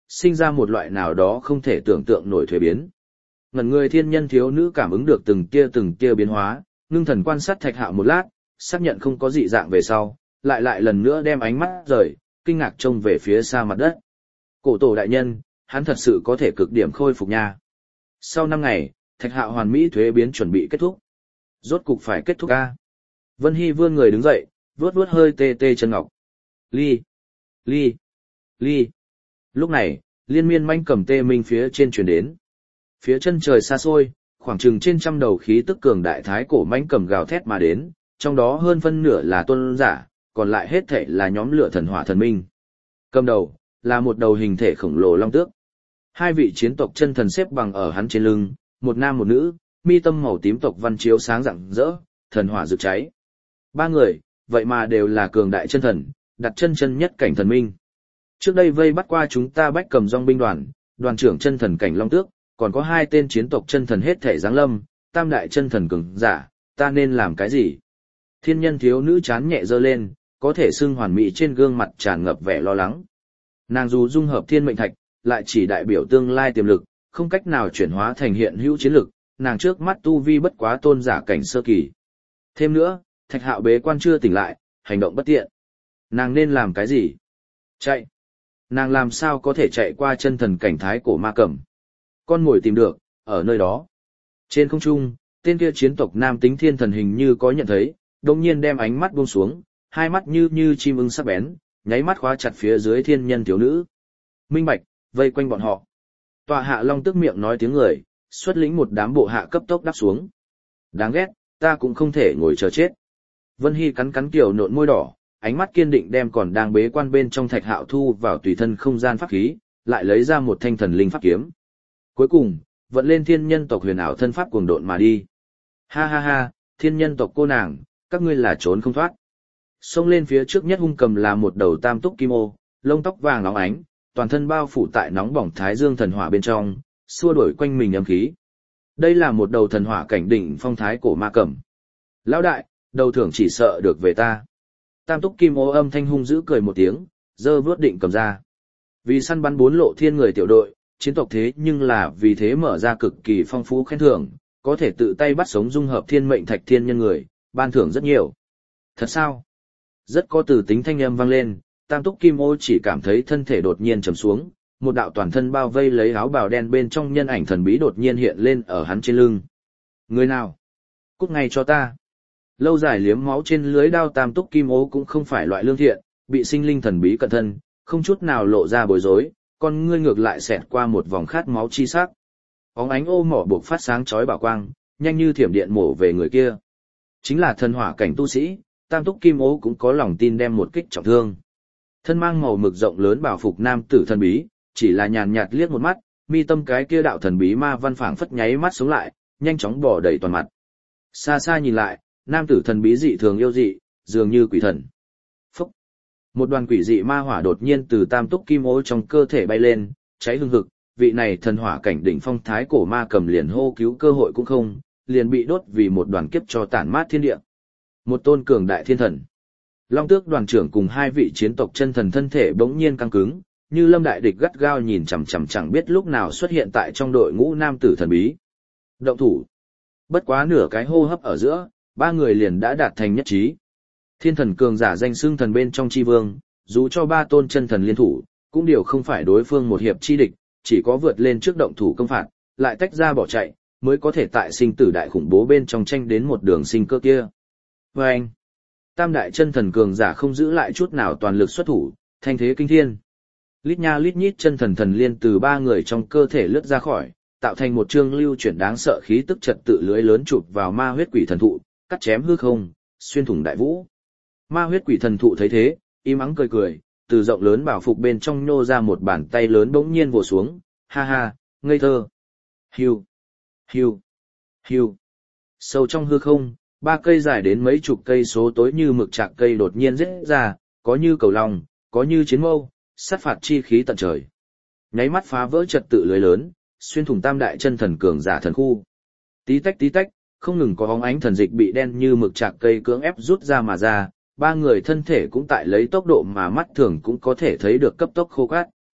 sinh ra một loại nào đó không thể tưởng tượng nổi thuế biến. Ngẩn người thiên nhân thiếu nữ cảm ứng được từng tia từng tia biến hóa, ngưng thần quan sát Thạch Hạo một lát, xác nhận không có dị dạng về sau, lại lại lần nữa đem ánh mắt rời, kinh ngạc trông về phía xa mặt đất. Cổ tổ đại nhân, hắn thật sự có thể cực điểm khôi phục nha. Sau năm ngày, Thạch Hạo hoàn mỹ thuế biến chuẩn bị kết thúc. Rốt cục phải kết thúc a. Vân Hy vươn người đứng dậy, vuốt vuốt hơi tê tê chân ngọc. Ly, ly, ly. Lúc này, liên miên manh cầm tê minh phía trên truyền đến. Phía chân trời xa xôi, khoảng chừng trên trăm đầu khí tức cường đại thái cổ manh cầm gào thét mà đến, trong đó hơn phân nửa là tôn giả, còn lại hết thảy là nhóm lửa thần hỏa thần minh. Cầm đầu, là một đầu hình thể khổng lồ long tước. Hai vị chiến tộc chân thần xếp bằng ở hắn trên lưng, một nam một nữ, mi tâm màu tím tộc văn chiếu sáng rạng rỡ, thần hỏa rực cháy. Ba người, vậy mà đều là cường đại chân thần, đặt chân chân nhất cảnh thần minh. Trước đây vây bắt qua chúng ta Bách Cầm Dòng binh đoàn, đoàn trưởng chân thần cảnh long tước, còn có hai tên chiến tộc chân thần hết thể giáng lâm, tam đại chân thần cường giả, ta nên làm cái gì? Thiên nhân thiếu nữ chán nhẹ giơ lên, có thể xưng hoàn mỹ trên gương mặt tràn ngập vẻ lo lắng. Nàng dù dung hợp thiên mệnh thạch, lại chỉ đại biểu tương lai tiềm lực, không cách nào chuyển hóa thành hiện hữu chiến lực, nàng trước mắt tu vi bất quá tôn giả cảnh sơ kỳ. Thêm nữa, Thạch Hạo bế quan chưa tỉnh lại, hành động bất tiện. Nàng nên làm cái gì? Chạy. Nàng làm sao có thể chạy qua chân thần cảnh thái cổ ma cầm? Con mồi tìm được, ở nơi đó. Trên không trung, tên kia chiến tộc nam tính thiên thần hình như có nhận thấy, đồng nhiên đem ánh mắt buông xuống, hai mắt như như chim ưng sắc bén, nháy mắt khóa chặt phía dưới thiên nhân thiếu nữ. Minh bạch, vây quanh bọn họ. Tọa hạ long tức miệng nói tiếng người, xuất lĩnh một đám bộ hạ cấp tốc đáp xuống. Đáng ghét, ta cũng không thể ngồi chờ chết. Vân Hy cắn cắn kiểu nộn môi đỏ, ánh mắt kiên định đem còn đang bế quan bên trong Thạch Hạo thu vào tùy thân không gian pháp khí, lại lấy ra một thanh thần linh pháp kiếm. Cuối cùng, vận lên thiên nhân tộc huyền ảo thân pháp cuồng độn mà đi. Ha ha ha, thiên nhân tộc cô nàng, các ngươi là trốn không thoát. Xông lên phía trước nhất hung cầm là một đầu tam túc kim ô, lông tóc vàng óng ánh, toàn thân bao phủ tại nóng bỏng thái dương thần hỏa bên trong, xua đuổi quanh mình âm khí. Đây là một đầu thần hỏa cảnh đỉnh phong thái cổ ma cầm. Lão đại, đầu thưởng chỉ sợ được về ta. Tam túc kim ô âm thanh hung dữ cười một tiếng, giơ vớt định cầm ra. Vì săn bắn bốn lộ thiên người tiểu đội, chiến tộc thế nhưng là vì thế mở ra cực kỳ phong phú khen thưởng, có thể tự tay bắt sống dung hợp thiên mệnh thạch thiên nhân người, ban thưởng rất nhiều. Thật sao? Rất có từ tính thanh âm vang lên, tam túc kim ô chỉ cảm thấy thân thể đột nhiên trầm xuống, một đạo toàn thân bao vây lấy áo bào đen bên trong nhân ảnh thần bí đột nhiên hiện lên ở hắn trên lưng. Người nào? Cút ngay cho ta. Lâu dài liếm máu trên lưới đao tam túc kim ô cũng không phải loại lương thiện, bị sinh linh thần bí cận thân, không chút nào lộ ra bối rối, con ngươi ngược lại xẹt qua một vòng khát máu chi sắc. Óng ánh ô mỏ buộc phát sáng chói bảo quang, nhanh như thiểm điện mổ về người kia. Chính là thần hỏa cảnh tu sĩ, tam túc kim ô cũng có lòng tin đem một kích trọng thương. Thân mang màu mực rộng lớn bảo phục nam tử thần bí, chỉ là nhàn nhạt liếc một mắt, mi tâm cái kia đạo thần bí ma văn phảng phất nháy mắt sống lại, nhanh chóng bỏ đầy toàn mặt. Xa xa nhìn lại, nam tử thần bí dị thường yêu dị, dường như quỷ thần. Phúc! Một đoàn quỷ dị ma hỏa đột nhiên từ tam túc kim ô trong cơ thể bay lên, cháy hừng hực, vị này thần hỏa cảnh đỉnh phong thái cổ ma cầm liền hô cứu cơ hội cũng không, liền bị đốt vì một đoàn kiếp cho tản mát thiên địa. Một tôn cường đại thiên thần. Long tước đoàn trưởng cùng hai vị chiến tộc chân thần thân thể bỗng nhiên căng cứng, như lâm đại địch gắt gao nhìn chằm chằm chẳng biết lúc nào xuất hiện tại trong đội ngũ nam tử thần bí. Động thủ. Bất quá nửa cái hô hấp ở giữa, ba người liền đã đạt thành nhất trí. Thiên thần cường giả danh xưng thần bên trong chi vương, dù cho ba tôn chân thần liên thủ, cũng đều không phải đối phương một hiệp chi địch, chỉ có vượt lên trước động thủ công phạt, lại tách ra bỏ chạy, mới có thể tại sinh tử đại khủng bố bên trong tranh đến một đường sinh cơ kia. Và anh, tam đại chân thần cường giả không giữ lại chút nào toàn lực xuất thủ, thanh thế kinh thiên. Lít nha lít nhít chân thần thần liên từ ba người trong cơ thể lướt ra khỏi, tạo thành một chương lưu chuyển đáng sợ khí tức trật tự lưới lớn chụp vào ma huyết quỷ thần thụ, cắt chém hư không, xuyên thủng đại vũ. Ma huyết quỷ thần thụ thấy thế, im ắng cười cười, từ rộng lớn bảo phục bên trong nhô ra một bàn tay lớn bỗng nhiên vồ xuống, ha ha, ngây thơ. Hiu, hiu, hiu. Sâu trong hư không, ba cây dài đến mấy chục cây số tối như mực chạc cây đột nhiên rết ra, có như cầu long, có như chiến mâu, sát phạt chi khí tận trời. Nháy mắt phá vỡ trật tự lưới lớn, xuyên thủng tam đại chân thần cường giả thần khu. Tí tách tí tách, không ngừng có bóng ánh thần dịch bị đen như mực chạc cây cưỡng ép rút ra mà ra, ba người thân thể cũng tại lấy tốc độ mà mắt thường cũng có thể thấy được cấp tốc khô cát.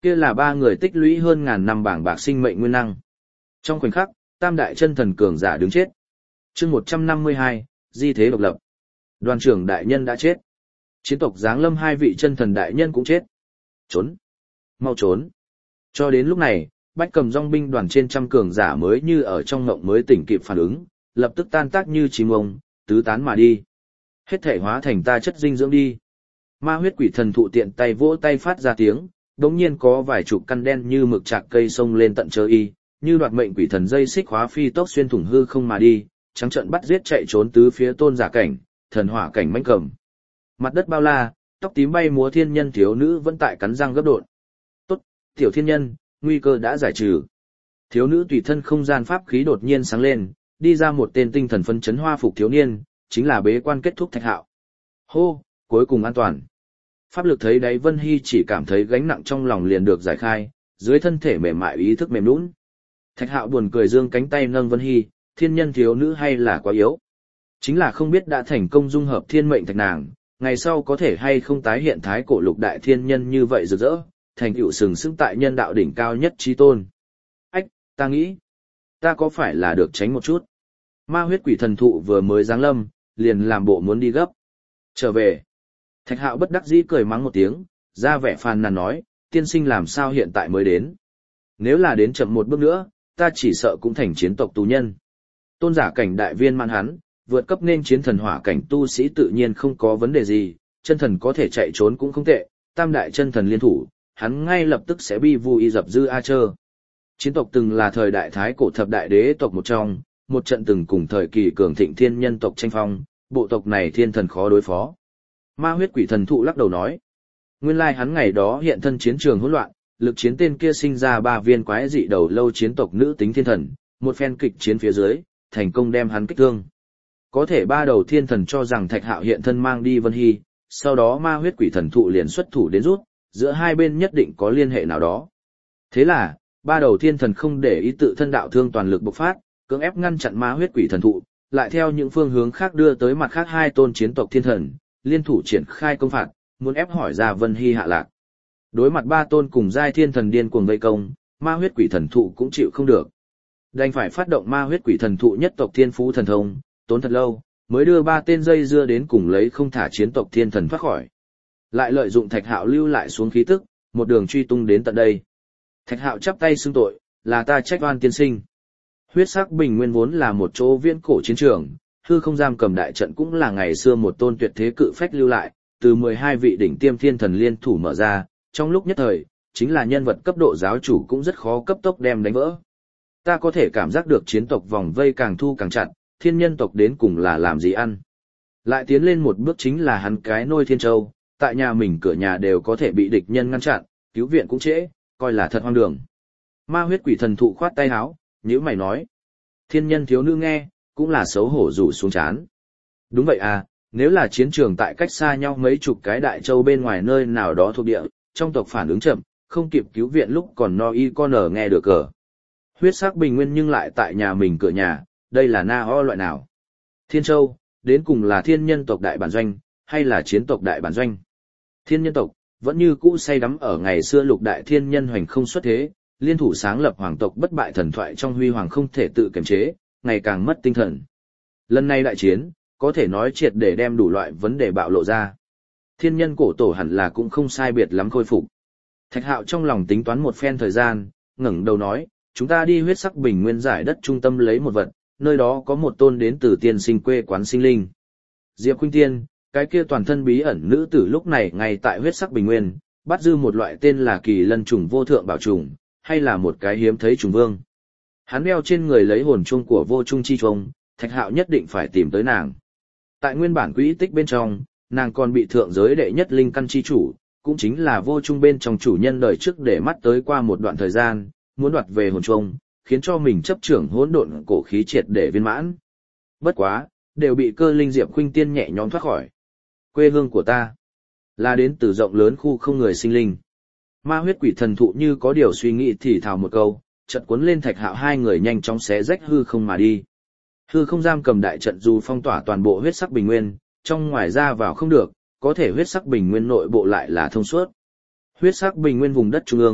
Kia là ba người tích lũy hơn ngàn năm bảng bạc sinh mệnh nguyên năng. Trong khoảnh khắc, tam đại chân thần cường giả đứng chết. Chương một trăm năm mươi hai, di thế độc lập. Đoàn trưởng đại nhân đã chết. Chiến tộc giáng lâm hai vị chân thần đại nhân cũng chết. Trốn. Mau trốn. Cho đến lúc này, Bách Cầm dòng binh đoàn trên trăm cường giả mới như ở trong ngộng mới tỉnh kịp phản ứng, lập tức tan tác như chim ông, tứ tán mà đi. Hết thể hóa thành ta chất dinh dưỡng đi. Ma huyết quỷ thần thụ tiện tay vỗ tay phát ra tiếng, đống nhiên có vài chục căn đen như mực chạc cây sông lên tận trời y, như đoạt mệnh quỷ thần dây xích hóa phi tốc xuyên thủng hư không mà đi, trắng trận bắt giết chạy trốn tứ phía tôn giả cảnh, thần hỏa cảnh mãnh cầm. Mặt đất bao la, tóc tím bay múa thiên nhân thiếu nữ vẫn tại cắn răng gấp độn. Tốt, tiểu thiên nhân, nguy cơ đã giải trừ. Thiếu nữ tùy thân không gian pháp khí đột nhiên sáng lên, đi ra một tên tinh thần phấn chấn hoa phục thiếu niên, chính là bế quan kết thúc Thạch Hạo. Hô, cuối cùng an toàn. Pháp lực thấy đáy Vân Hy chỉ cảm thấy gánh nặng trong lòng liền được giải khai, dưới thân thể mềm mại ý thức mềm nhũn. Thạch Hạo buồn cười giương cánh tay nâng Vân Hy, thiên nhân thiếu nữ hay là quá yếu. Chính là không biết đã thành công dung hợp thiên mệnh thạch nàng, ngày sau có thể hay không tái hiện thái cổ lục đại thiên nhân như vậy rực rỡ, thành tựu sừng sững tại nhân đạo đỉnh cao nhất chí tôn. Ách, ta nghĩ, ta có phải là được tránh một chút. Ma huyết quỷ thần thụ vừa mới giáng lâm, liền làm bộ muốn đi gấp. Trở về. Thạch Hạo bất đắc dĩ cười mắng một tiếng, ra vẻ phàn nàn nói, tiên sinh làm sao hiện tại mới đến. Nếu là đến chậm một bước nữa, ta chỉ sợ cũng thành chiến tộc tù nhân. Tôn giả cảnh đại viên mãn hắn, vượt cấp nên chiến thần hỏa cảnh tu sĩ tự nhiên không có vấn đề gì, chân thần có thể chạy trốn cũng không tệ, tam đại chân thần liên thủ, hắn ngay lập tức sẽ bi vu y dập dư a chơ. Chiến tộc từng là thời đại thái cổ thập đại đế tộc một trong, một trận từng cùng thời kỳ cường thịnh thiên nhân tộc tranh phong, bộ tộc này thiên thần khó đối phó. Ma huyết quỷ thần thụ lắc đầu nói, nguyên lai hắn ngày đó hiện thân chiến trường hỗn loạn, lực chiến tên kia sinh ra ba viên quái dị đầu lâu chiến tộc nữ tính thiên thần, một phen kịch chiến phía dưới, thành công đem hắn kích thương. Có thể ba đầu thiên thần cho rằng Thạch Hạo hiện thân mang đi Vân Hy, sau đó ma huyết quỷ thần thụ liền xuất thủ đến rút, giữa hai bên nhất định có liên hệ nào đó. Thế là, ba đầu thiên thần không để ý tự thân đạo thương toàn lực bộc phát, cưỡng ép ngăn chặn ma huyết quỷ thần thụ, lại theo những phương hướng khác đưa tới mặt khác hai tôn chiến tộc thiên thần, liên thủ triển khai công phạt, muốn ép hỏi ra Vân Hy hạ lạc. Đối mặt ba tôn cùng giai thiên thần điên cuồng vây công, ma huyết quỷ thần thụ cũng chịu không được. Đành phải phát động ma huyết quỷ thần thụ nhất tộc thiên phú thần thông, tốn thật lâu, mới đưa ba tên dây dưa đến cùng lấy không thả chiến tộc thiên thần thoát khỏi. Lại lợi dụng Thạch Hạo lưu lại xuống khí tức, một đường truy tung đến tận đây. Thạch Hạo chắp tay xưng tội, là ta trách oan tiên sinh. Huyết sắc bình nguyên vốn là một chỗ viễn cổ chiến trường, hư không giam cầm đại trận cũng là ngày xưa một tôn tuyệt thế cự phách lưu lại, từ mười hai vị đỉnh tiêm thiên thần liên thủ mở ra, trong lúc nhất thời, chính là nhân vật cấp độ giáo chủ cũng rất khó cấp tốc đem đánh vỡ. Ta có thể cảm giác được chiến tộc vòng vây càng thu càng chặt, thiên nhân tộc đến cùng là làm gì ăn. Lại tiến lên một bước chính là hắn cái nôi thiên châu, tại nhà mình cửa nhà đều có thể bị địch nhân ngăn chặn, cứu viện cũng trễ, coi là thật hoang đường. Ma huyết quỷ thần thụ khoát tay áo, nhíu mày nói. Thiên nhân thiếu nữ nghe, cũng là xấu hổ rủ xuống chán. Đúng vậy à, nếu là chiến trường tại cách xa nhau mấy chục cái đại châu bên ngoài nơi nào đó thuộc địa, trong tộc phản ứng chậm, không kịp cứu viện lúc còn no y con ở nghe được cờ. Huyết sắc bình nguyên nhưng lại tại nhà mình cửa nhà, đây là na ho loại nào? Thiên Châu, đến cùng là thiên nhân tộc đại bản doanh, hay là chiến tộc đại bản doanh? Thiên nhân tộc, vẫn như cũ say đắm ở ngày xưa lục đại thiên nhân hoành không xuất thế, liên thủ sáng lập hoàng tộc bất bại thần thoại trong huy hoàng không thể tự kiềm chế, ngày càng mất tinh thần. Lần này đại chiến, có thể nói triệt để đem đủ loại vấn đề bạo lộ ra. Thiên nhân cổ tổ hẳn là cũng không sai biệt lắm khôi phục. Thạch Hạo trong lòng tính toán một phen thời gian, ngẩng đầu nói, chúng ta đi huyết sắc bình nguyên giải đất trung tâm lấy một vật, nơi đó có một tôn đến từ tiên sinh quê quán sinh linh. Diệp Khuynh Tiên, cái kia toàn thân bí ẩn nữ tử lúc này ngay tại huyết sắc bình nguyên, bắt dư một loại tên là kỳ lân trùng vô thượng bảo trùng, hay là một cái hiếm thấy trùng vương. Hắn đeo trên người lấy hồn chung của vô trung chi trùng, Thạch Hạo nhất định phải tìm tới nàng. Tại nguyên bản quỹ tích bên trong, nàng còn bị thượng giới đệ nhất linh căn chi chủ, cũng chính là vô trung bên trong chủ nhân đời trước để mắt tới qua một đoạn thời gian, muốn đoạt về hồn chung, khiến cho mình chấp trưởng hỗn độn cổ khí triệt để viên mãn. Bất quá, đều bị cơ linh Diệp Khuynh Tiên nhẹ nhõm thoát khỏi. Quê hương của ta là đến từ rộng lớn khu không người sinh linh. Ma huyết quỷ thần thụ như có điều suy nghĩ thì thào một câu, chợt cuốn lên Thạch Hạo hai người nhanh chóng xé rách hư không mà đi. Hư không giam cầm đại trận dù phong tỏa toàn bộ huyết sắc bình nguyên, trong ngoài ra vào không được, có thể huyết sắc bình nguyên nội bộ lại là thông suốt. Huyết sắc bình nguyên vùng đất trung ương,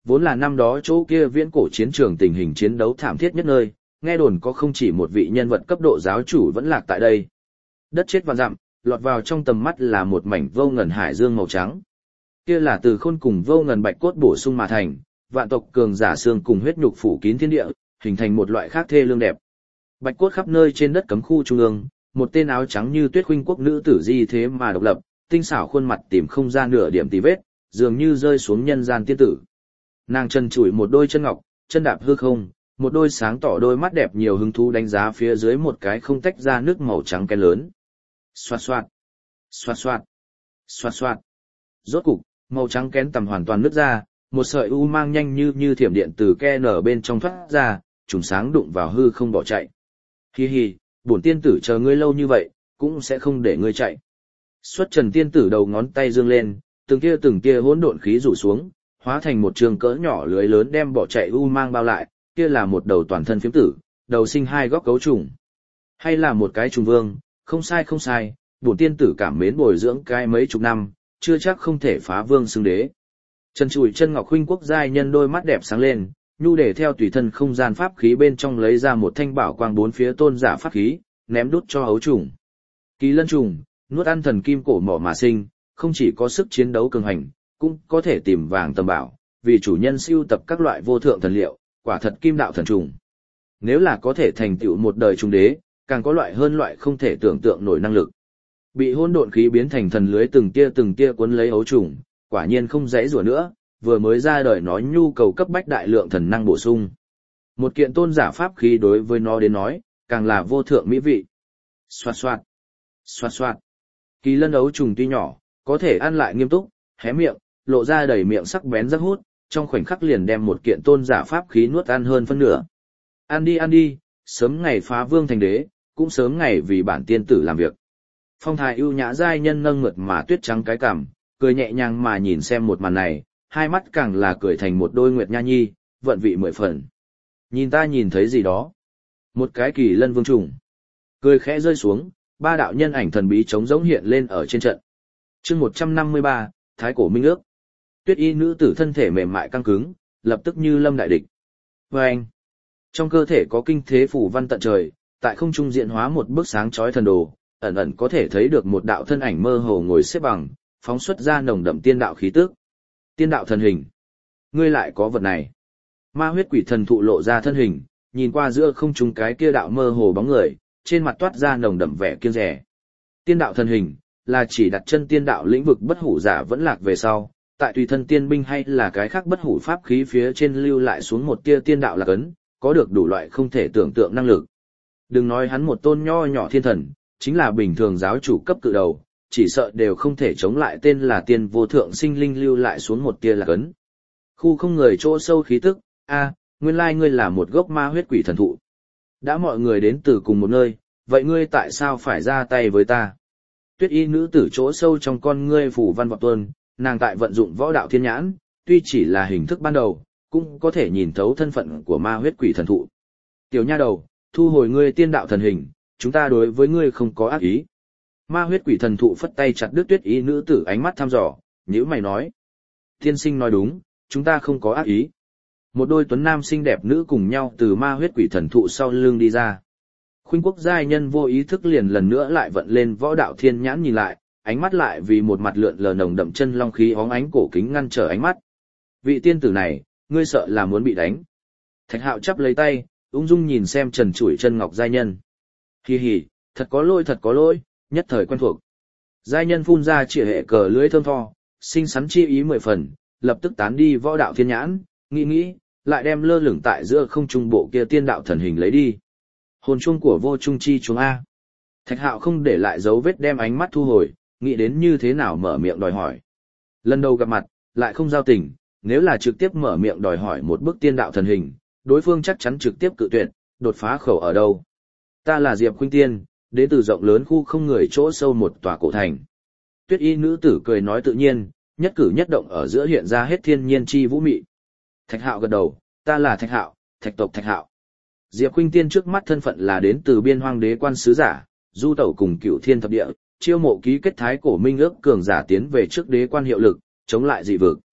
vốn là năm đó chỗ kia viễn cổ chiến trường tình hình chiến đấu thảm thiết nhất nơi, nghe đồn có không chỉ một vị nhân vật cấp độ giáo chủ vẫn lạc tại đây. Đất chết vạn dặm, lọt vào trong tầm mắt là một mảnh vô ngần hải dương màu trắng. Kia là từ khôn cùng vô ngần bạch cốt bổ sung mà thành, vạn tộc cường giả xương cùng huyết nhục phủ kín thiên địa, hình thành một loại khác thê lương đẹp. Bạch cốt khắp nơi trên đất cấm khu trung ương, một tên áo trắng như tuyết khuynh quốc nữ tử di thế mà độc lập, tinh xảo khuôn mặt tìm không ra nửa điểm tì vết, dường như rơi xuống nhân gian tiên tử. Nàng chân chùi một đôi chân ngọc, chân đạp hư không, một đôi sáng tỏ đôi mắt đẹp nhiều hứng thú đánh giá phía dưới một cái không tách ra nước màu trắng kén lớn. Xoạt xoạt, xoạt xoạt, xoạt xoạt. Rốt cục, màu trắng kén tầm hoàn toàn nứt ra, một sợi u mang nhanh như như thiểm điện từ ke nở bên trong thoát ra, trùng sáng đụng vào hư không bỏ chạy. Hi hi, bổn tiên tử chờ ngươi lâu như vậy, cũng sẽ không để ngươi chạy. Xuất trần tiên tử đầu ngón tay dương lên, từng tia từng tia hỗn độn khí rủ xuống, hóa thành một trường cỡ nhỏ lưới lớn đem bỏ chạy u mang bao lại, kia là một đầu toàn thân phiếm tử, đầu sinh hai góc cấu trùng. Hay là một cái trùng vương, không sai không sai, bổn tiên tử cảm mến bồi dưỡng cái mấy chục năm, chưa chắc không thể phá vương xưng đế. Chân chùi chân ngọc huynh quốc giai nhân đôi mắt đẹp sáng lên, nhu để theo tùy thân không gian pháp khí bên trong lấy ra một thanh bảo quang bốn phía tôn giả pháp khí, ném đút cho ấu trùng. Kỳ lân trùng, nuốt ăn thần kim cổ mỏ mà sinh, không chỉ có sức chiến đấu cường hành, cũng có thể tìm vàng tầm bảo, vì chủ nhân siêu tập các loại vô thượng thần liệu, quả thật kim đạo thần trùng. Nếu là có thể thành tựu một đời trùng đế, càng có loại hơn loại không thể tưởng tượng nổi năng lực. Bị hỗn độn khí biến thành thần lưới từng tia từng tia cuốn lấy ấu trùng, quả nhiên không dãy rủa nữa, vừa mới ra đời nó nhu cầu cấp bách đại lượng thần năng bổ sung. Một kiện tôn giả pháp khí đối với nó đến nói, càng là vô thượng mỹ vị. Xoạt xoạt, xoạt xoạt. Kỳ lân ấu trùng tuy nhỏ, có thể ăn lại nghiêm túc, hé miệng, lộ ra đầy miệng sắc bén rất hút, trong khoảnh khắc liền đem một kiện tôn giả pháp khí nuốt ăn hơn phân nửa. Ăn đi ăn đi, sớm ngày phá vương thành đế, cũng sớm ngày vì bản tiên tử làm việc. Phong thái ưu nhã giai nhân nâng mượt mà tuyết trắng cái cằm, cười nhẹ nhàng mà nhìn xem một màn này, hai mắt càng là cười thành một đôi nguyệt nha nhi, vận vị mười phần. Nhìn ta nhìn thấy gì đó? Một cái kỳ lân vương trùng. Cười khẽ rơi xuống, ba đạo nhân ảnh thần bí trống rỗng hiện lên ở trên trận. Chương một trăm năm mươi ba, Thái cổ minh ước. Tuyết y nữ tử thân thể mềm mại căng cứng, lập tức như lâm đại địch. Vâng! Trong cơ thể có kinh thế phủ văn tận trời, tại không trung diện hóa một bức sáng chói thần đồ, ẩn ẩn có thể thấy được một đạo thân ảnh mơ hồ ngồi xếp bằng, phóng xuất ra nồng đậm tiên đạo khí tức. Tiên đạo thần hình. Ngươi lại có vật này. Ma huyết quỷ thần thụ lộ ra thân hình, nhìn qua giữa không trung cái kia đạo mơ hồ bóng người, trên mặt toát ra nồng đậm vẻ kiêng dè. Tiên đạo thần hình, là chỉ đặt chân tiên đạo lĩnh vực bất hủ giả vẫn lạc về sau, tại tùy thân tiên binh hay là cái khác bất hủ pháp khí phía trên lưu lại xuống một tia tiên đạo lạc ấn, có được đủ loại không thể tưởng tượng năng lực. Đừng nói hắn một tôn nho nhỏ thiên thần, chính là bình thường giáo chủ cấp cự đầu, chỉ sợ đều không thể chống lại tên là tiên vô thượng sinh linh lưu lại xuống một tia lạc ấn. Khu không người chỗ sâu khí tức, a, nguyên lai ngươi là một gốc ma huyết quỷ thần thụ. Đã mọi người đến từ cùng một nơi, vậy ngươi tại sao phải ra tay với ta? Tuyết y nữ tử chỗ sâu trong con ngươi phủ văn vọt tuôn, nàng tại vận dụng võ đạo thiên nhãn, tuy chỉ là hình thức ban đầu, cũng có thể nhìn thấu thân phận của ma huyết quỷ thần thụ. Tiểu nha đầu, thu hồi ngươi tiên đạo thần hình, chúng ta đối với ngươi không có ác ý. Ma huyết quỷ thần thụ phất tay chặt đứt tuyết y nữ tử ánh mắt thăm dò, nhíu mày nói. Tiên sinh nói đúng, chúng ta không có ác ý. Một đôi tuấn nam xinh đẹp nữ cùng nhau từ ma huyết quỷ thần thụ sau lưng đi ra. Khuynh quốc giai nhân vô ý thức liền lần nữa lại vận lên võ đạo thiên nhãn nhìn lại, ánh mắt lại vì một mặt lượn lờ nồng đậm chân long khí óng ánh cổ kính ngăn trở ánh mắt. Vị tiên tử này, ngươi sợ là muốn bị đánh. Thạch Hạo chắp lấy tay, ung dung nhìn xem trần trụi chân ngọc giai nhân. Hì hì, thật có lỗi thật có lỗi, nhất thời quen thuộc. Giai nhân phun ra chĩa hệ cờ lưỡi thơm tho, xinh xắn chi ý mười phần, lập tức tán đi võ đạo thiên nhãn, nghĩ nghĩ, lại đem lơ lửng tại giữa không trung bộ kia tiên đạo thần hình lấy đi. Hồn chuông của vô trung chi chuông A. Thạch Hạo không để lại dấu vết đem ánh mắt thu hồi, nghĩ đến như thế nào mở miệng đòi hỏi. Lần đầu gặp mặt, lại không giao tình, nếu là trực tiếp mở miệng đòi hỏi một bức tiên đạo thần hình, đối phương chắc chắn trực tiếp cự tuyệt, đột phá khẩu ở đâu. Ta là Diệp Khuynh Tiên, đến từ rộng lớn khu không người chỗ sâu một tòa cổ thành. Tuyết y nữ tử cười nói tự nhiên, nhất cử nhất động ở giữa hiện ra hết thiên nhiên chi vũ mị. Thạch Hạo gật đầu, ta là Thạch Hạo, Thạch tộc Thạch Hạo. Diệp Khuynh Tiên trước mắt thân phận là đến từ biên hoang đế quan sứ giả, du tẩu cùng cửu thiên thập địa, chiêu mộ ký kết thái cổ minh ước cường giả tiến về trước đế quan hiệu lực, chống lại dị vực.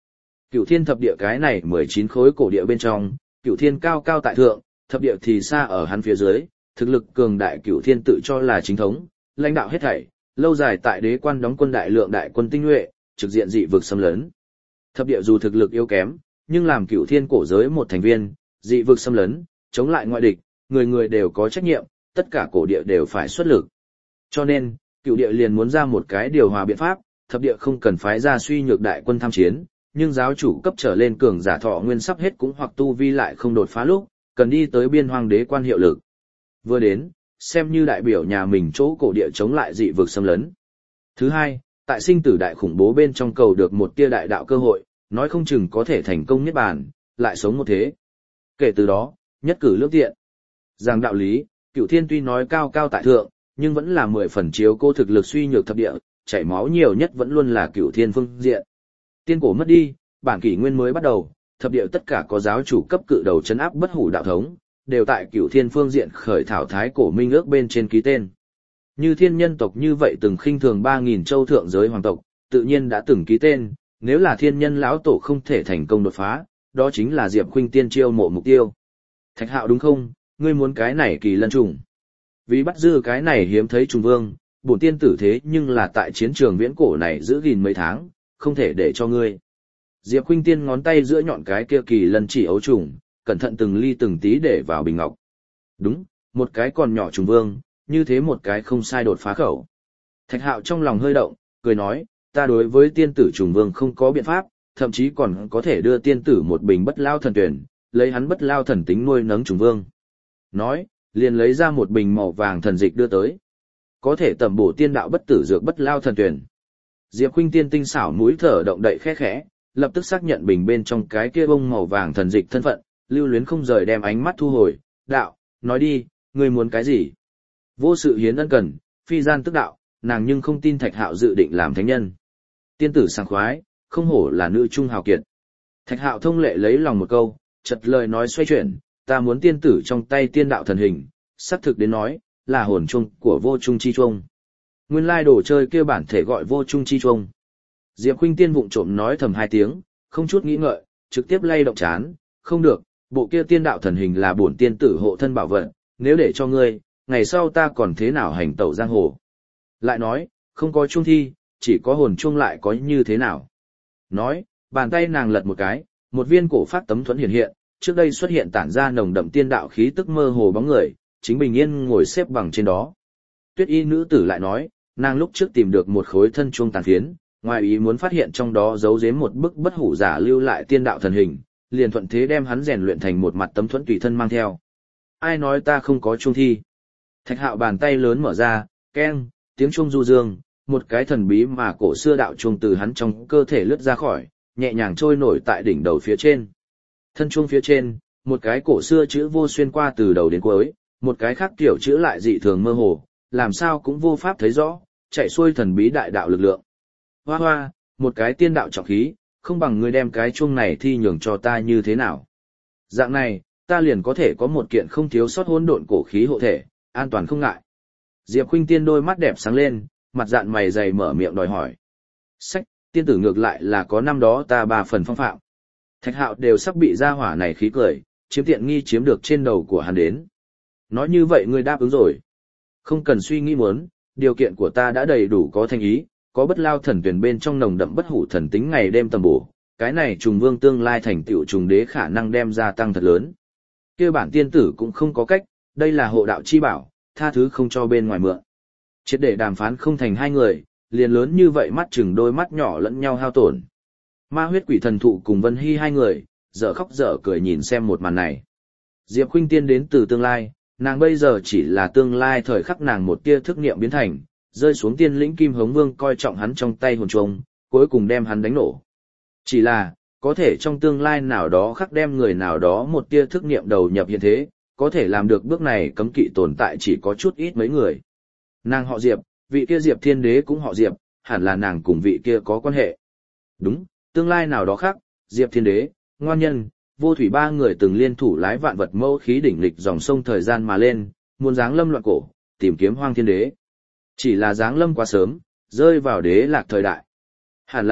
Cửu thiên thập địa cái này mười chín khối cổ địa bên trong, cửu thiên cao cao tại thượng, thập địa thì xa ở hắn phía dưới, thực lực cường đại cửu thiên tự cho là chính thống, lãnh đạo hết thảy, lâu dài tại đế quan đóng quân đại lượng đại quân tinh nhuệ, trực diện dị vực xâm lấn. Thập địa dù thực lực yếu kém, nhưng làm cửu thiên cổ giới một thành viên, dị vực xâm lấn, chống lại ngoại địch, người người đều có trách nhiệm, tất cả cổ địa đều phải xuất lực. Cho nên, cửu địa liền muốn ra một cái điều hòa biện pháp, thập địa không cần phái ra suy nhược đại quân tham chiến, nhưng giáo chủ cấp trở lên cường giả thọ nguyên sắp hết cũng hoặc tu vi lại không đột phá lúc, cần đi tới biên hoang đế quan hiệu lực. Vừa đến, xem như đại biểu nhà mình chỗ cổ địa chống lại dị vực xâm lấn. Thứ hai, tại sinh tử đại khủng bố bên trong cầu được một tia đại đạo cơ hội, nói không chừng có thể thành công niết bàn, lại sống một thế. Kể từ đó, nhất cử lước tiện. Rằng đạo lý, Cửu Thiên tuy nói cao cao tại thượng, nhưng vẫn là mười phần chiếu cô thực lực suy nhược thập địa, chảy máu nhiều nhất vẫn luôn là Cửu Thiên phương diện. Tiên cổ mất đi, bản kỷ nguyên mới bắt đầu, thập địa tất cả có giáo chủ cấp cự đầu chấn áp bất hủ đạo thống, đều tại Cửu Thiên phương diện khởi thảo thái cổ minh ước bên trên ký tên. Như thiên nhân tộc như vậy từng khinh thường ba nghìn châu thượng giới hoàng tộc, tự nhiên đã từng ký tên, nếu là thiên nhân lão tổ không thể thành công đột phá, đó chính là Diệp Khuynh Tiên chiêu mộ mục tiêu. Thạch Hạo đúng không, ngươi muốn cái này kỳ lân trùng. Vì bắt giữ cái này hiếm thấy trùng vương, bổn tiên tử thế nhưng là tại chiến trường viễn cổ này giữ gìn mấy tháng, không thể để cho ngươi. Diệp Khuynh Tiên ngón tay giữa nhọn cái kia kỳ lân chỉ ấu trùng, cẩn thận từng ly từng tí để vào bình ngọc. Đúng, một cái còn nhỏ trùng vương, như thế một cái không sai đột phá khẩu. Thạch Hạo trong lòng hơi động, cười nói, ta đối với tiên tử trùng vương không có biện pháp, thậm chí còn có thể đưa tiên tử một bình bất lao thần tuyển, lấy hắn bất lao thần tính nuôi nấng trùng vương. Nói, liền lấy ra một bình màu vàng thần dịch đưa tới. Có thể tẩm bổ tiên đạo bất tử dược bất lao thần tuyển. Diệp Khuynh Tiên tinh xảo mũi thở động đậy khẽ khẽ, lập tức xác nhận bình bên trong cái kia bông màu vàng thần dịch thân phận, lưu luyến không rời đem ánh mắt thu hồi, đạo, nói đi, ngươi muốn cái gì? Vô sự hiến ân cần, phi gian tức đạo, nàng nhưng không tin Thạch Hạo dự định làm thánh nhân. Tiên tử sảng khoái, không hổ là nữ trung hào kiệt. Thạch Hạo thông lệ lấy lòng một câu, chật lời nói xoay chuyển, ta muốn tiên tử trong tay tiên đạo thần hình, xác thực đến nói, là hồn chung của vô trung chi trung. Nguyên lai đồ chơi kia bản thể gọi vô trung chi trung. Diệp Khuynh Tiên vụng trộm nói thầm hai tiếng, không chút nghĩ ngợi, trực tiếp lay động chán, không được, bộ kia tiên đạo thần hình là bổn tiên tử hộ thân bảo vật, nếu để cho ngươi, ngày sau ta còn thế nào hành tẩu giang hồ. Lại nói, không có chung thi, chỉ có hồn chung lại có như thế nào. Nói, bàn tay nàng lật một cái, một viên cổ phát tấm thuẫn hiện hiện, trước đây xuất hiện tản ra nồng đậm tiên đạo khí tức mơ hồ bóng người, chính bình yên ngồi xếp bằng trên đó. Tuyết y nữ tử lại nói, nàng lúc trước tìm được một khối thân chuông tàn phiến, ngoài ý muốn phát hiện trong đó giấu giếm một bức bất hủ giả lưu lại tiên đạo thần hình, liền thuận thế đem hắn rèn luyện thành một mặt tấm thuẫn tùy thân mang theo. Ai nói ta không có chuông thi? Thạch Hạo bàn tay lớn mở ra, keng, tiếng chuông du dương, một cái thần bí mà cổ xưa đạo chuông từ hắn trong cơ thể lướt ra khỏi, nhẹ nhàng trôi nổi tại đỉnh đầu phía trên. Thân chuông phía trên, một cái cổ xưa chữ vô xuyên qua từ đầu đến cuối, một cái khác kiểu chữ lại dị thường mơ hồ, làm sao cũng vô pháp thấy rõ, chạy xuôi thần bí đại đạo lực lượng. Hoa hoa, một cái tiên đạo trọng khí, không bằng ngươi đem cái chuông này thi nhường cho ta như thế nào. Dạng này, ta liền có thể có một kiện không thiếu sót hỗn độn cổ khí hộ thể, an toàn không ngại. Diệp Khuynh Tiên đôi mắt đẹp sáng lên, mặt dạn mày dày mở miệng đòi hỏi. Sách, tiên tử ngược lại là có năm đó ta ba phần phong phạm. Thạch Hạo đều sắp bị gia hỏa này khí cười, chiếm tiện nghi chiếm được trên đầu của hắn đến. Nói như vậy ngươi đáp ứng rồi. Không cần suy nghĩ muốn, điều kiện của ta đã đầy đủ có thành ý, có bất lao thần tuyển bên trong nồng đậm bất hủ thần tính ngày đêm tầm bổ, cái này trùng vương tương lai thành tựu trùng đế khả năng đem gia tăng thật lớn. Kia bản tiên tử cũng không có cách, đây là hộ đạo chi bảo, tha thứ không cho bên ngoài mượn. Triệt để đàm phán không thành hai người, liền lớn như vậy mắt chừng đôi mắt nhỏ lẫn nhau hao tổn. Ma huyết quỷ thần thụ cùng Vân Hy hai người, dở khóc dở cười nhìn xem một màn này. Diệp Khuynh Tiên đến từ tương lai, nàng bây giờ chỉ là tương lai thời khắc nàng một tia thức niệm biến thành, rơi xuống tiên lĩnh kim hống vương coi trọng hắn trong tay hồn trùng, cuối cùng đem hắn đánh nổ. Chỉ là, có thể trong tương lai nào đó khắc đem người nào đó một tia thức niệm đầu nhập hiện thế, có thể làm được bước này cấm kỵ tồn tại chỉ có chút ít mấy người. Nàng họ Diệp, vị kia Diệp Thiên Đế cũng họ Diệp, hẳn là nàng cùng vị kia có quan hệ. Đúng, tương lai nào đó khác, Diệp Thiên Đế, Ngoan Nhân, Vô Thủy ba người từng liên thủ lái vạn vật mâu khí đỉnh lịch dòng sông thời gian mà lên, muốn giáng lâm loạn cổ, tìm kiếm Hoang Thiên Đế. Chỉ là giáng lâm quá sớm, rơi vào đế lạc thời đại. Hẳn là,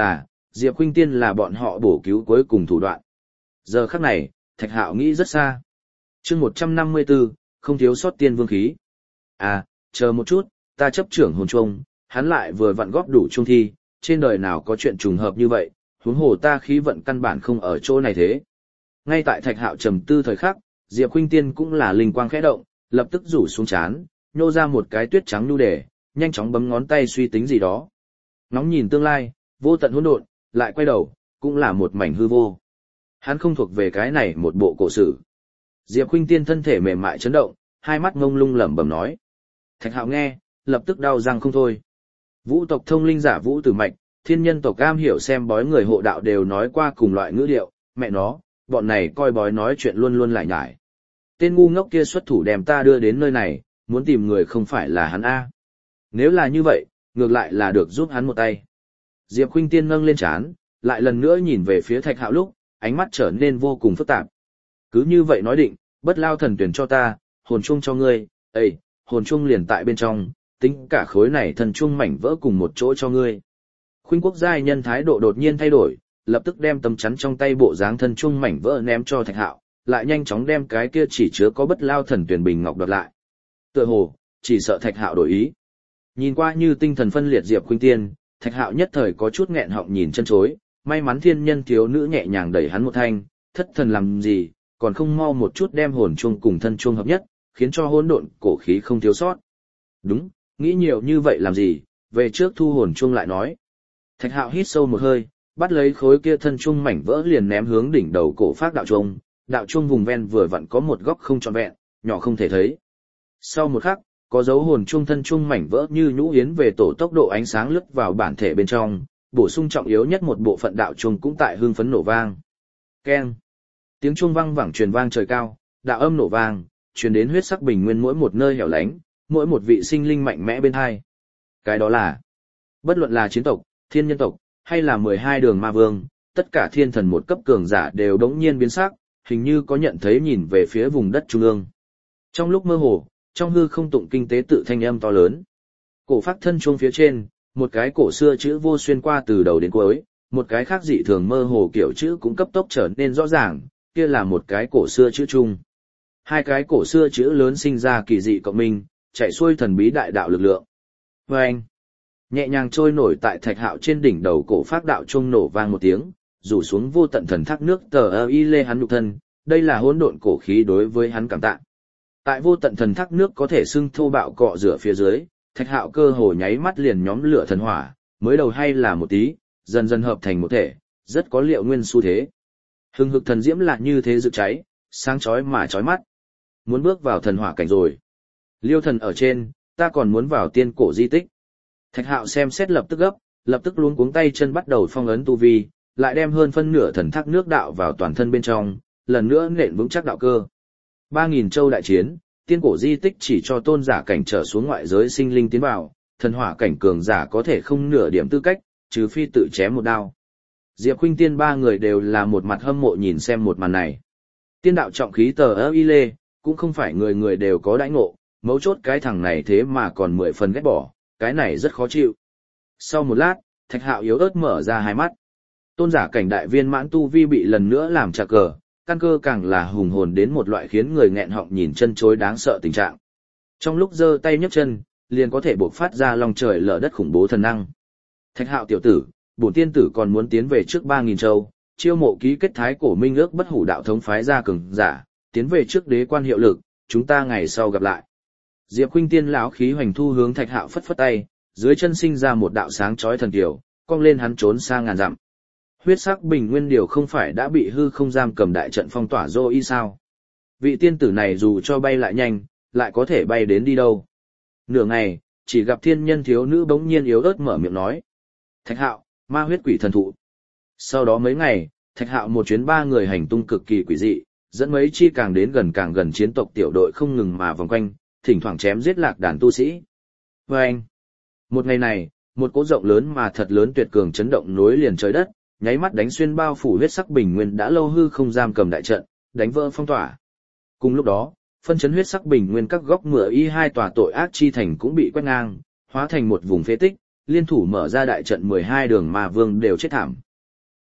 Diệp Khuynh Tiên là bọn họ bổ cứu cuối cùng thủ đoạn. Giờ khắc này, Thạch Hạo nghĩ rất xa. Chương một trăm năm mươi tư, không thiếu sót tiên vương khí. À, chờ một chút, ta chấp trưởng hồn trung, hắn lại vừa vặn góp đủ trung thi, trên đời nào có chuyện trùng hợp như vậy, huống hồ ta khí vận căn bản không ở chỗ này thế. Ngay tại Thạch Hạo trầm tư thời khắc, Diệp Khuynh Tiên cũng là linh quang khẽ động, lập tức rủ xuống chán, nhô ra một cái tuyết trắng nhu đề, nhanh chóng bấm ngón tay suy tính gì đó. Nóng nhìn tương lai, vô tận hỗn độn, lại quay đầu, cũng là một mảnh hư vô. Hắn không thuộc về cái này một bộ cổ sử. Diệp Khuynh Tiên thân thể mềm mại chấn động, hai mắt ngông lung lẩm bẩm nói. Thạch Hạo nghe, lập tức đau răng không thôi. Vũ tộc thông linh giả Vũ Tử Mạch, thiên nhân tộc cam hiểu xem bói người hộ đạo đều nói qua cùng loại ngữ điệu, mẹ nó, bọn này coi bói nói chuyện luôn luôn lại nhải. Tên ngu ngốc kia xuất thủ đem ta đưa đến nơi này, muốn tìm người không phải là hắn A. Nếu là như vậy, ngược lại là được giúp hắn một tay. Diệp Khuynh Tiên nâng lên trán, lại lần nữa nhìn về phía Thạch Hạo lúc, ánh mắt trở nên vô cùng phức tạp. Cứ như vậy nói định, bất lao thần tuyển cho ta, hồn chung cho ngươi, ê, hồn chung liền tại bên trong, tính cả khối này thần chung mảnh vỡ cùng một chỗ cho ngươi. Khuynh Quốc giai nhân thái độ đột nhiên thay đổi, lập tức đem tấm chắn trong tay bộ dáng thân chung mảnh vỡ ném cho Thạch Hạo, lại nhanh chóng đem cái kia chỉ chứa có bất lao thần tuyển bình ngọc đoạt lại. Tựa hồ, chỉ sợ Thạch Hạo đổi ý. Nhìn qua như tinh thần phân liệt Diệp Khuynh Tiên, Thạch Hạo nhất thời có chút nghẹn họng nhìn chân chối, may mắn thiên nhân thiếu nữ nhẹ nhàng đẩy hắn một thanh, thất thần làm gì, còn không mau một chút đem hồn chuông cùng thân chuông hợp nhất, khiến cho hỗn độn cổ khí không thiếu sót. Đúng, nghĩ nhiều như vậy làm gì, về trước thu hồn chuông lại nói. Thạch Hạo hít sâu một hơi, bắt lấy khối kia thân chuông mảnh vỡ liền ném hướng đỉnh đầu cổ phát đạo chuông, đạo chuông vùng ven vừa vặn có một góc không trọn vẹn, nhỏ không thể thấy. Sau một khắc, có dấu hồn chuông thân chuông mảnh vỡ như nhũ yến về tổ tốc độ ánh sáng lướt vào bản thể bên trong, bổ sung trọng yếu nhất một bộ phận đạo chuông cũng tại hưng phấn nổ vang. Keng. Tiếng chuông vang vẳng truyền vang trời cao, đạo âm nổ vang, truyền đến huyết sắc bình nguyên mỗi một nơi hẻo lánh, mỗi một vị sinh linh mạnh mẽ bên hai. Cái đó là, bất luận là chiến tộc, thiên nhân tộc, hay là mười hai đường ma vương, tất cả thiên thần một cấp cường giả đều đống nhiên biến sắc, hình như có nhận thấy nhìn về phía vùng đất trung ương. Trong lúc mơ hồ, trong hư không tụng kinh tế tự thanh âm to lớn. Cổ phát thân chuông phía trên, một cái cổ xưa chữ vô xuyên qua từ đầu đến cuối, một cái khác dị thường mơ hồ kiểu chữ cũng cấp tốc trở nên rõ ràng, kia là một cái cổ xưa chữ trung. Hai cái cổ xưa chữ lớn sinh ra kỳ dị cộng minh, chạy xuôi thần bí đại đạo lực lượng. Vâng! Nhẹ nhàng trôi nổi tại Thạch Hạo trên đỉnh đầu cổ phát đạo trung nổ vang một tiếng, rủ xuống vô tận thần thác nước tờ ơ y lê hắn nhục thân, đây là hỗn độn cổ khí đối với hắn cảm tạ. Tại vô tận thần thác nước có thể xưng thô bạo cọ rửa phía dưới, Thạch Hạo cơ hồ nháy mắt liền nhóm lửa thần hỏa, mới đầu hay là một tí, dần dần hợp thành một thể, rất có liệu nguyên xu thế. Hừng hực thần diễm là như thế rực cháy, sáng chói mà chói mắt. Muốn bước vào thần hỏa cảnh rồi. Liêu thần ở trên, ta còn muốn vào tiên cổ di tích. Thạch Hạo xem xét lập tức gấp, lập tức luống cuống tay chân bắt đầu phong ấn tu vi, lại đem hơn phân nửa thần thác nước đạo vào toàn thân bên trong, lần nữa nện vững chắc đạo cơ. Ba nghìn châu đại chiến, tiên cổ di tích chỉ cho tôn giả cảnh trở xuống ngoại giới sinh linh tiến vào, thần hỏa cảnh cường giả có thể không nửa điểm tư cách, trừ phi tự chém một đao. Diệp Khuynh Tiên ba người đều là một mặt hâm mộ nhìn xem một màn này. Tiên đạo trọng khí tờ ơ y lê, cũng không phải người người đều có đãi ngộ, mấu chốt cái thằng này thế mà còn mười phần ghét bỏ, cái này rất khó chịu. Sau một lát, Thạch Hạo yếu ớt mở ra hai mắt. Tôn giả cảnh đại viên mãn tu vi bị lần nữa làm trà cờ, căn cơ càng là hùng hồn đến một loại khiến người nghẹn họng nhìn chân chối đáng sợ tình trạng. Trong lúc giơ tay nhấc chân, liền có thể bộc phát ra lòng trời lở đất khủng bố thần năng. Thạch Hạo tiểu tử, bổn tiên tử còn muốn tiến về trước ba nghìn châu, chiêu mộ ký kết thái cổ minh ước bất hủ đạo thống phái ra cường giả, tiến về trước đế quan hiệu lực, chúng ta ngày sau gặp lại. Diệp Khuynh Tiên lão khí hoành thu hướng Thạch Hạo phất phất tay, dưới chân sinh ra một đạo sáng chói thần kiều, cong lên hắn trốn xa ngàn dặm. Huyết sắc bình nguyên điều không phải đã bị hư không giam cầm đại trận phong tỏa dô y sao? Vị tiên tử này dù cho bay lại nhanh, lại có thể bay đến đi đâu? Nửa ngày, chỉ gặp thiên nhân thiếu nữ bỗng nhiên yếu ớt mở miệng nói. Thạch Hạo, ma huyết quỷ thần thụ. Sau đó mấy ngày, Thạch Hạo một chuyến ba người hành tung cực kỳ quỷ dị, dẫn mấy chi càng đến gần càng gần chiến tộc tiểu đội không ngừng mà vòng quanh, thỉnh thoảng chém giết lạc đàn tu sĩ. Và anh, một ngày này, một cỗ rộng lớn mà thật lớn tuyệt cường chấn động nối liền trời đất, nháy mắt đánh xuyên bao phủ huyết sắc bình nguyên đã lâu hư không giam cầm đại trận, đánh vỡ phong tỏa. Cùng lúc đó, phân chấn huyết sắc bình nguyên các góc mửa y hai tòa tội ác chi thành cũng bị quét ngang, hóa thành một vùng phế tích, liên thủ mở ra đại trận mười hai đường ma vương đều chết thảm,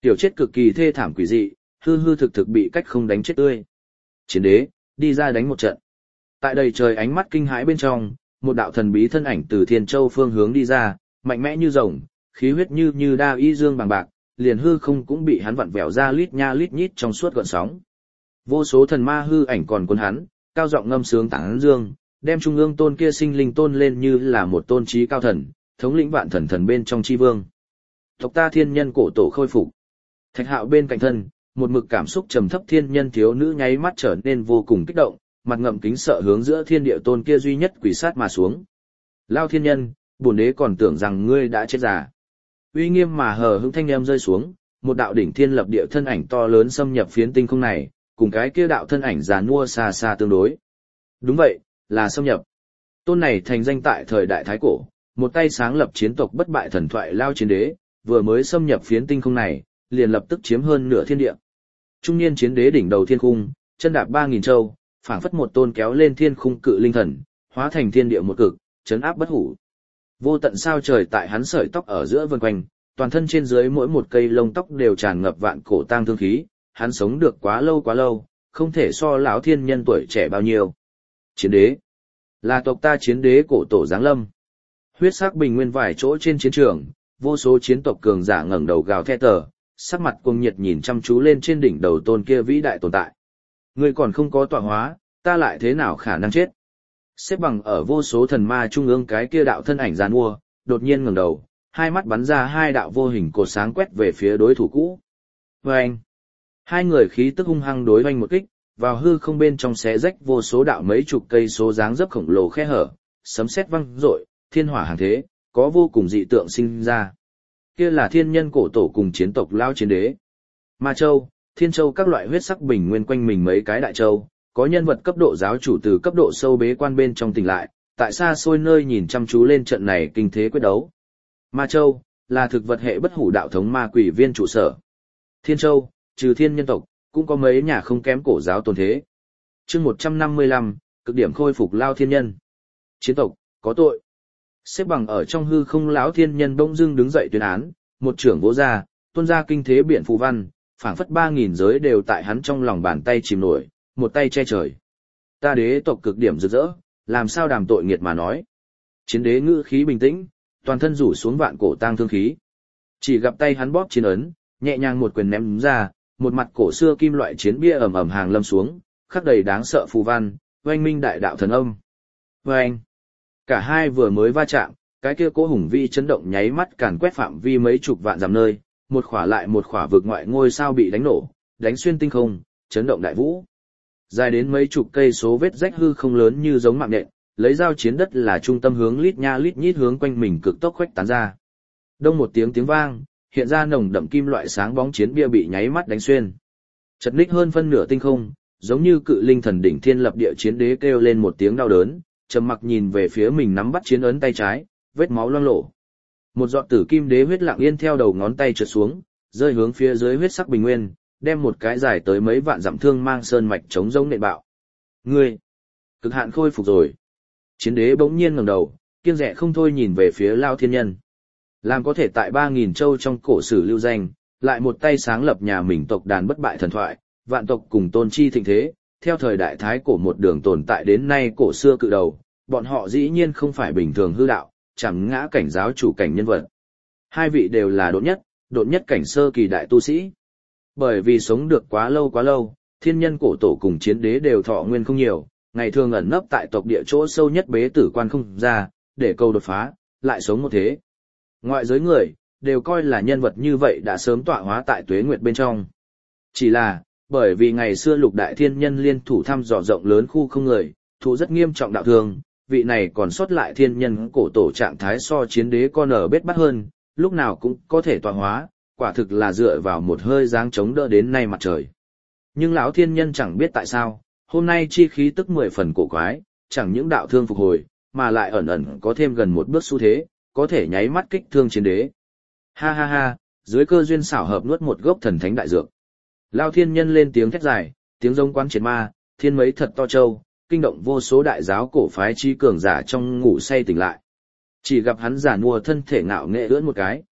Tiểu chết cực kỳ thê thảm quỷ dị, hư hư thực thực bị cách không đánh chết tươi. Chiến đế, đi ra đánh một trận. Tại đầy trời ánh mắt kinh hãi bên trong, một đạo thần bí thân ảnh từ Thiên Châu phương hướng đi ra, mạnh mẽ như rồng, khí huyết như như đa y dương bằng bạc, liền hư không cũng bị hắn vặn vẹo ra lít nha lít nhít trong suốt gợn sóng. Vô số thần ma hư ảnh còn cuốn hắn, cao giọng ngâm sướng tán dương, đem trung ương tôn kia sinh linh tôn lên như là một tôn trí cao thần, thống lĩnh vạn thần thần bên trong chi vương. Tộc ta thiên nhân cổ tổ khôi phục. Thạch Hạo bên cạnh thân, một mực cảm xúc trầm thấp thiên nhân thiếu nữ nháy mắt trở nên vô cùng kích động, mặt ngậm kính sợ hướng giữa thiên địa tôn kia duy nhất quỷ sát mà xuống. Lao thiên nhân, bổn đế còn tưởng rằng ngươi đã chết già. Uy nghiêm mà hờ hững thanh âm rơi xuống, một đạo đỉnh thiên lập địa thân ảnh to lớn xâm nhập phiến tinh không này, cùng cái kia đạo thân ảnh già nua xa xa tương đối. Đúng vậy, là xâm nhập. Tôn này thành danh tại thời đại Thái Cổ, một tay sáng lập chiến tộc bất bại thần thoại Lao chiến đế, vừa mới xâm nhập phiến tinh không này, liền lập tức chiếm hơn nửa thiên địa. Trung niên chiến đế đỉnh đầu thiên khung, chân đạp ba nghìn châu, phảng phất một tôn kéo lên thiên khung cự linh thần, hóa thành thiên địa một cực, chấn áp bất hủ. Vô tận sao trời tại hắn sợi tóc ở giữa vần quanh, toàn thân trên dưới mỗi một cây lông tóc đều tràn ngập vạn cổ tang thương khí, hắn sống được quá lâu quá lâu, không thể so lão thiên nhân tuổi trẻ bao nhiêu. Chiến đế, là tộc ta chiến đế cổ tổ giáng lâm. Huyết sắc bình nguyên vài chỗ trên chiến trường, vô số chiến tộc cường giả ngẩng đầu gào thét tờ, sắc mặt cuồng nhiệt nhìn chăm chú lên trên đỉnh đầu tôn kia vĩ đại tồn tại. Ngươi còn không có tọa hóa, ta lại thế nào khả năng chết? Xếp bằng ở vô số thần ma trung ương cái kia đạo thân ảnh giàn mua, đột nhiên ngẩng đầu, hai mắt bắn ra hai đạo vô hình cột sáng quét về phía đối thủ cũ. Vâng! Hai người khí tức hung hăng đối oanh một kích, vào hư không bên trong xé rách vô số đạo mấy chục cây số dáng dấp khổng lồ khe hở, sấm sét vang rội, thiên hỏa hàng thế, có vô cùng dị tượng sinh ra. Kia là thiên nhân cổ tổ cùng chiến tộc Lao chiến đế. Ma Châu, Thiên Châu các loại huyết sắc bình nguyên quanh mình mấy cái đại châu, có nhân vật cấp độ giáo chủ từ cấp độ sâu bế quan bên trong tỉnh lại, tại xa xôi nơi nhìn chăm chú lên trận này kinh thế quyết đấu. Ma Châu, là thực vật hệ bất hủ đạo thống ma quỷ viên trụ sở. Thiên Châu, trừ thiên nhân tộc, cũng có mấy nhà không kém cổ giáo tồn thế. Chương một trăm năm mươi lăm, cực điểm khôi phục Lao thiên nhân. Chiến tộc, có tội. Xếp bằng ở trong hư không lão thiên nhân bỗng dưng đứng dậy tuyên án, một trưởng vỗ ra, tuôn ra kinh thế biển phù văn, phảng phất ba nghìn giới đều tại hắn trong lòng bàn tay chìm nổi, một tay che trời. Ta đế tộc cực điểm rực rỡ, làm sao đàm tội nghiệt mà nói. Chiến đế ngữ khí bình tĩnh, toàn thân rủ xuống vạn cổ tang thương khí. Chỉ gặp tay hắn bóp chiến ấn, nhẹ nhàng một quyền ném ra, một mặt cổ xưa kim loại chiến bia ầm ầm hàng lâm xuống, khắc đầy đáng sợ phù văn, oanh minh đại đạo thần âm. Oanh! Cả hai vừa mới va chạm, cái kia cỗ hùng vi chấn động nháy mắt càn quét phạm vi mấy chục vạn dặm nơi, một khỏa lại một khỏa vực ngoại ngôi sao bị đánh nổ, đánh xuyên tinh không, chấn động đại vũ. Dài đến mấy chục cây số vết rách hư không lớn như giống mạng nhện, lấy dao chiến đất là trung tâm hướng lít nha lít nhít hướng quanh mình cực tốc khuếch tán ra. Đông một tiếng tiếng vang, hiện ra nồng đậm kim loại sáng bóng chiến bia bị nháy mắt đánh xuyên. Chật ních hơn phân nửa tinh không, giống như cự linh thần đỉnh thiên lập địa chiến đế kêu lên một tiếng đau đớn, trầm mặc nhìn về phía mình nắm bắt chiến ấn tay trái, vết máu loang lổ. Một giọt tử kim đế huyết lặng yên theo đầu ngón tay trượt xuống, rơi hướng phía dưới huyết sắc bình nguyên, đem một cái dài tới mấy vạn dặm thương mang sơn mạch chống rông nện bạo. Ngươi, cực hạn khôi phục rồi. Chiến đế bỗng nhiên ngẩng đầu, kiêng dè không thôi nhìn về phía Lao thiên nhân. Làm có thể tại ba nghìn châu trong cổ sử lưu danh, lại một tay sáng lập nhà mình tộc đàn bất bại thần thoại, vạn tộc cùng tôn chi thịnh thế, theo thời đại Thái Cổ một đường tồn tại đến nay cổ xưa cự đầu, bọn họ dĩ nhiên không phải bình thường hư đạo, chẳng ngã cảnh giáo chủ cảnh nhân vật. Hai vị đều là độn nhất, độn nhất cảnh sơ kỳ đại tu sĩ. Bởi vì sống được quá lâu quá lâu, thiên nhân cổ tổ cùng chiến đế đều thọ nguyên không nhiều, ngày thường ẩn nấp tại tộc địa chỗ sâu nhất bế tử quan không ra, để câu đột phá, lại sống một thế. Ngoại giới người, đều coi là nhân vật như vậy đã sớm tọa hóa tại tuế nguyệt bên trong. Chỉ là, bởi vì ngày xưa lục đại thiên nhân liên thủ thăm dò rộng lớn khu không người, thụ rất nghiêm trọng đạo thương, vị này còn sót lại thiên nhân cổ tổ trạng thái so chiến đế con ở bết bắt hơn, lúc nào cũng có thể tọa hóa, quả thực là dựa vào một hơi dáng chống đỡ đến nay mặt trời. Nhưng lão thiên nhân chẳng biết tại sao, hôm nay chi khí tức mười phần cổ quái, chẳng những đạo thương phục hồi, mà lại ẩn ẩn có thêm gần một bước xu thế, có thể nháy mắt kích thương chiến đế. Ha ha ha, dưới cơ duyên xảo hợp nuốt một gốc thần thánh đại dược. Lão thiên nhân lên tiếng thét dài, tiếng giống quán triệt ma, thiên mấy thật to trâu, kinh động vô số đại giáo cổ phái chi cường giả trong ngủ say tỉnh lại. Chỉ gặp hắn giả mua thân thể ngạo nghệ ưỡn một cái,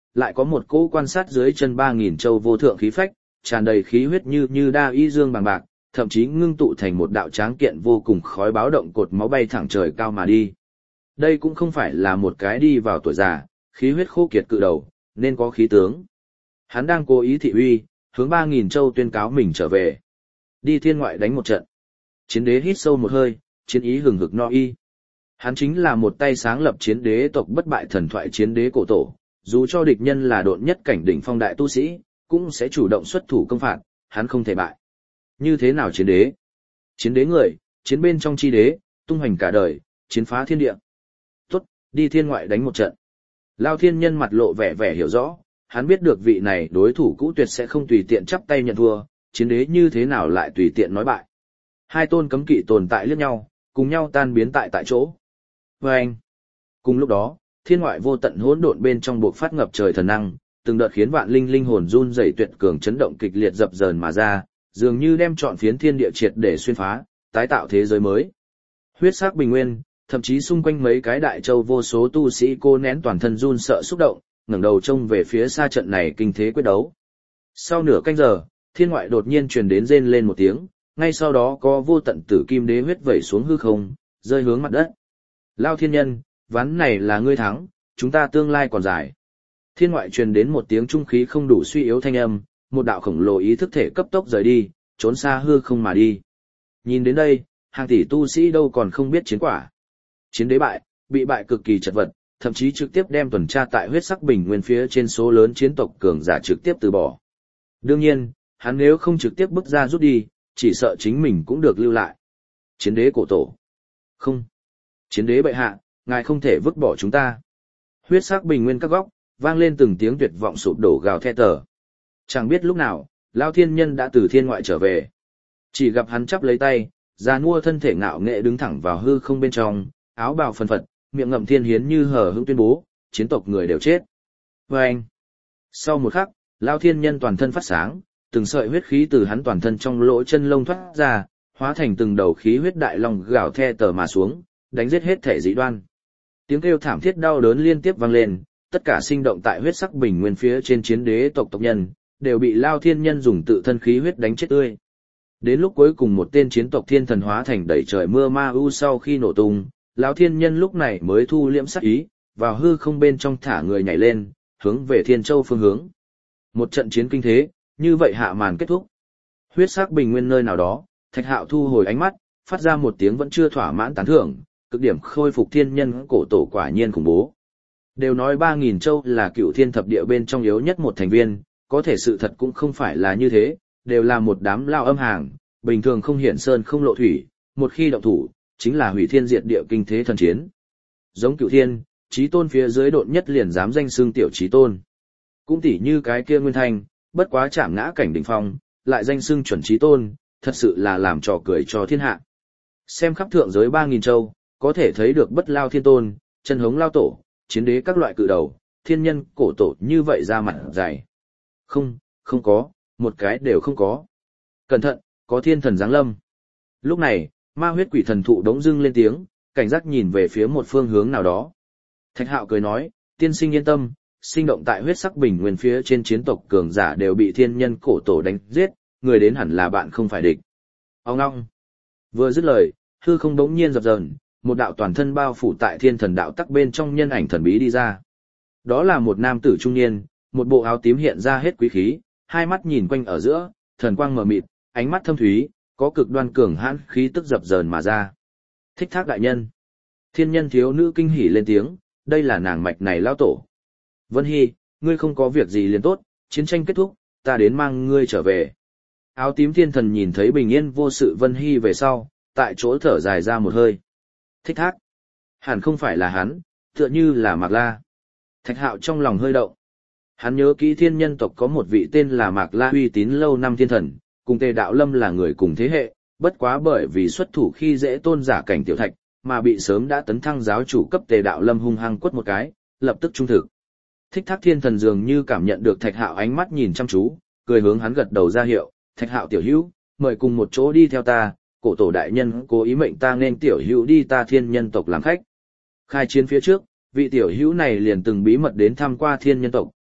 lại có một cỗ quan sát dưới chân ba nghìn châu vô thượng khí phách, tràn đầy khí huyết như như đa y dương bằng bạc, thậm chí ngưng tụ thành một đạo tráng kiện vô cùng khói báo động cột máu bay thẳng trời cao mà đi. Đây cũng không phải là một cái đi vào tuổi già, khí huyết khô kiệt cự đầu, nên có khí tướng. Hắn đang cố ý thị uy, hướng ba nghìn châu tuyên cáo mình trở về. Đi thiên ngoại đánh một trận. Chiến đế hít sâu một hơi, chiến ý hừng hực no y. Hắn chính là một tay sáng lập chiến đế tộc bất bại thần thoại chiến đế cổ tổ, dù cho địch nhân là độn nhất cảnh đỉnh phong đại tu sĩ, cũng sẽ chủ động xuất thủ công phạt, hắn không thể bại. Như thế nào chiến đế? Chiến đế người, chiến bên trong chi đế, tung hoành cả đời, chiến phá thiên địa. Tốt, đi thiên ngoại đánh một trận. Lao thiên nhân mặt lộ vẻ vẻ hiểu rõ, hắn biết được vị này đối thủ cũ tuyệt sẽ không tùy tiện chắp tay nhận thua, chiến đế như thế nào lại tùy tiện nói bại. Hai tôn cấm kỵ tồn tại liếc nhau, cùng nhau tan biến tại tại chỗ. Và anh, cùng lúc đó, thiên ngoại vô tận hỗn độn bên trong buộc phát ngập trời thần năng, từng đợt khiến vạn linh linh hồn run rẩy tuyệt cường chấn động kịch liệt dập dờn mà ra, dường như đem trọn phiến thiên địa triệt để xuyên phá, tái tạo thế giới mới. Huyết sắc bình nguyên, thậm chí xung quanh mấy cái đại châu vô số tu sĩ cô nén toàn thân run sợ xúc động, ngẩng đầu trông về phía xa trận này kinh thế quyết đấu. Sau nửa canh giờ, thiên ngoại đột nhiên truyền đến rên lên một tiếng, ngay sau đó có vô tận tử kim đế huyết vẩy xuống hư không, rơi hướng mặt đất. Lao thiên nhân, ván này là ngươi thắng, chúng ta tương lai còn dài. Thiên ngoại truyền đến một tiếng trung khí không đủ suy yếu thanh âm, một đạo khổng lồ ý thức thể cấp tốc rời đi, trốn xa hư không mà đi. Nhìn đến đây, hàng tỷ tu sĩ đâu còn không biết chiến quả. Chiến đế bại, bị bại cực kỳ chật vật, thậm chí trực tiếp đem tuần tra tại huyết sắc bình nguyên phía trên số lớn chiến tộc cường giả trực tiếp từ bỏ. Đương nhiên, hắn nếu không trực tiếp bước ra rút đi, chỉ sợ chính mình cũng được lưu lại. Chiến đế cổ tổ. Không. Chiến đế bệ hạ, ngài không thể vứt bỏ chúng ta. Huyết sắc bình nguyên các góc, vang lên từng tiếng tuyệt vọng sụp đổ gào thét tờ. Chẳng biết lúc nào, Lao thiên nhân đã từ thiên ngoại trở về. Chỉ gặp hắn chắp lấy tay, già nua thân thể ngạo nghệ đứng thẳng vào hư không bên trong, áo bào phần phật, miệng ngậm thiên hiến như hờ hững tuyên bố, chiến tộc người đều chết. Và anh. Sau một khắc, Lao thiên nhân toàn thân phát sáng, từng sợi huyết khí từ hắn toàn thân trong lỗ chân lông thoát ra, hóa thành từng đầu khí huyết đại long gào the tờ mà xuống, đánh giết hết thể dị đoan. Tiếng kêu thảm thiết đau đớn liên tiếp vang lên, tất cả sinh động tại huyết sắc bình nguyên phía trên chiến đế tộc tộc nhân, đều bị Lao thiên nhân dùng tự thân khí huyết đánh chết tươi. Đến lúc cuối cùng một tên chiến tộc thiên thần hóa thành đầy trời mưa ma u sau khi nổ tung, Lão thiên nhân lúc này mới thu liễm sát ý, vào hư không bên trong thả người nhảy lên, hướng về Thiên Châu phương hướng. Một trận chiến kinh thế, như vậy hạ màn kết thúc. Huyết sắc bình nguyên nơi nào đó, Thạch Hạo thu hồi ánh mắt, phát ra một tiếng vẫn chưa thỏa mãn tán thưởng, cực điểm khôi phục thiên nhân cổ tổ quả nhiên khủng bố. Đều nói ba nghìn châu là cựu thiên thập địa bên trong yếu nhất một thành viên, có thể sự thật cũng không phải là như thế, đều là một đám lao âm hàng, bình thường không hiển sơn không lộ thủy, một khi động thủ, chính là hủy thiên diệt địa kinh thế thần chiến. Giống cựu thiên, chí tôn phía dưới độn nhất liền dám danh xương tiểu chí tôn. Cũng tỉ như cái kia Nguyên Thanh, bất quá chạm ngã cảnh đỉnh phong, lại danh xưng chuẩn chí tôn, thật sự là làm trò cười cho thiên hạ. Xem khắp thượng giới ba nghìn châu, có thể thấy được bất lao thiên tôn, chân hống lao tổ, chiến đế các loại cự đầu, thiên nhân, cổ tổ như vậy ra mặt dày. Không, không có, một cái đều không có. Cẩn thận, có thiên thần giáng lâm. Lúc này, ma huyết quỷ thần thụ đống dưng lên tiếng, cảnh giác nhìn về phía một phương hướng nào đó. Thạch Hạo cười nói, tiên sinh yên tâm, sinh động tại huyết sắc bình nguyên phía trên chiến tộc cường giả đều bị thiên nhân cổ tổ đánh giết, người đến hẳn là bạn không phải địch. Ông ngong. Vừa dứt lời, hư không đống nhiên dập dờn, một đạo toàn thân bao phủ tại thiên thần đạo tắc bên trong nhân ảnh thần bí đi ra. Đó là một nam tử trung niên, một bộ áo tím hiện ra hết quý khí, hai mắt nhìn quanh ở giữa, thần quang mờ mịt, ánh mắt thâm thúy, có cực đoan cường hãn khí tức dập dờn mà ra. Thích Thác đại nhân. Thiên nhân thiếu nữ kinh hỉ lên tiếng, đây là nàng mạch này lão tổ. Vân Hy, ngươi không có việc gì liền tốt, chiến tranh kết thúc, ta đến mang ngươi trở về. Áo tím thiên thần nhìn thấy bình yên vô sự Vân Hy về sau, tại chỗ thở dài ra một hơi. Thích Thác. Hẳn không phải là hắn, tựa như là Mạc La. Thạch Hạo trong lòng hơi động. Hắn nhớ kỹ thiên nhân tộc có một vị tên là Mạc La uy tín lâu năm thiên thần, cùng Tề Đạo Lâm là người cùng thế hệ, bất quá bởi vì xuất thủ khi dễ tôn giả cảnh tiểu thạch, mà bị sớm đã tấn thăng giáo chủ cấp Tề Đạo Lâm hung hăng quất một cái, lập tức trung thực. Thích Thác thiên thần dường như cảm nhận được Thạch Hạo ánh mắt nhìn chăm chú, cười hướng hắn gật đầu ra hiệu, Thạch Hạo tiểu hữu, mời cùng một chỗ đi theo ta, cổ tổ đại nhân cố ý mệnh ta nên tiểu hữu đi ta thiên nhân tộc làm khách. Khai chiến phía trước, vị tiểu hữu này liền từng bí mật đến thăm qua thiên nhân tộc,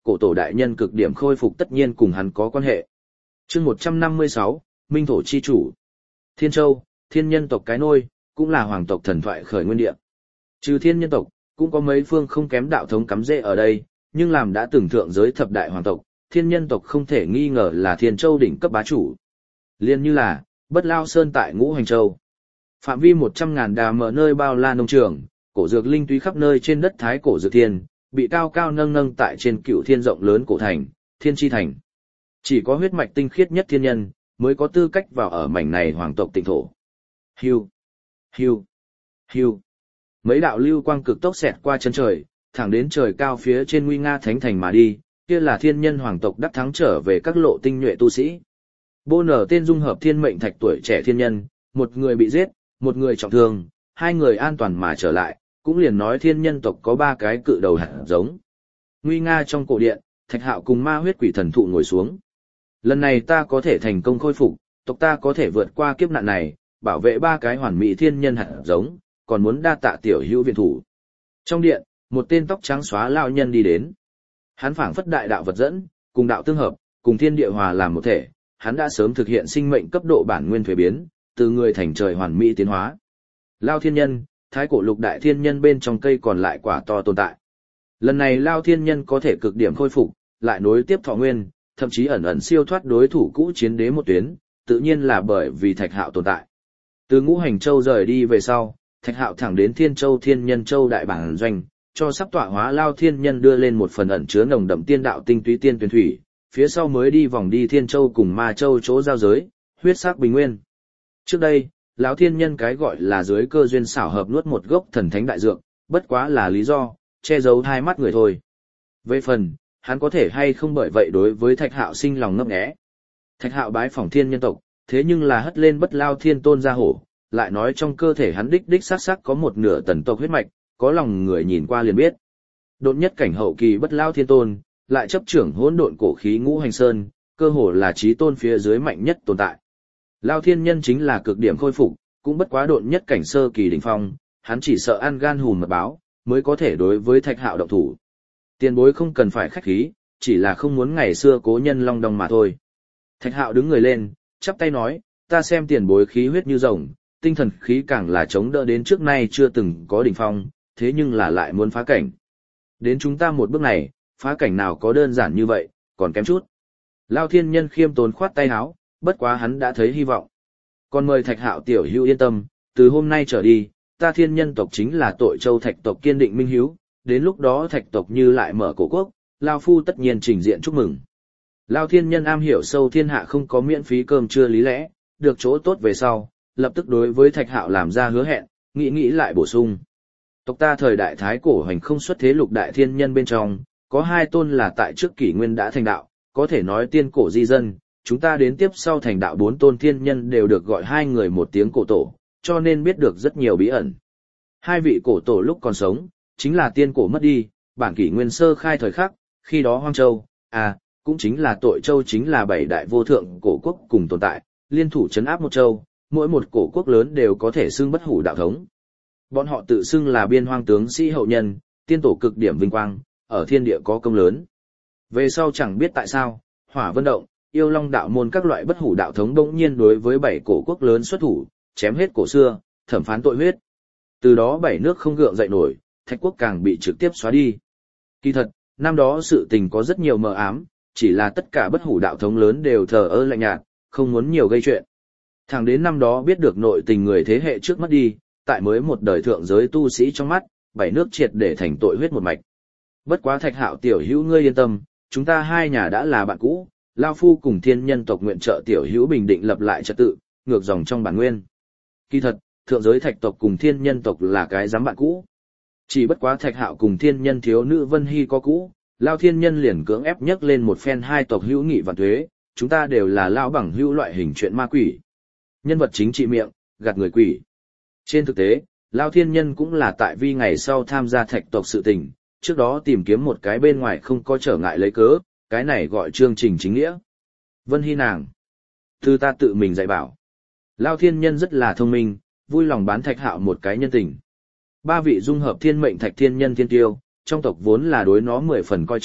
cổ tổ đại nhân cực điểm khôi phục tất nhiên cùng hắn có quan hệ. Chương một trăm năm mươi sáu, Minh thổ chi chủ. Thiên Châu, thiên nhân tộc cái nôi, cũng là hoàng tộc thần thoại khởi nguyên địa. Trừ thiên nhân tộc, cũng có mấy phương không kém đạo thống cắm rễ ở đây, nhưng làm đã từng thượng giới thập đại hoàng tộc, thiên nhân tộc không thể nghi ngờ là Thiên Châu đỉnh cấp bá chủ. Liên như là Bất Lao Sơn tại Ngũ Hành Châu, phạm vi một trăm ngàn đà mở nơi bao la nông trường, cổ dược linh túy khắp nơi trên đất thái cổ dược thiên, bị cao cao nâng nâng tại trên cựu thiên rộng lớn cổ thành, Thiên Chi Thành. Chỉ có huyết mạch tinh khiết nhất thiên nhân mới có tư cách vào ở mảnh này hoàng tộc tịnh thổ. Hưu, hưu, hưu. Mấy đạo lưu quang cực tốc xẹt qua chân trời, thẳng đến trời cao phía trên nguy nga thánh thành mà đi, kia là thiên nhân hoàng tộc đắc thắng trở về các lộ tinh nhuệ tu sĩ. Bô nở tên dung hợp thiên mệnh thạch tuổi trẻ thiên nhân, một người bị giết, một người trọng thương, hai người an toàn mà trở lại, cũng liền nói thiên nhân tộc có ba cái cự đầu hạt giống. Nguy nga trong cổ điện, Thạch Hạo cùng ma huyết quỷ thần thụ ngồi xuống. Lần này ta có thể thành công khôi phục, tộc ta có thể vượt qua kiếp nạn này, bảo vệ ba cái hoàn mỹ thiên nhân hạt giống, còn muốn đa tạ tiểu hữu viện thủ. Trong điện, một tên tóc trắng xóa lão nhân đi đến. Hắn phảng phất đại đạo vật dẫn, cùng đạo tương hợp, cùng thiên địa hòa làm một thể, hắn đã sớm thực hiện sinh mệnh cấp độ bản nguyên thuế biến, từ người thành trời hoàn mỹ tiến hóa. Lao thiên nhân, thái cổ lục đại thiên nhân bên trong cây còn lại quả to tồn tại. Lần này Lao thiên nhân có thể cực điểm khôi phục, lại nối tiếp thọ nguyên, thậm chí ẩn ẩn siêu thoát đối thủ cũ chiến đế một tuyến, tự nhiên là bởi vì Thạch Hạo tồn tại. Từ Ngũ Hành Châu rời đi về sau, Thạch Hạo thẳng đến Thiên Châu Thiên Nhân Châu đại bản doanh, cho sắp tọa hóa Lao thiên nhân đưa lên một phần ẩn chứa nồng đậm tiên đạo tinh túy tiên tuyển thủy, phía sau mới đi vòng đi Thiên Châu cùng Ma Châu chỗ giao giới, huyết sắc bình nguyên. Trước đây, lão thiên nhân cái gọi là dưới cơ duyên xảo hợp nuốt một gốc thần thánh đại dược, bất quá là lý do che giấu hai mắt người thôi. Về phần, hắn có thể hay không bởi vậy đối với Thạch Hạo sinh lòng ngấp nghé. Thạch Hạo bái phỏng thiên nhân tộc, thế nhưng là hất lên Bất Lao thiên tôn ra hổ, lại nói trong cơ thể hắn đích đích xác xác có một nửa tần tộc huyết mạch, có lòng người nhìn qua liền biết. Đột nhất cảnh hậu kỳ Bất Lao thiên tôn, lại chấp trưởng hỗn độn cổ khí Ngũ Hành Sơn, cơ hồ là chí tôn phía dưới mạnh nhất tồn tại. Lao thiên nhân chính là cực điểm khôi phục, cũng bất quá độn nhất cảnh sơ kỳ đỉnh phong, hắn chỉ sợ ăn gan hùm mật báo, mới có thể đối với Thạch Hạo động thủ. Tiền bối không cần phải khách khí, chỉ là không muốn ngày xưa cố nhân long đong mà thôi. Thạch Hạo đứng người lên, chắp tay nói, ta xem tiền bối khí huyết như rồng, tinh thần khí càng là chống đỡ đến trước nay chưa từng có đỉnh phong, thế nhưng là lại muốn phá cảnh. Đến chúng ta một bước này, phá cảnh nào có đơn giản như vậy, còn kém chút. Lao thiên nhân khiêm tốn khoát tay áo, bất quá hắn đã thấy hy vọng. Còn mời Thạch Hạo tiểu hữu yên tâm, từ hôm nay trở đi, ta thiên nhân tộc chính là tội châu Thạch tộc kiên định minh hiếu, đến lúc đó Thạch tộc như lại mở cổ quốc, Lao phu tất nhiên trình diện chúc mừng. Lao thiên nhân am hiểu sâu thiên hạ không có miễn phí cơm trưa lý lẽ, được chỗ tốt về sau, lập tức đối với Thạch Hạo làm ra hứa hẹn, nghĩ nghĩ lại bổ sung. Tộc ta thời đại thái cổ hành không xuất thế lục đại thiên nhân bên trong, có hai tôn là tại trước kỷ nguyên đã thành đạo, có thể nói tiên cổ di dân, chúng ta đến tiếp sau thành đạo bốn tôn thiên nhân đều được gọi hai người một tiếng cổ tổ, cho nên biết được rất nhiều bí ẩn. Hai vị cổ tổ lúc còn sống, chính là tiên cổ mất đi, bản kỷ nguyên sơ khai thời khắc, khi đó Hoang Châu, à, cũng chính là Tội Châu chính là bảy đại vô thượng cổ quốc cùng tồn tại, liên thủ chấn áp một châu, mỗi một cổ quốc lớn đều có thể xưng bất hủ đạo thống. Bọn họ tự xưng là biên hoang tướng sĩ hậu nhân, tiên tổ cực điểm vinh quang, ở thiên địa có công lớn. Về sau chẳng biết tại sao, Hỏa Vân Động, Yêu Long đạo môn các loại bất hủ đạo thống bỗng nhiên đối với bảy cổ quốc lớn xuất thủ, chém hết cổ xưa, thẩm phán tội huyết. Từ đó bảy nước không gượng dậy nổi, Thạch quốc càng bị trực tiếp xóa đi. Kỳ thật, năm đó sự tình có rất nhiều mờ ám, chỉ là tất cả bất hủ đạo thống lớn đều thờ ơ lạnh nhạt, không muốn nhiều gây chuyện. Thẳng đến năm đó biết được nội tình người thế hệ trước mất đi, tại mới một đời thượng giới tu sĩ trong mắt, bảy nước triệt để thành tội huyết một mạch. Bất quá Thạch Hạo tiểu hữu ngươi yên tâm, chúng ta hai nhà đã là bạn cũ, Lao phu cùng thiên nhân tộc nguyện trợ tiểu hữu bình định lập lại trật tự, ngược dòng trong bản nguyên. Kỳ thật, thượng giới Thạch tộc cùng thiên nhân tộc là cái giám bạn cũ. Chỉ bất quá Thạch Hạo cùng thiên nhân thiếu nữ Vân Hy có cũ, Lao thiên nhân liền cưỡng ép nhấc lên một phen hai tộc hữu nghị và thuế, chúng ta đều là Lao bằng hữu loại hình chuyện ma quỷ. Nhân vật chính trị miệng, gạt người quỷ. Trên thực tế, Lao thiên nhân cũng là tại vi ngày sau tham gia Thạch tộc sự tình, trước đó tìm kiếm một cái bên ngoài không có trở ngại lấy cớ, cái này gọi chương trình chính nghĩa. Vân Hy nàng. Từ ta tự mình dạy bảo. Lao thiên nhân rất là thông minh, vui lòng bán Thạch Hạo một cái nhân tình. Ba vị dung hợp thiên mệnh thạch thiên nhân thiên tiêu, trong tộc vốn là đối nó mười phần coi trọng,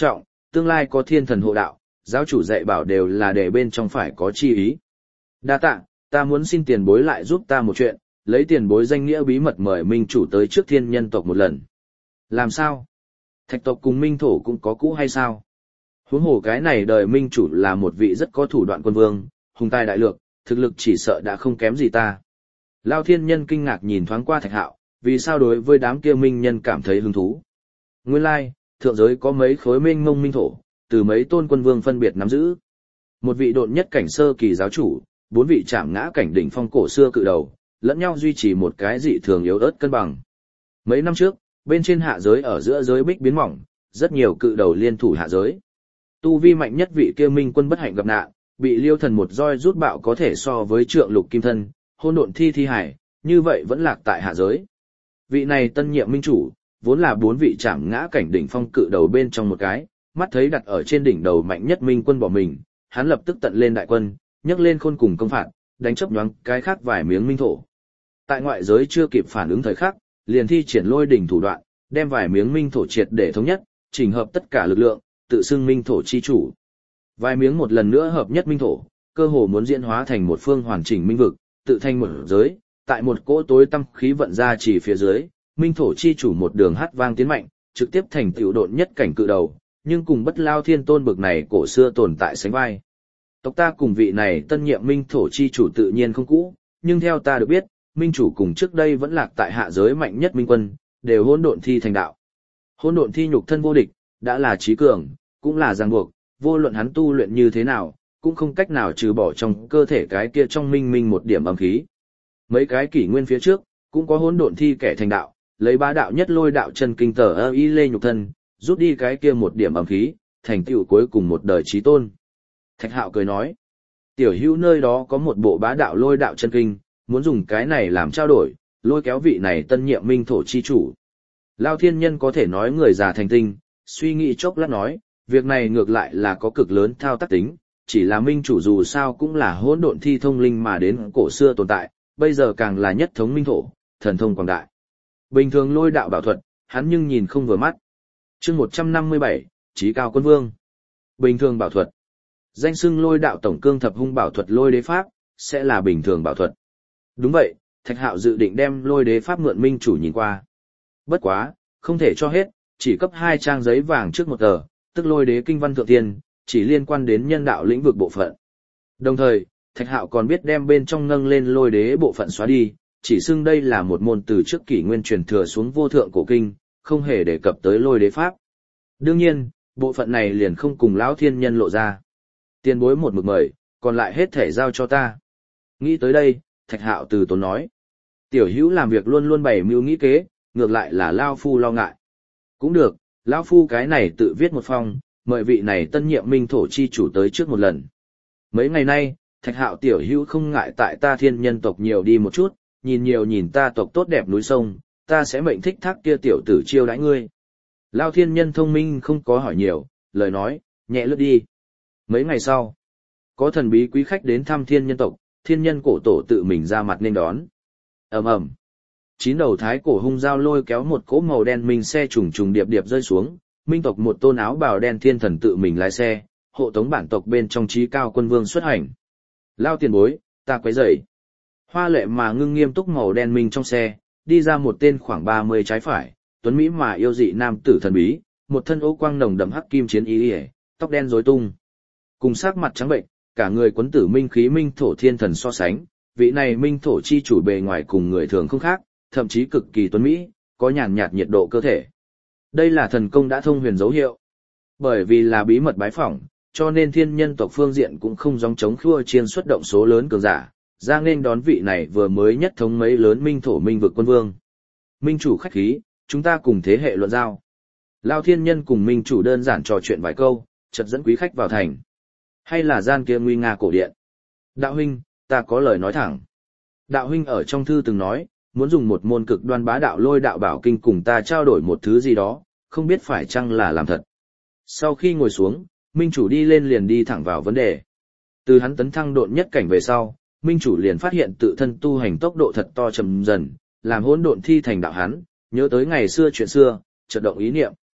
tương lai có thiên thần hộ đạo, giáo chủ dạy bảo đều là để bên trong phải có chi ý. Đa tạ, ta muốn xin tiền bối lại giúp ta một chuyện, lấy tiền bối danh nghĩa bí mật mời minh chủ tới trước thiên nhân tộc một lần. Làm sao? Thạch tộc cùng minh thổ cũng có cũ hay sao? Huống hồ cái này đời minh chủ là một vị rất có thủ đoạn quân vương, hùng tài đại lược, thực lực chỉ sợ đã không kém gì ta. Lao thiên nhân kinh ngạc nhìn thoáng qua Thạch Hạo, vì sao đối với đám kia minh nhân cảm thấy hứng thú. Nguyên lai, thượng giới có mấy khối mênh mông minh thổ, từ mấy tôn quân vương phân biệt nắm giữ. Một vị độn nhất cảnh sơ kỳ giáo chủ, bốn vị chạm ngã cảnh đỉnh phong cổ xưa cự đầu, lẫn nhau duy trì một cái dị thường yếu ớt cân bằng. Mấy năm trước, bên trên hạ giới ở giữa giới bích biến mỏng, rất nhiều cự đầu liên thủ hạ giới. Tu vi mạnh nhất vị kia minh quân bất hạnh gặp nạn, bị Liêu Thần một roi rút bạo có thể so với trượng lục kim thân, hôn độn thi thi hải, như vậy vẫn lạc tại hạ giới. Vị này tân nhiệm minh chủ, vốn là bốn vị chạm ngã cảnh đỉnh phong cự đầu bên trong một cái, mắt thấy đặt ở trên đỉnh đầu mạnh nhất minh quân bỏ mình, hắn lập tức tận lên đại quân, nhấc lên khôn cùng công phạt, đánh chấp nhoáng cái khác vài miếng minh thổ. Tại ngoại giới chưa kịp phản ứng thời khắc, liền thi triển lôi đỉnh thủ đoạn, đem vài miếng minh thổ triệt để thống nhất, chỉnh hợp tất cả lực lượng, tự xưng minh thổ chi chủ. Vài miếng một lần nữa hợp nhất minh thổ, cơ hồ muốn diễn hóa thành một phương hoàn chỉnh minh vực, tự thành một giới, tại một cỗ tối tăm khí vận ra chỉ phía dưới, minh thổ chi chủ một đường hát vang tiến mạnh, trực tiếp thành tựu độn nhất cảnh cự đầu, nhưng cùng Bất Lao Thiên Tôn bực này cổ xưa tồn tại sánh vai. Tộc ta cùng vị này tân nhiệm minh thổ chi chủ tự nhiên không cũ, nhưng theo ta được biết, minh chủ cùng trước đây vẫn lạc tại hạ giới mạnh nhất minh quân, đều hỗn độn thi thành đạo. Hỗn độn thi nhục thân vô địch, đã là trí cường, cũng là ràng buộc, vô luận hắn tu luyện như thế nào, cũng không cách nào trừ bỏ trong cơ thể cái kia trong minh minh một điểm âm khí. Mấy cái kỷ nguyên phía trước, cũng có hỗn độn thi kẻ thành đạo, lấy bá đạo nhất lôi đạo chân kinh tờ ơ y lê nhục thân, rút đi cái kia một điểm âm khí, thành tựu cuối cùng một đời chí tôn. Thạch Hạo cười nói, tiểu hữu nơi đó có một bộ bá đạo lôi đạo chân kinh, muốn dùng cái này làm trao đổi, lôi kéo vị này tân nhiệm minh thổ chi chủ. Lao thiên nhân có thể nói người già thành tinh, suy nghĩ chốc lát nói, việc này ngược lại là có cực lớn thao tác tính, chỉ là minh chủ dù sao cũng là hỗn độn thi thông linh mà đến cổ xưa tồn tại, bây giờ càng là nhất thống minh thổ, thần thông quảng đại. Bình thường lôi đạo bảo thuật, hắn nhưng nhìn không vừa mắt. Chương một trăm năm mươi bảy, Chí cao quân vương. Bình thường bảo thuật. Danh xưng lôi đạo tổng cương thập hung bảo thuật lôi đế pháp, sẽ là bình thường bảo thuật. Đúng vậy, Thạch Hạo dự định đem lôi đế pháp mượn minh chủ nhìn qua. Bất quá, không thể cho hết, chỉ cấp hai trang giấy vàng trước một tờ, tức lôi đế kinh văn thượng tiên, chỉ liên quan đến nhân đạo lĩnh vực bộ phận. Đồng thời, Thạch Hạo còn biết đem bên trong nâng lên lôi đế bộ phận xóa đi, chỉ xưng đây là một môn từ trước kỷ nguyên truyền thừa xuống vô thượng cổ kinh, không hề đề cập tới lôi đế pháp. Đương nhiên, bộ phận này liền không cùng lão thiên nhân lộ ra. Tiền bối một mực mời, còn lại hết thể giao cho ta. Nghĩ tới đây, Thạch Hạo từ tốn nói. Tiểu hữu làm việc luôn luôn bày mưu nghĩ kế, ngược lại là Lao Phu lo ngại. Cũng được, Lão Phu cái này tự viết một phong, mời vị này tân nhiệm minh thổ chi chủ tới trước một lần. Mấy ngày nay, Thạch Hạo tiểu hữu không ngại tại ta thiên nhân tộc nhiều đi một chút, nhìn nhiều nhìn ta tộc tốt đẹp núi sông, ta sẽ mệnh thích thác kia tiểu tử chiêu đãi ngươi. Lao thiên nhân thông minh không có hỏi nhiều, lời nói, nhẹ lướt đi. Mấy ngày sau, có thần bí quý khách đến thăm thiên nhân tộc, thiên nhân cổ tổ tự mình ra mặt nên đón. Ầm ầm. Chín đầu thái cổ hung dao lôi kéo một cỗ màu đen minh xe trùng trùng điệp điệp rơi xuống, minh tộc một tôn áo bào đen thiên thần tự mình lái xe, hộ tống bản tộc bên trong chí cao quân vương xuất hành. Lao tiền bối, ta quấy rầy. Hoa lệ mà ngưng nghiêm túc màu đen minh trong xe, đi ra một tên khoảng ba mươi trái phải, tuấn mỹ mà yêu dị nam tử thần bí, một thân ố quang nồng đậm hắc kim chiến ý, ý tóc đen rối tung. Cùng sắc mặt trắng bệnh, cả người quấn tử minh khí minh thổ thiên thần so sánh, vị này minh thổ chi chủ bề ngoài cùng người thường không khác, thậm chí cực kỳ tuấn mỹ, có nhàn nhạt nhiệt độ cơ thể. Đây là thần công đã thông huyền dấu hiệu. Bởi vì là bí mật bái phỏng, cho nên thiên nhân tộc phương diện cũng không gióng chống khua chiên xuất động số lớn cường giả, ra nên đón vị này vừa mới nhất thống mấy lớn minh thổ minh vực quân vương. Minh chủ khách khí, chúng ta cùng thế hệ luận giao. Lao thiên nhân cùng minh chủ đơn giản trò chuyện vài câu, chợt dẫn quý khách vào thành. Hay là gian kia nguy nga cổ điện. Đạo huynh, ta có lời nói thẳng. Đạo huynh ở trong thư từng nói, muốn dùng một môn cực đoan bá đạo lôi đạo bảo kinh cùng ta trao đổi một thứ gì đó, không biết phải chăng là làm thật. Sau khi ngồi xuống, minh chủ đi lên liền đi thẳng vào vấn đề. Từ hắn tấn thăng độn nhất cảnh về sau, minh chủ liền phát hiện tự thân tu hành tốc độ thật to chậm dần, làm hỗn độn thi thành đạo hắn, nhớ tới ngày xưa chuyện xưa, chợt động ý niệm.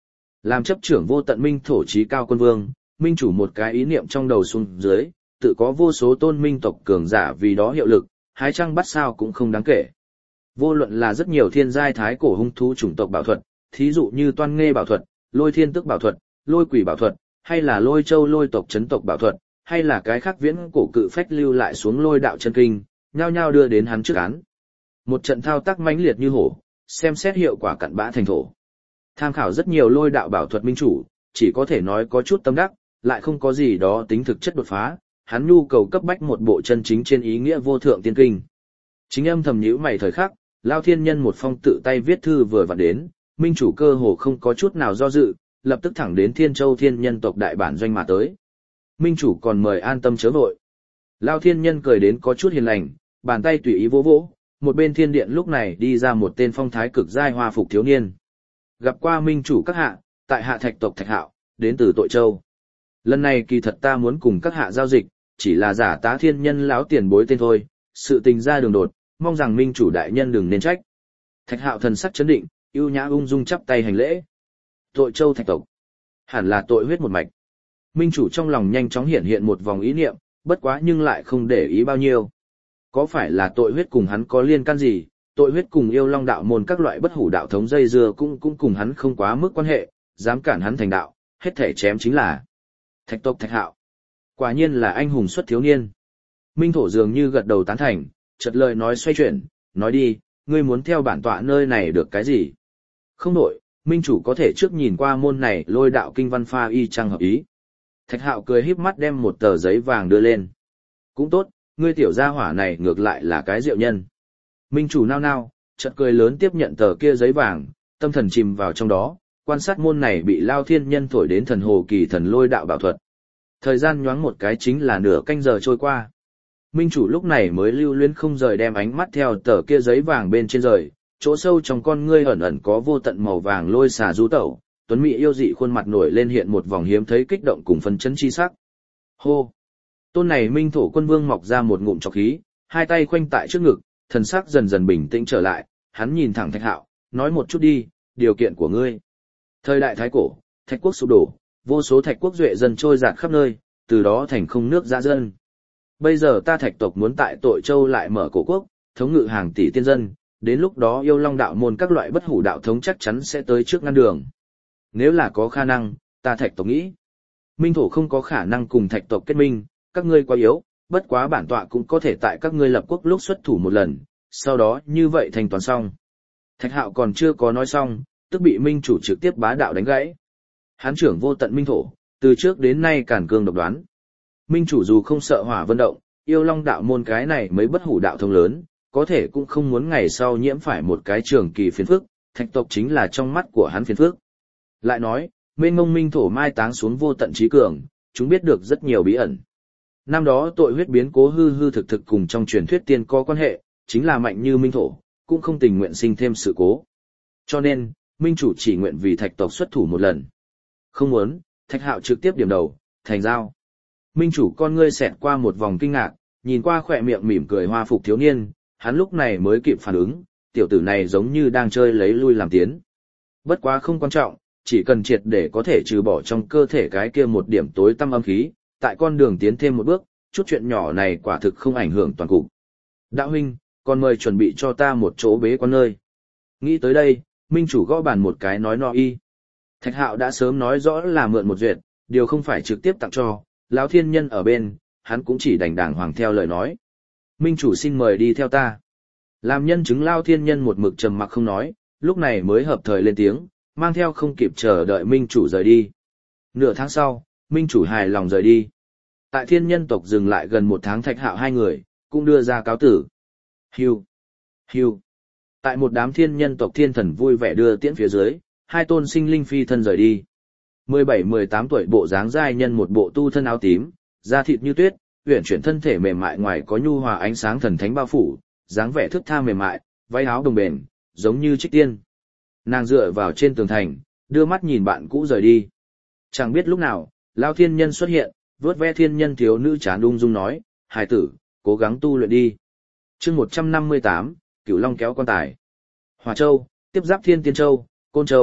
Làm chấp trưởng vô tận minh thổ chí cao quân vương, minh chủ một cái ý niệm trong đầu xuống dưới, tự có vô số tôn minh tộc cường giả vì đó hiệu lực, hái trăng bắt sao cũng không đáng kể. Vô luận là rất nhiều thiên giai thái cổ hung thú chủng tộc bảo thuật, thí dụ như toan nghê bảo thuật, lôi thiên tức bảo thuật, lôi quỷ bảo thuật, hay là lôi châu lôi tộc chấn tộc bảo thuật, hay là cái khác viễn cổ cự phách lưu lại xuống lôi đạo chân kinh, nhao nhao đưa đến hắn trước án. Một trận thao tác mãnh liệt như hổ, xem xét hiệu quả cặn bã thành thổ. Tham khảo rất nhiều lôi đạo bảo thuật minh chủ, chỉ có thể nói có chút tâm đắc, lại không có gì đó tính thực chất đột phá, hắn nhu cầu cấp bách một bộ chân chính trên ý nghĩa vô thượng tiên kinh. Chính âm thầm nhíu mày thời khắc, Lao Thiên Nhân một phong tự tay viết thư vừa vặn đến, minh chủ cơ hồ không có chút nào do dự, lập tức thẳng đến Thiên Châu Thiên Nhân tộc đại bản doanh mà tới. Minh chủ còn mời an tâm chớ vội. Lao Thiên Nhân cười đến có chút hiền lành, bàn tay tùy ý vỗ vỗ, một bên thiên điện lúc này đi ra một tên phong thái cực giai hoa phục thiếu niên. Gặp qua minh chủ các hạ, tại hạ thạch tộc Thạch Hạo, đến từ Tội Châu. Lần này kỳ thật ta muốn cùng các hạ giao dịch, chỉ là giả tá thiên nhân lão tiền bối tên thôi, sự tình ra đường đột, mong rằng minh chủ đại nhân đừng nên trách. Thạch Hạo thần sắc chấn định, ưu nhã ung dung chắp tay hành lễ. Tội Châu Thạch tộc, hẳn là tội huyết một mạch. Minh chủ trong lòng nhanh chóng hiện hiện một vòng ý niệm, bất quá nhưng lại không để ý bao nhiêu. Có phải là tội huyết cùng hắn có liên can gì? Tội huyết cùng yêu long đạo môn các loại bất hủ đạo thống dây dưa cũng cũng cùng hắn không quá mức quan hệ, dám cản hắn thành đạo, hết thể chém chính là Thạch tộc Thạch Hạo. Quả nhiên là anh hùng xuất thiếu niên. Minh thổ dường như gật đầu tán thành, chợt lời nói xoay chuyển, nói đi, ngươi muốn theo bản tọa nơi này được cái gì? Không đổi, minh chủ có thể trước nhìn qua môn này lôi đạo kinh văn pha y chang hợp ý. Thạch Hạo cười híp mắt đem một tờ giấy vàng đưa lên. Cũng tốt, ngươi tiểu gia hỏa này ngược lại là cái diệu nhân. Minh chủ nao nao, chợt cười lớn tiếp nhận tờ kia giấy vàng, tâm thần chìm vào trong đó, quan sát môn này bị Lao Thiên Nhân thổi đến thần hồ kỳ thần lôi đạo bảo thuật. Thời gian nhoáng một cái chính là nửa canh giờ trôi qua. Minh chủ lúc này mới lưu luyến không rời đem ánh mắt theo tờ kia giấy vàng bên trên rời, chỗ sâu trong con ngươi ẩn ẩn có vô tận màu vàng lôi xà du tẩu, tuấn mỹ yêu dị khuôn mặt nổi lên hiện một vòng hiếm thấy kích động cùng phấn chấn chi sắc. Hô! Tôn này minh thổ quân vương mọc ra một ngụm trọc khí, hai tay khoanh tại trước ngực, thần sắc dần dần bình tĩnh trở lại, hắn nhìn thẳng Thạch Hạo, nói một chút đi, điều kiện của ngươi. Thời đại thái cổ, thạch quốc sụp đổ, vô số thạch quốc duệ dân trôi dạt khắp nơi, từ đó thành không nước dã dân. Bây giờ ta thạch tộc muốn tại Tội Châu lại mở cổ quốc, thống ngự hàng tỷ tiên dân, đến lúc đó yêu long đạo môn các loại bất hủ đạo thống chắc chắn sẽ tới trước ngăn đường. Nếu là có khả năng, ta thạch tộc nghĩ, minh thổ không có khả năng cùng thạch tộc kết minh, các ngươi quá yếu, bất quá bản tọa cũng có thể tại các ngươi lập quốc lúc xuất thủ một lần, sau đó như vậy thành toàn xong. Thạch Hạo còn chưa có nói xong, tức bị minh chủ trực tiếp bá đạo đánh gãy. Hán trưởng vô tận minh thổ, từ trước đến nay càn cương độc đoán. Minh chủ dù không sợ hỏa vân động, yêu long đạo môn cái này mới bất hủ đạo thông lớn, có thể cũng không muốn ngày sau nhiễm phải một cái trường kỳ phiền phức, thạch tộc chính là trong mắt của hắn phiền phức. Lại nói, mênh mông minh thổ mai táng xuống vô tận trí cường, chúng biết được rất nhiều bí ẩn. Năm đó tội huyết biến cố hư hư thực thực cùng trong truyền thuyết tiên có quan hệ, chính là mạnh như minh thổ, cũng không tình nguyện sinh thêm sự cố. Cho nên, minh chủ chỉ nguyện vì thạch tộc xuất thủ một lần. Không muốn, Thạch Hạo trực tiếp điểm đầu, thành giao. Minh chủ con ngươi xẹt qua một vòng kinh ngạc, nhìn qua khỏe miệng mỉm cười hoa phục thiếu niên, hắn lúc này mới kịp phản ứng, tiểu tử này giống như đang chơi lấy lui làm tiến. Bất quá không quan trọng, chỉ cần triệt để có thể trừ bỏ trong cơ thể cái kia một điểm tối tăm âm khí, tại con đường tiến thêm một bước, chút chuyện nhỏ này quả thực không ảnh hưởng toàn cục. Đạo huynh, còn mời chuẩn bị cho ta một chỗ bế quan nơi. Nghĩ tới đây, minh chủ gõ bàn một cái nói no y. Thạch Hạo đã sớm nói rõ là mượn một duyệt, điều không phải trực tiếp tặng cho, lão thiên nhân ở bên, hắn cũng chỉ đành đàng hoàng theo lời nói. Minh chủ xin mời đi theo ta. Làm nhân chứng Lao Thiên Nhân một mực trầm mặc không nói, lúc này mới hợp thời lên tiếng, mang theo không kịp chờ đợi Minh chủ rời đi. Nửa tháng sau, Minh chủ hài lòng rời đi. Tại Thiên Nhân tộc dừng lại gần một tháng, Thạch Hạo hai người cũng đưa ra cáo tử. Hưu, hưu. Tại một đám Thiên Nhân tộc thiên thần vui vẻ đưa tiễn phía dưới, hai tôn sinh linh phi thân rời đi. mười bảy mười tám tuổi bộ dáng giai nhân một bộ tu thân áo tím, da thịt như tuyết, uyển chuyển thân thể mềm mại ngoài có nhu hòa ánh sáng thần thánh bao phủ, dáng vẻ thướt tha mềm mại, váy áo đồng bền, giống như trích tiên. Nàng dựa vào trên tường thành, đưa mắt nhìn bạn cũ rời đi. Chẳng biết lúc nào, Lao Thiên Nhân xuất hiện, vớt ve Thiên Nhân thiếu nữ chán ung dung nói, hài tử, cố gắng tu luyện đi. chương một trăm năm mươi tám, Cửu Long kéo quan tài. Hòa Châu, tiếp giáp Thiên Tiên Châu, Côn Châu,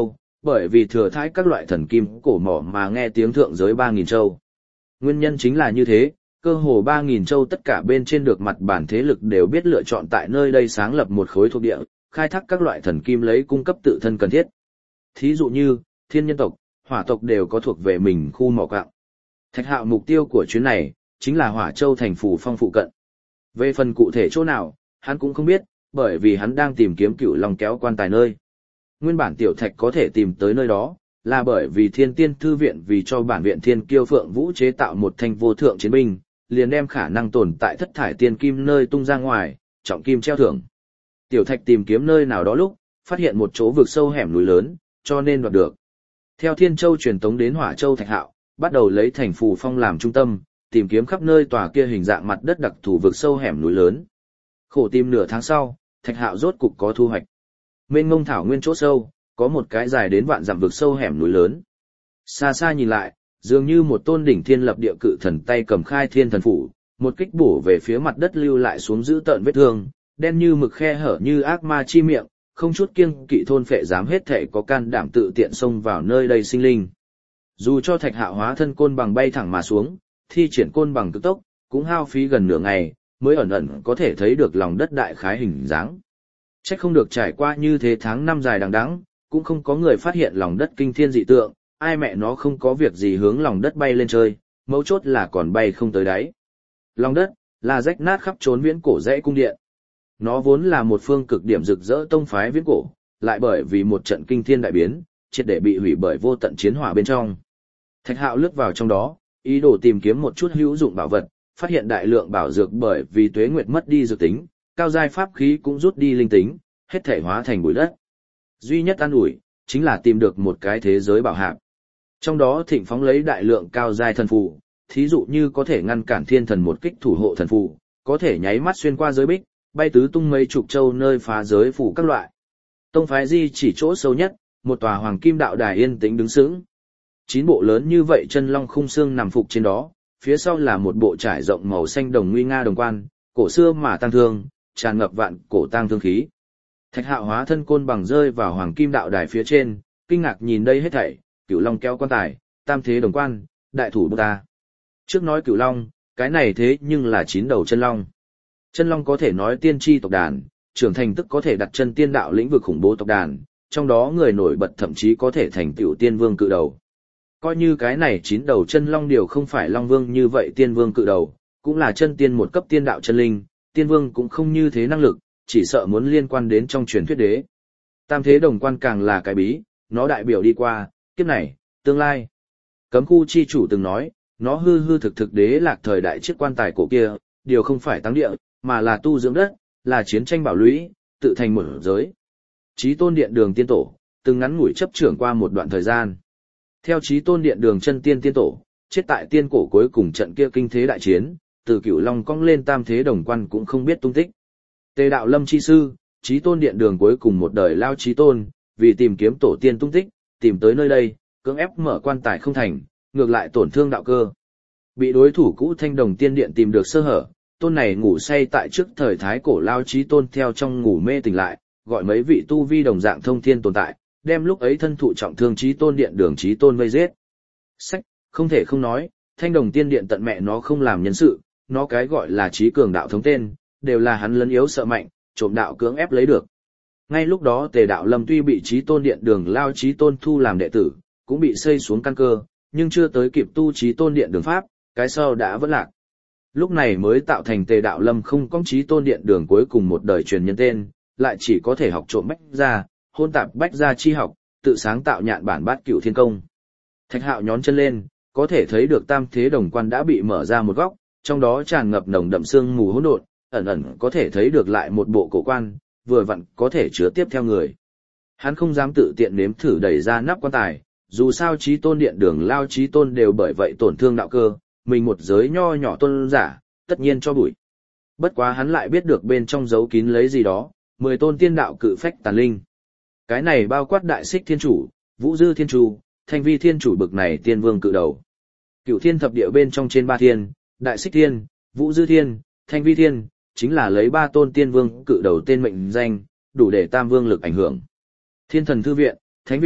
bởi vì thừa thãi các loại thần kim cổ mỏ mà nghe tiếng thượng giới ba nghìn châu. Nguyên nhân chính là như thế, cơ hồ ba nghìn châu tất cả bên trên được mặt bản thế lực đều biết lựa chọn tại nơi đây sáng lập một khối thuộc địa, khai thác các loại thần kim lấy cung cấp tự thân cần thiết. Thí dụ như, thiên nhân tộc, hỏa tộc đều có thuộc về mình khu mỏ quạng. Thạch Hạo mục tiêu của chuyến này, chính là Hỏa Châu thành phủ phong phụ cận. Về phần cụ thể chỗ nào, hắn cũng không biết, bởi vì hắn đang tìm kiếm Cửu Long kéo quan tài nơi. Nguyên bản tiểu Thạch có thể tìm tới nơi đó, là bởi vì Thiên Tiên Thư Viện vì cho bản viện Thiên Kiêu Phượng Vũ chế tạo một thanh vô thượng chiến binh, liền đem khả năng tồn tại thất thải tiên kim nơi tung ra ngoài, trọng kim treo thưởng. Tiểu Thạch tìm kiếm nơi nào đó lúc, phát hiện một chỗ vực sâu hẻm núi lớn, cho nên đoạt được. Theo Thiên Châu truyền tống đến Hỏa Châu Thạch Hạo, bắt đầu lấy thành phù phong làm trung tâm, tìm kiếm khắp nơi tòa kia hình dạng mặt đất đặc thù vực sâu hẻm núi lớn. Khổ tìm nửa tháng sau, Thạch Hạo rốt cục có thu hoạch. Mênh mông thảo nguyên chỗ sâu, có một cái dài đến vạn dặm vực sâu hẻm núi lớn. Xa xa nhìn lại, dường như một tôn đỉnh thiên lập địa cự thần tay cầm khai thiên thần phủ, một kích bổ về phía mặt đất lưu lại xuống giữ tợn vết thương, đen như mực khe hở như ác ma chi miệng, không chút kiêng kỵ thôn phệ dám hết thể có can đảm tự tiện xông vào nơi đây sinh linh. Dù cho Thạch Hạo hóa thân côn bằng bay thẳng mà xuống, thi triển côn bằng cực tốc, cũng hao phí gần nửa ngày, mới ẩn ẩn có thể thấy được lòng đất đại khái hình dáng. Chắc không được trải qua như thế tháng năm dài đằng đẵng, cũng không có người phát hiện lòng đất kinh thiên dị tượng, ai mẹ nó không có việc gì hướng lòng đất bay lên chơi, mấu chốt là còn bay không tới đáy. Lòng đất là rách nát khắp trốn viễn cổ dãy cung điện. Nó vốn là một phương cực điểm rực rỡ tông phái viễn cổ, lại bởi vì một trận kinh thiên đại biến, triệt để bị hủy bởi vô tận chiến hỏa bên trong. Thạch Hạo lướt vào trong đó, ý đồ tìm kiếm một chút hữu dụng bảo vật, phát hiện đại lượng bảo dược bởi vì tuế nguyệt mất đi dược tính, cao giai pháp khí cũng rút đi linh tính, hết thể hóa thành bụi đất. Duy nhất an ủi, chính là tìm được một cái thế giới bảo hạp. Trong đó thịnh phóng lấy đại lượng cao giai thần phù, thí dụ như có thể ngăn cản thiên thần một kích thủ hộ thần phù, có thể nháy mắt xuyên qua giới bích, bay tứ tung mấy chục châu nơi phá giới phù các loại. Tông phái di chỉ chỗ sâu nhất, một tòa hoàng kim đạo đài yên tĩnh đứng sững. Chín bộ lớn như vậy chân long khung xương nằm phục trên đó, phía sau là một bộ trải rộng màu xanh đồng nguy nga đồng quan, cổ xưa mà tang thương, tràn ngập vạn cổ tang thương khí. Thạch Hạo hóa thân côn bằng rơi vào hoàng kim đạo đài phía trên, kinh ngạc nhìn đây hết thảy, Cửu Long kéo quan tài, tam thế đồng quan, đại thủ bút ta. Trước nói Cửu Long, cái này thế nhưng là chín đầu chân long. Chân long có thể nói tiên tri tộc đàn, trưởng thành tức có thể đặt chân tiên đạo lĩnh vực khủng bố tộc đàn, trong đó người nổi bật thậm chí có thể thành tựu tiên vương cự đầu. Coi như cái này chín đầu chân long điều không phải long vương như vậy tiên vương cự đầu, cũng là chân tiên một cấp tiên đạo chân linh, tiên vương cũng không như thế năng lực, chỉ sợ muốn liên quan đến trong truyền thuyết đế. Tam thế đồng quan càng là cái bí, nó đại biểu đi qua, kiếp này, tương lai. Cấm khu chi chủ từng nói, nó hư hư thực thực đế lạc thời đại chiếc quan tài cổ kia, điều không phải tăng địa, mà là tu dưỡng đất, là chiến tranh bảo lũy, tự thành một giới. Chí tôn điện đường tiên tổ, từng ngắn ngủi chấp trưởng qua một đoạn thời gian. Theo Chí tôn điện đường chân tiên tiên tổ, chết tại tiên cổ cuối cùng trận kia kinh thế đại chiến, từ Cửu Long cong lên tam thế đồng quan cũng không biết tung tích. Tề đạo lâm chi sư, Chí tôn điện đường cuối cùng một đời lao Chí tôn, vì tìm kiếm tổ tiên tung tích, tìm tới nơi đây, cưỡng ép mở quan tài không thành, ngược lại tổn thương đạo cơ. Bị đối thủ cũ Thanh Đồng Tiên Điện tìm được sơ hở, tôn này ngủ say tại trước thời thái cổ lao Chí tôn theo trong ngủ mê tỉnh lại, gọi mấy vị tu vi đồng dạng thông thiên tồn tại, đem lúc ấy thân thụ trọng thương Chí tôn điện đường Chí tôn vây giết. Sách, không thể không nói, Thanh Đồng Tiên Điện tận mẹ nó không làm nhân sự, nó cái gọi là Chí cường đạo thống tên, đều là hắn lấn yếu sợ mạnh, trộm đạo cưỡng ép lấy được. Ngay lúc đó Tề đạo lâm tuy bị Chí tôn điện đường lao Chí tôn thu làm đệ tử, cũng bị xây xuống căn cơ, nhưng chưa tới kịp tu Chí tôn điện đường pháp, cái sau đã vỡ lạc. Lúc này mới tạo thành Tề đạo lâm không có Chí tôn điện đường cuối cùng một đời truyền nhân tên, lại chỉ có thể học trộm bách gia, hôn tạp bách gia chi học, tự sáng tạo nhạn bản bát cửu thiên công. Thạch Hạo nhón chân lên, có thể thấy được tam thế đồng quan đã bị mở ra một góc, trong đó tràn ngập nồng đậm sương mù hỗn độn, ẩn ẩn có thể thấy được lại một bộ cổ quan, vừa vặn có thể chứa tiếp theo người. Hắn không dám tự tiện nếm thử đẩy ra nắp quan tài, dù sao Chí tôn điện đường lao Chí tôn đều bởi vậy tổn thương đạo cơ, mình một giới nho nhỏ tôn giả, tất nhiên cho bụi. Bất quá hắn lại biết được bên trong giấu kín lấy gì đó, mười tôn tiên đạo cự phách tàn linh. Cái này bao quát đại xích thiên chủ, vũ dư thiên chủ, thanh vi thiên chủ bực này tiên vương cự đầu. Cửu thiên thập địa bên trong trên ba thiên, đại xích thiên, vũ dư thiên, thanh vi thiên, chính là lấy ba tôn tiên vương cự đầu tên mệnh danh, đủ để tam vương lực ảnh hưởng. Thiên thần thư viện, thánh viện,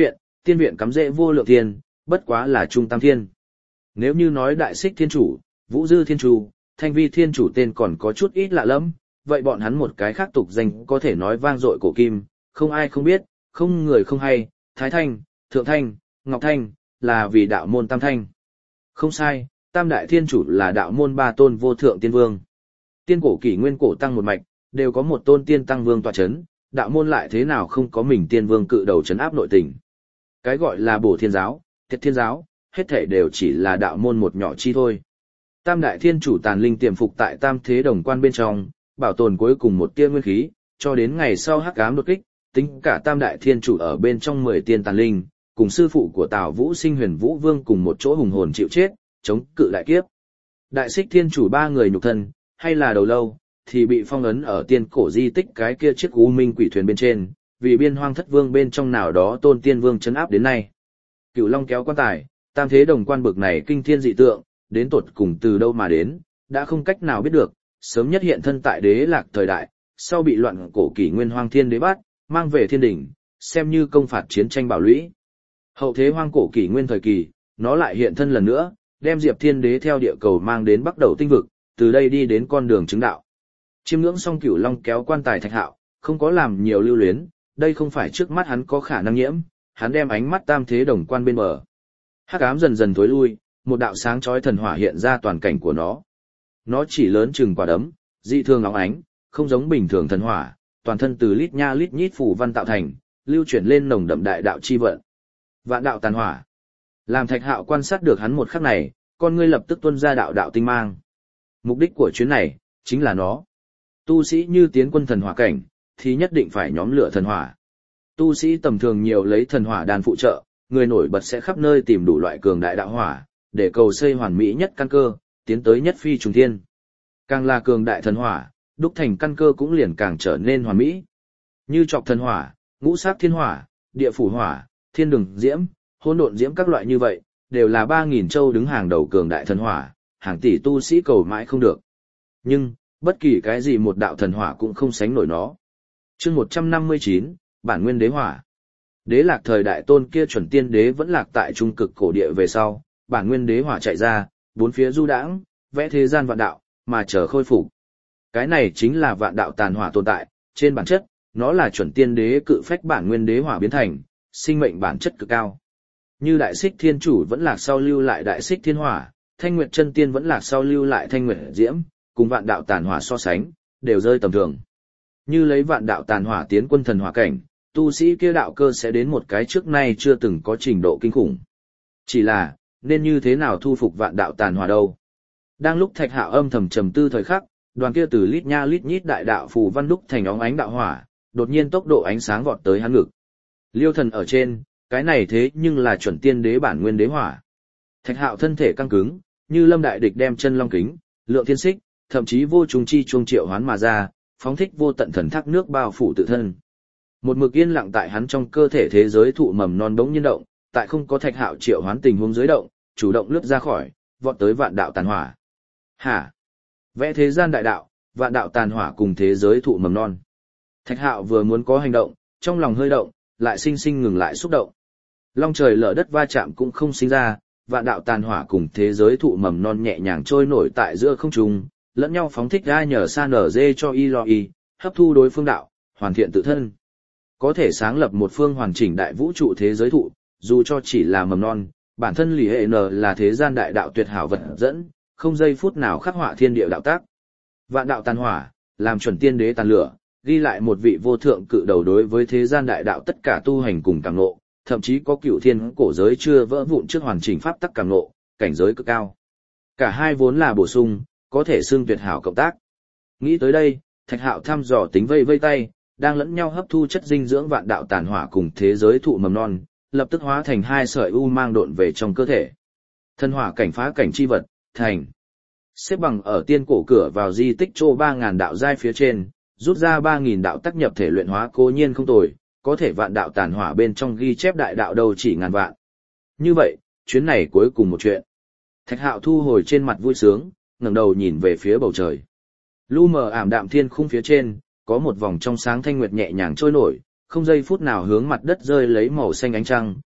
tiên viện cắm rễ vô lượng thiên, bất quá là trung tam thiên. Nếu như nói đại xích thiên chủ, vũ dư thiên chủ, thanh vi thiên chủ tên còn có chút ít lạ lẫm, vậy bọn hắn một cái khác tục danh có thể nói vang dội cổ kim, không ai không biết, không người không hay, thái thanh, thượng thanh, ngọc thanh, là vì đạo môn tam thanh. Không sai, tam đại thiên chủ là đạo môn ba tôn vô thượng tiên vương. Tiên cổ kỷ nguyên cổ tăng một mạch, đều có một tôn tiên tăng vương tọa chấn, đạo môn lại thế nào không có mình tiên vương cự đầu chấn áp nội tình. Cái gọi là bổ thiên giáo, tiệt thiên giáo, hết thể đều chỉ là đạo môn một nhỏ chi thôi. Tam đại thiên chủ tàn linh tiềm phục tại tam thế đồng quan bên trong, bảo tồn cuối cùng một tia nguyên khí, cho đến ngày sau hắc ám đột kích, tính cả tam đại thiên chủ ở bên trong mười tiên tàn linh, cùng sư phụ của Tào Vũ Sinh Huyền Vũ Vương cùng một chỗ hùng hồn chịu chết, chống cự đại kiếp. Đại xích thiên chủ ba người nhục thân, hay là đầu lâu, thì bị phong ấn ở tiên cổ di tích cái kia chiếc u minh quỷ thuyền bên trên, vì biên hoang thất vương bên trong nào đó tôn tiên vương chấn áp đến nay. Cửu Long kéo quan tài, tam thế đồng quan bực này kinh thiên dị tượng, đến tột cùng từ đâu mà đến, đã không cách nào biết được, sớm nhất hiện thân tại đế lạc thời đại, sau bị loạn cổ kỷ nguyên hoang thiên đế bắt, mang về thiên đỉnh, xem như công phạt chiến tranh bảo lũy. Hậu thế hoang cổ kỷ nguyên thời kỳ, nó lại hiện thân lần nữa, đem Diệp Thiên Đế theo địa cầu mang đến bắt đầu tinh vực, từ đây đi đến con đường chứng đạo. Chiêm ngưỡng xong Cửu Long kéo quan tài Thạch Hạo, không có làm nhiều lưu luyến, đây không phải trước mắt hắn có khả năng nhiễm, hắn đem ánh mắt tam thế đồng quan bên bờ. Hắc ám dần dần tối lui, một đạo sáng chói thần hỏa hiện ra toàn cảnh của nó. Nó chỉ lớn chừng quả đấm, dị thường óng ánh, không giống bình thường thần hỏa, toàn thân từ lít nha lít nhít phù văn tạo thành, lưu chuyển lên nồng đậm đại đạo chi vận. Vạn đạo tàn hỏa. Làm Thạch Hạo quan sát được hắn một khắc này, con ngươi lập tức tuôn ra đạo đạo tinh mang. Mục đích của chuyến này chính là nó. Tu sĩ như tiến quân thần hỏa cảnh, thì nhất định phải nhóm lửa thần hỏa. Tu sĩ tầm thường nhiều lấy thần hỏa đan phụ trợ, người nổi bật sẽ khắp nơi tìm đủ loại cường đại đạo hỏa, để cầu xây hoàn mỹ nhất căn cơ, tiến tới nhất phi trùng thiên. Càng là cường đại thần hỏa, đúc thành căn cơ cũng liền càng trở nên hoàn mỹ. Như trọc thần hỏa, ngũ sắc thiên hỏa, địa phủ hỏa, thiên đường diễm, hỗn độn diễm các loại như vậy, đều là ba nghìn châu đứng hàng đầu cường đại thần hỏa, hàng tỷ tu sĩ cầu mãi không được. Nhưng, bất kỳ cái gì một đạo thần hỏa cũng không sánh nổi nó. Chương một trăm năm mươi chín, Bản Nguyên Đế Hỏa. Đế lạc thời đại tôn kia chuẩn tiên đế vẫn lạc tại trung cực cổ địa về sau, Bản Nguyên Đế Hỏa chạy ra, bốn phía du đãng, vẽ thế gian vạn đạo, mà chờ khôi phục. Cái này chính là vạn đạo tàn hỏa tồn tại, trên bản chất, nó là chuẩn tiên đế cự phách Bản Nguyên Đế Hỏa biến thành, sinh mệnh bản chất cực cao. Như Đại Xích Thiên Chủ vẫn lạc sau lưu lại Đại Xích Thiên Hỏa, Thanh Nguyệt Chân Tiên vẫn lạc sau lưu lại Thanh Nguyệt Diễm, cùng vạn đạo tàn hỏa so sánh, đều rơi tầm thường. Như lấy vạn đạo tàn hỏa tiến quân thần hỏa cảnh, tu sĩ kia đạo cơ sẽ đến một cái trước nay chưa từng có trình độ kinh khủng. Chỉ là, nên như thế nào thu phục vạn đạo tàn hỏa đâu? Đang lúc Thạch Hạo âm thầm trầm tư thời khắc, đoàn kia từ lít nha lít nhít đại đạo phù văn đúc thành óng ánh đạo hỏa, đột nhiên tốc độ ánh sáng vọt tới hắn ngực. Liêu thần ở trên, cái này thế nhưng là chuẩn tiên đế bản nguyên đế hỏa. Thạch Hạo thân thể căng cứng, như lâm đại địch đem chân long kính, lượng thiên xích, thậm chí vô trùng chi chuông triệu hoán mà ra, phóng thích vô tận thần thác nước bao phủ tự thân. Một mực yên lặng tại hắn trong cơ thể thế giới thụ mầm non bỗng nhiên động, tại không có Thạch Hạo triệu hoán tình huống dưới động, chủ động lướt ra khỏi, vọt tới vạn đạo tàn hỏa. Hả? Vẽ thế gian đại đạo, vạn đạo tàn hỏa cùng thế giới thụ mầm non. Thạch Hạo vừa muốn có hành động, trong lòng hơi động, lại sinh sinh ngừng lại xúc động. Long trời lở đất va chạm cũng không sinh ra, vạn đạo tàn hỏa cùng thế giới thụ mầm non nhẹ nhàng trôi nổi tại giữa không trung, lẫn nhau phóng thích ra nhờ san ở dê cho y lo y, hấp thu đối phương đạo, hoàn thiện tự thân. Có thể sáng lập một phương hoàn chỉnh đại vũ trụ thế giới thụ, dù cho chỉ là mầm non, bản thân lì hệ n là thế gian đại đạo tuyệt hảo vật dẫn, không giây phút nào khắc họa thiên địa đạo tác. Vạn đạo tàn hỏa, làm chuẩn tiên đế tàn lửa, ghi lại một vị vô thượng cự đầu đối với thế gian đại đạo tất cả tu hành cùng cảm ngộ, thậm chí có cựu thiên cổ giới chưa vỡ vụn trước hoàn chỉnh pháp tắc cảm ngộ, cảnh giới cực cao. Cả hai vốn là bổ sung, có thể xưng tuyệt hảo cộng tác. Nghĩ tới đây, Thạch Hạo thăm dò tính vây vây tay, đang lẫn nhau hấp thu chất dinh dưỡng vạn đạo tàn hỏa cùng thế giới thụ mầm non, lập tức hóa thành hai sợi u mang độn về trong cơ thể. Thân hỏa cảnh phá cảnh chi vật, thành. Xếp bằng ở tiên cổ cửa vào di tích trô ba ngàn đạo giai phía trên, rút ra ba nghìn đạo tác nhập thể luyện hóa cố nhiên không tồi, có thể vạn đạo tàn hỏa bên trong ghi chép đại đạo đâu chỉ ngàn vạn. Như vậy, chuyến này cuối cùng một chuyện. Thạch Hạo thu hồi trên mặt vui sướng, ngẩng đầu nhìn về phía bầu trời. Lu mờ ảm đạm thiên khung phía trên, có một vòng trong sáng thanh nguyệt nhẹ nhàng trôi nổi, không giây phút nào hướng mặt đất rơi lấy màu xanh ánh trăng,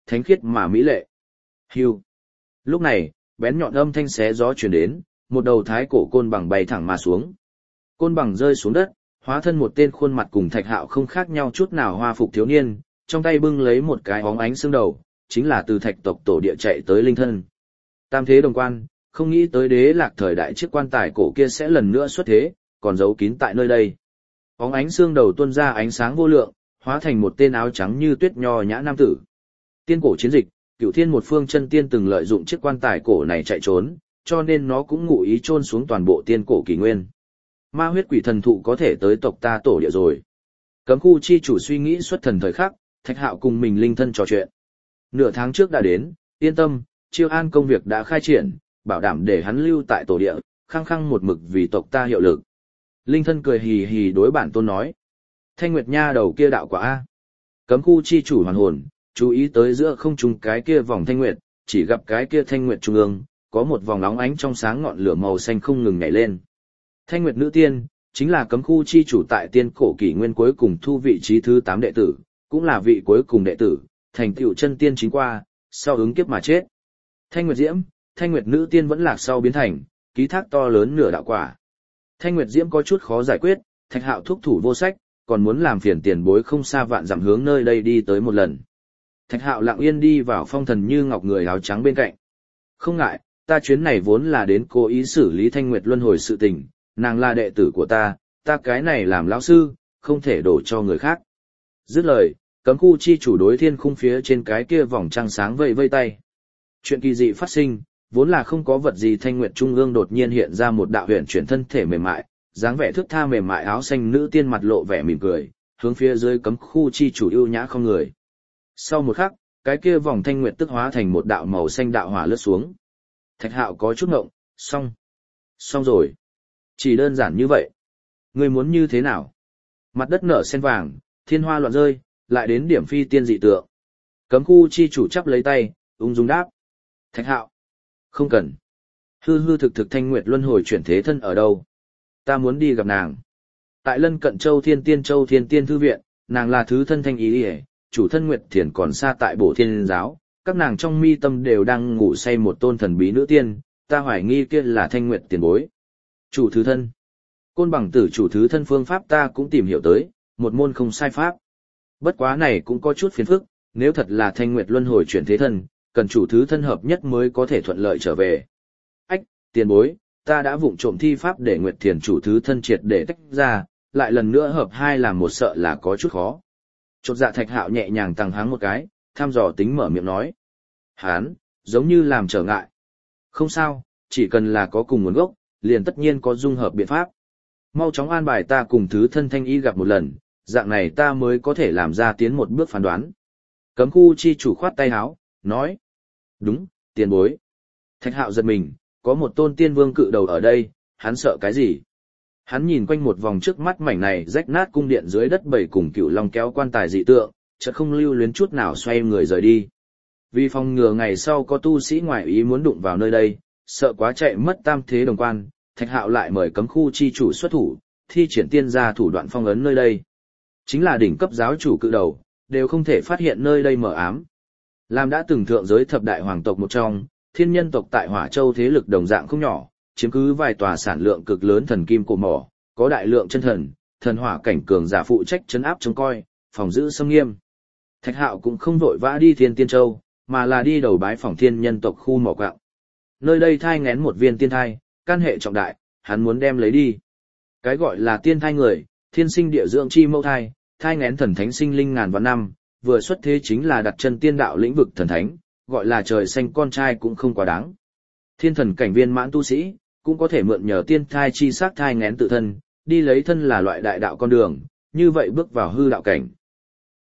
thánh khiết mà mỹ lệ. Hưu. Lúc này, bén nhọn âm thanh xé gió truyền đến, một đầu thái cổ côn bằng bay thẳng mà xuống. Côn bằng rơi xuống đất, hóa thân một tên khuôn mặt cùng Thạch Hạo không khác nhau chút nào hoa phục thiếu niên, trong tay bưng lấy một cái óng ánh xương đầu, chính là từ Thạch tộc tổ địa chạy tới linh thân. Tam thế đồng quan, không nghĩ tới Đế Lạc thời đại chiếc quan tài cổ kia sẽ lần nữa xuất thế, còn giấu kín tại nơi đây. Óng ánh xương đầu tuôn ra ánh sáng vô lượng, hóa thành một tên áo trắng như tuyết nho nhã nam tử. Tiên cổ chiến dịch, Cửu Thiên một phương chân tiên từng lợi dụng chiếc quan tài cổ này chạy trốn, cho nên nó cũng ngụ ý chôn xuống toàn bộ tiên cổ kỷ nguyên. Ma huyết quỷ thần thụ có thể tới tộc ta tổ địa rồi. Cấm khu chi chủ suy nghĩ xuất thần thời khắc, Thạch Hạo cùng mình linh thân trò chuyện. Nửa tháng trước đã đến, yên tâm, chiêu an công việc đã khai triển, bảo đảm để hắn lưu tại tổ địa, khăng khăng một mực vì tộc ta hiệu lực. Linh thân cười hì hì đối bản tôn nói. Thanh Nguyệt Nha đầu kia đạo quả A. Cấm khu chi chủ hoàn hồn, chú ý tới giữa không trung cái kia vòng thanh nguyệt, chỉ gặp cái kia thanh nguyệt trung ương, có một vòng nóng ánh trong sáng ngọn lửa màu xanh không ngừng nhảy lên. Thanh Nguyệt nữ tiên, chính là cấm khu chi chủ tại tiên cổ kỷ nguyên cuối cùng thu vị trí thứ tám đệ tử, cũng là vị cuối cùng đệ tử, thành tựu chân tiên chính qua, sau ứng kiếp mà chết. Thanh Nguyệt Diễm, Thanh Nguyệt nữ tiên vẫn lạc sau biến thành, ký thác to lớn nửa đạo quả. Thanh Nguyệt Diễm có chút khó giải quyết, Thạch Hạo thúc thủ vô sách, còn muốn làm phiền tiền bối không xa vạn dặm hướng nơi đây đi tới một lần. Thạch Hạo lặng yên đi vào phong thần như ngọc người áo trắng bên cạnh. Không ngại, ta chuyến này vốn là đến cố ý xử lý Thanh Nguyệt luân hồi sự tình, nàng là đệ tử của ta, ta cái này làm lão sư, không thể đổ cho người khác. Dứt lời, cấm khu chi chủ đối thiên khung phía trên cái kia vòng trăng sáng vây vây tay. Chuyện kỳ dị phát sinh, vốn là không có vật gì. Thanh Nguyệt trung ương đột nhiên hiện ra một đạo huyền chuyển thân thể mềm mại, dáng vẻ thước tha mềm mại áo xanh nữ tiên mặt lộ vẻ mỉm cười, hướng phía dưới cấm khu chi chủ ưu nhã không người. Sau một khắc, cái kia vòng thanh nguyệt tức hóa thành một đạo màu xanh đạo hỏa lướt xuống. Thạch Hạo có chút ngộng, xong. Xong rồi. Chỉ đơn giản như vậy. Ngươi muốn như thế nào? Mặt đất nở sen vàng, thiên hoa loạn rơi, lại đến điểm phi tiên dị tượng. Cấm khu chi chủ chắp lấy tay, ung dung đáp. Thạch Hạo. Không cần. Hư hư thực thực thanh nguyệt luân hồi chuyển thế thân ở đâu? Ta muốn đi gặp nàng. Tại lân cận châu thiên tiên châu thiên tiên thư viện, nàng là thứ thân thanh ý hề, chủ thân Nguyệt Thiền còn xa tại bổ thiên giáo, các nàng trong mi tâm đều đang ngủ say một tôn thần bí nữ tiên, ta hoài nghi kia là Thanh Nguyệt tiền bối. Chủ thứ thân. Côn bằng tử chủ thứ thân phương pháp ta cũng tìm hiểu tới, một môn không sai pháp. Bất quá này cũng có chút phiền phức, nếu thật là Thanh Nguyệt luân hồi chuyển thế thân, cần chủ thứ thân hợp nhất mới có thể thuận lợi trở về. Ách, tiền bối, ta đã vụng trộm thi pháp để Nguyệt Thiền chủ thứ thân triệt để tách ra, lại lần nữa hợp hai làm một sợ là có chút khó. Chột dạ Thạch Hạo nhẹ nhàng tăng háng một cái, thăm dò tính mở miệng nói. Hán, giống như làm trở ngại. Không sao, chỉ cần là có cùng nguồn gốc, liền tất nhiên có dung hợp biện pháp. Mau chóng an bài ta cùng thứ thân thanh y gặp một lần, dạng này ta mới có thể làm ra tiến một bước phán đoán. Cấm khu chi chủ khoát tay áo, nói. Đúng, tiền bối. Thạch Hạo giật mình, có một tôn tiên vương cự đầu ở đây, hắn sợ cái gì? Hắn nhìn quanh một vòng trước mắt mảnh này rách nát cung điện dưới đất bảy cùng cựu long kéo quan tài dị tượng, chợt không lưu luyến chút nào xoay người rời đi. Vì phòng ngừa ngày sau có tu sĩ ngoại ý muốn đụng vào nơi đây, sợ quá chạy mất tam thế đồng quan, Thạch Hạo lại mời cấm khu chi chủ xuất thủ, thi triển tiên gia thủ đoạn phong ấn nơi đây. Chính là đỉnh cấp giáo chủ cự đầu, đều không thể phát hiện nơi đây mờ ám. Làm đã từng thượng giới thập đại hoàng tộc một trong, thiên nhân tộc tại Hỏa Châu thế lực đồng dạng không nhỏ, chiếm cứ vài tòa sản lượng cực lớn thần kim cổ mỏ, có đại lượng chân thần, thần hỏa cảnh cường giả phụ trách trấn áp trông coi, phòng giữ xâm nghiêm. Thạch Hạo cũng không vội vã đi Thiên Tiên Châu, mà là đi đầu bái phỏng thiên nhân tộc khu mỏ quặng. Nơi đây thai nghén một viên tiên thai, can hệ trọng đại, hắn muốn đem lấy đi. Cái gọi là tiên thai người, thiên sinh địa dưỡng chi mẫu thai, thai nghén thần thánh sinh linh ngàn vạn năm, vừa xuất thế chính là đặt chân tiên đạo lĩnh vực thần thánh, gọi là trời xanh con trai cũng không quá đáng. Thiên thần cảnh viên mãn tu sĩ, cũng có thể mượn nhờ tiên thai chi sắc thai nghén tự thân, đi lấy thân là loại đại đạo con đường, như vậy bước vào hư đạo cảnh.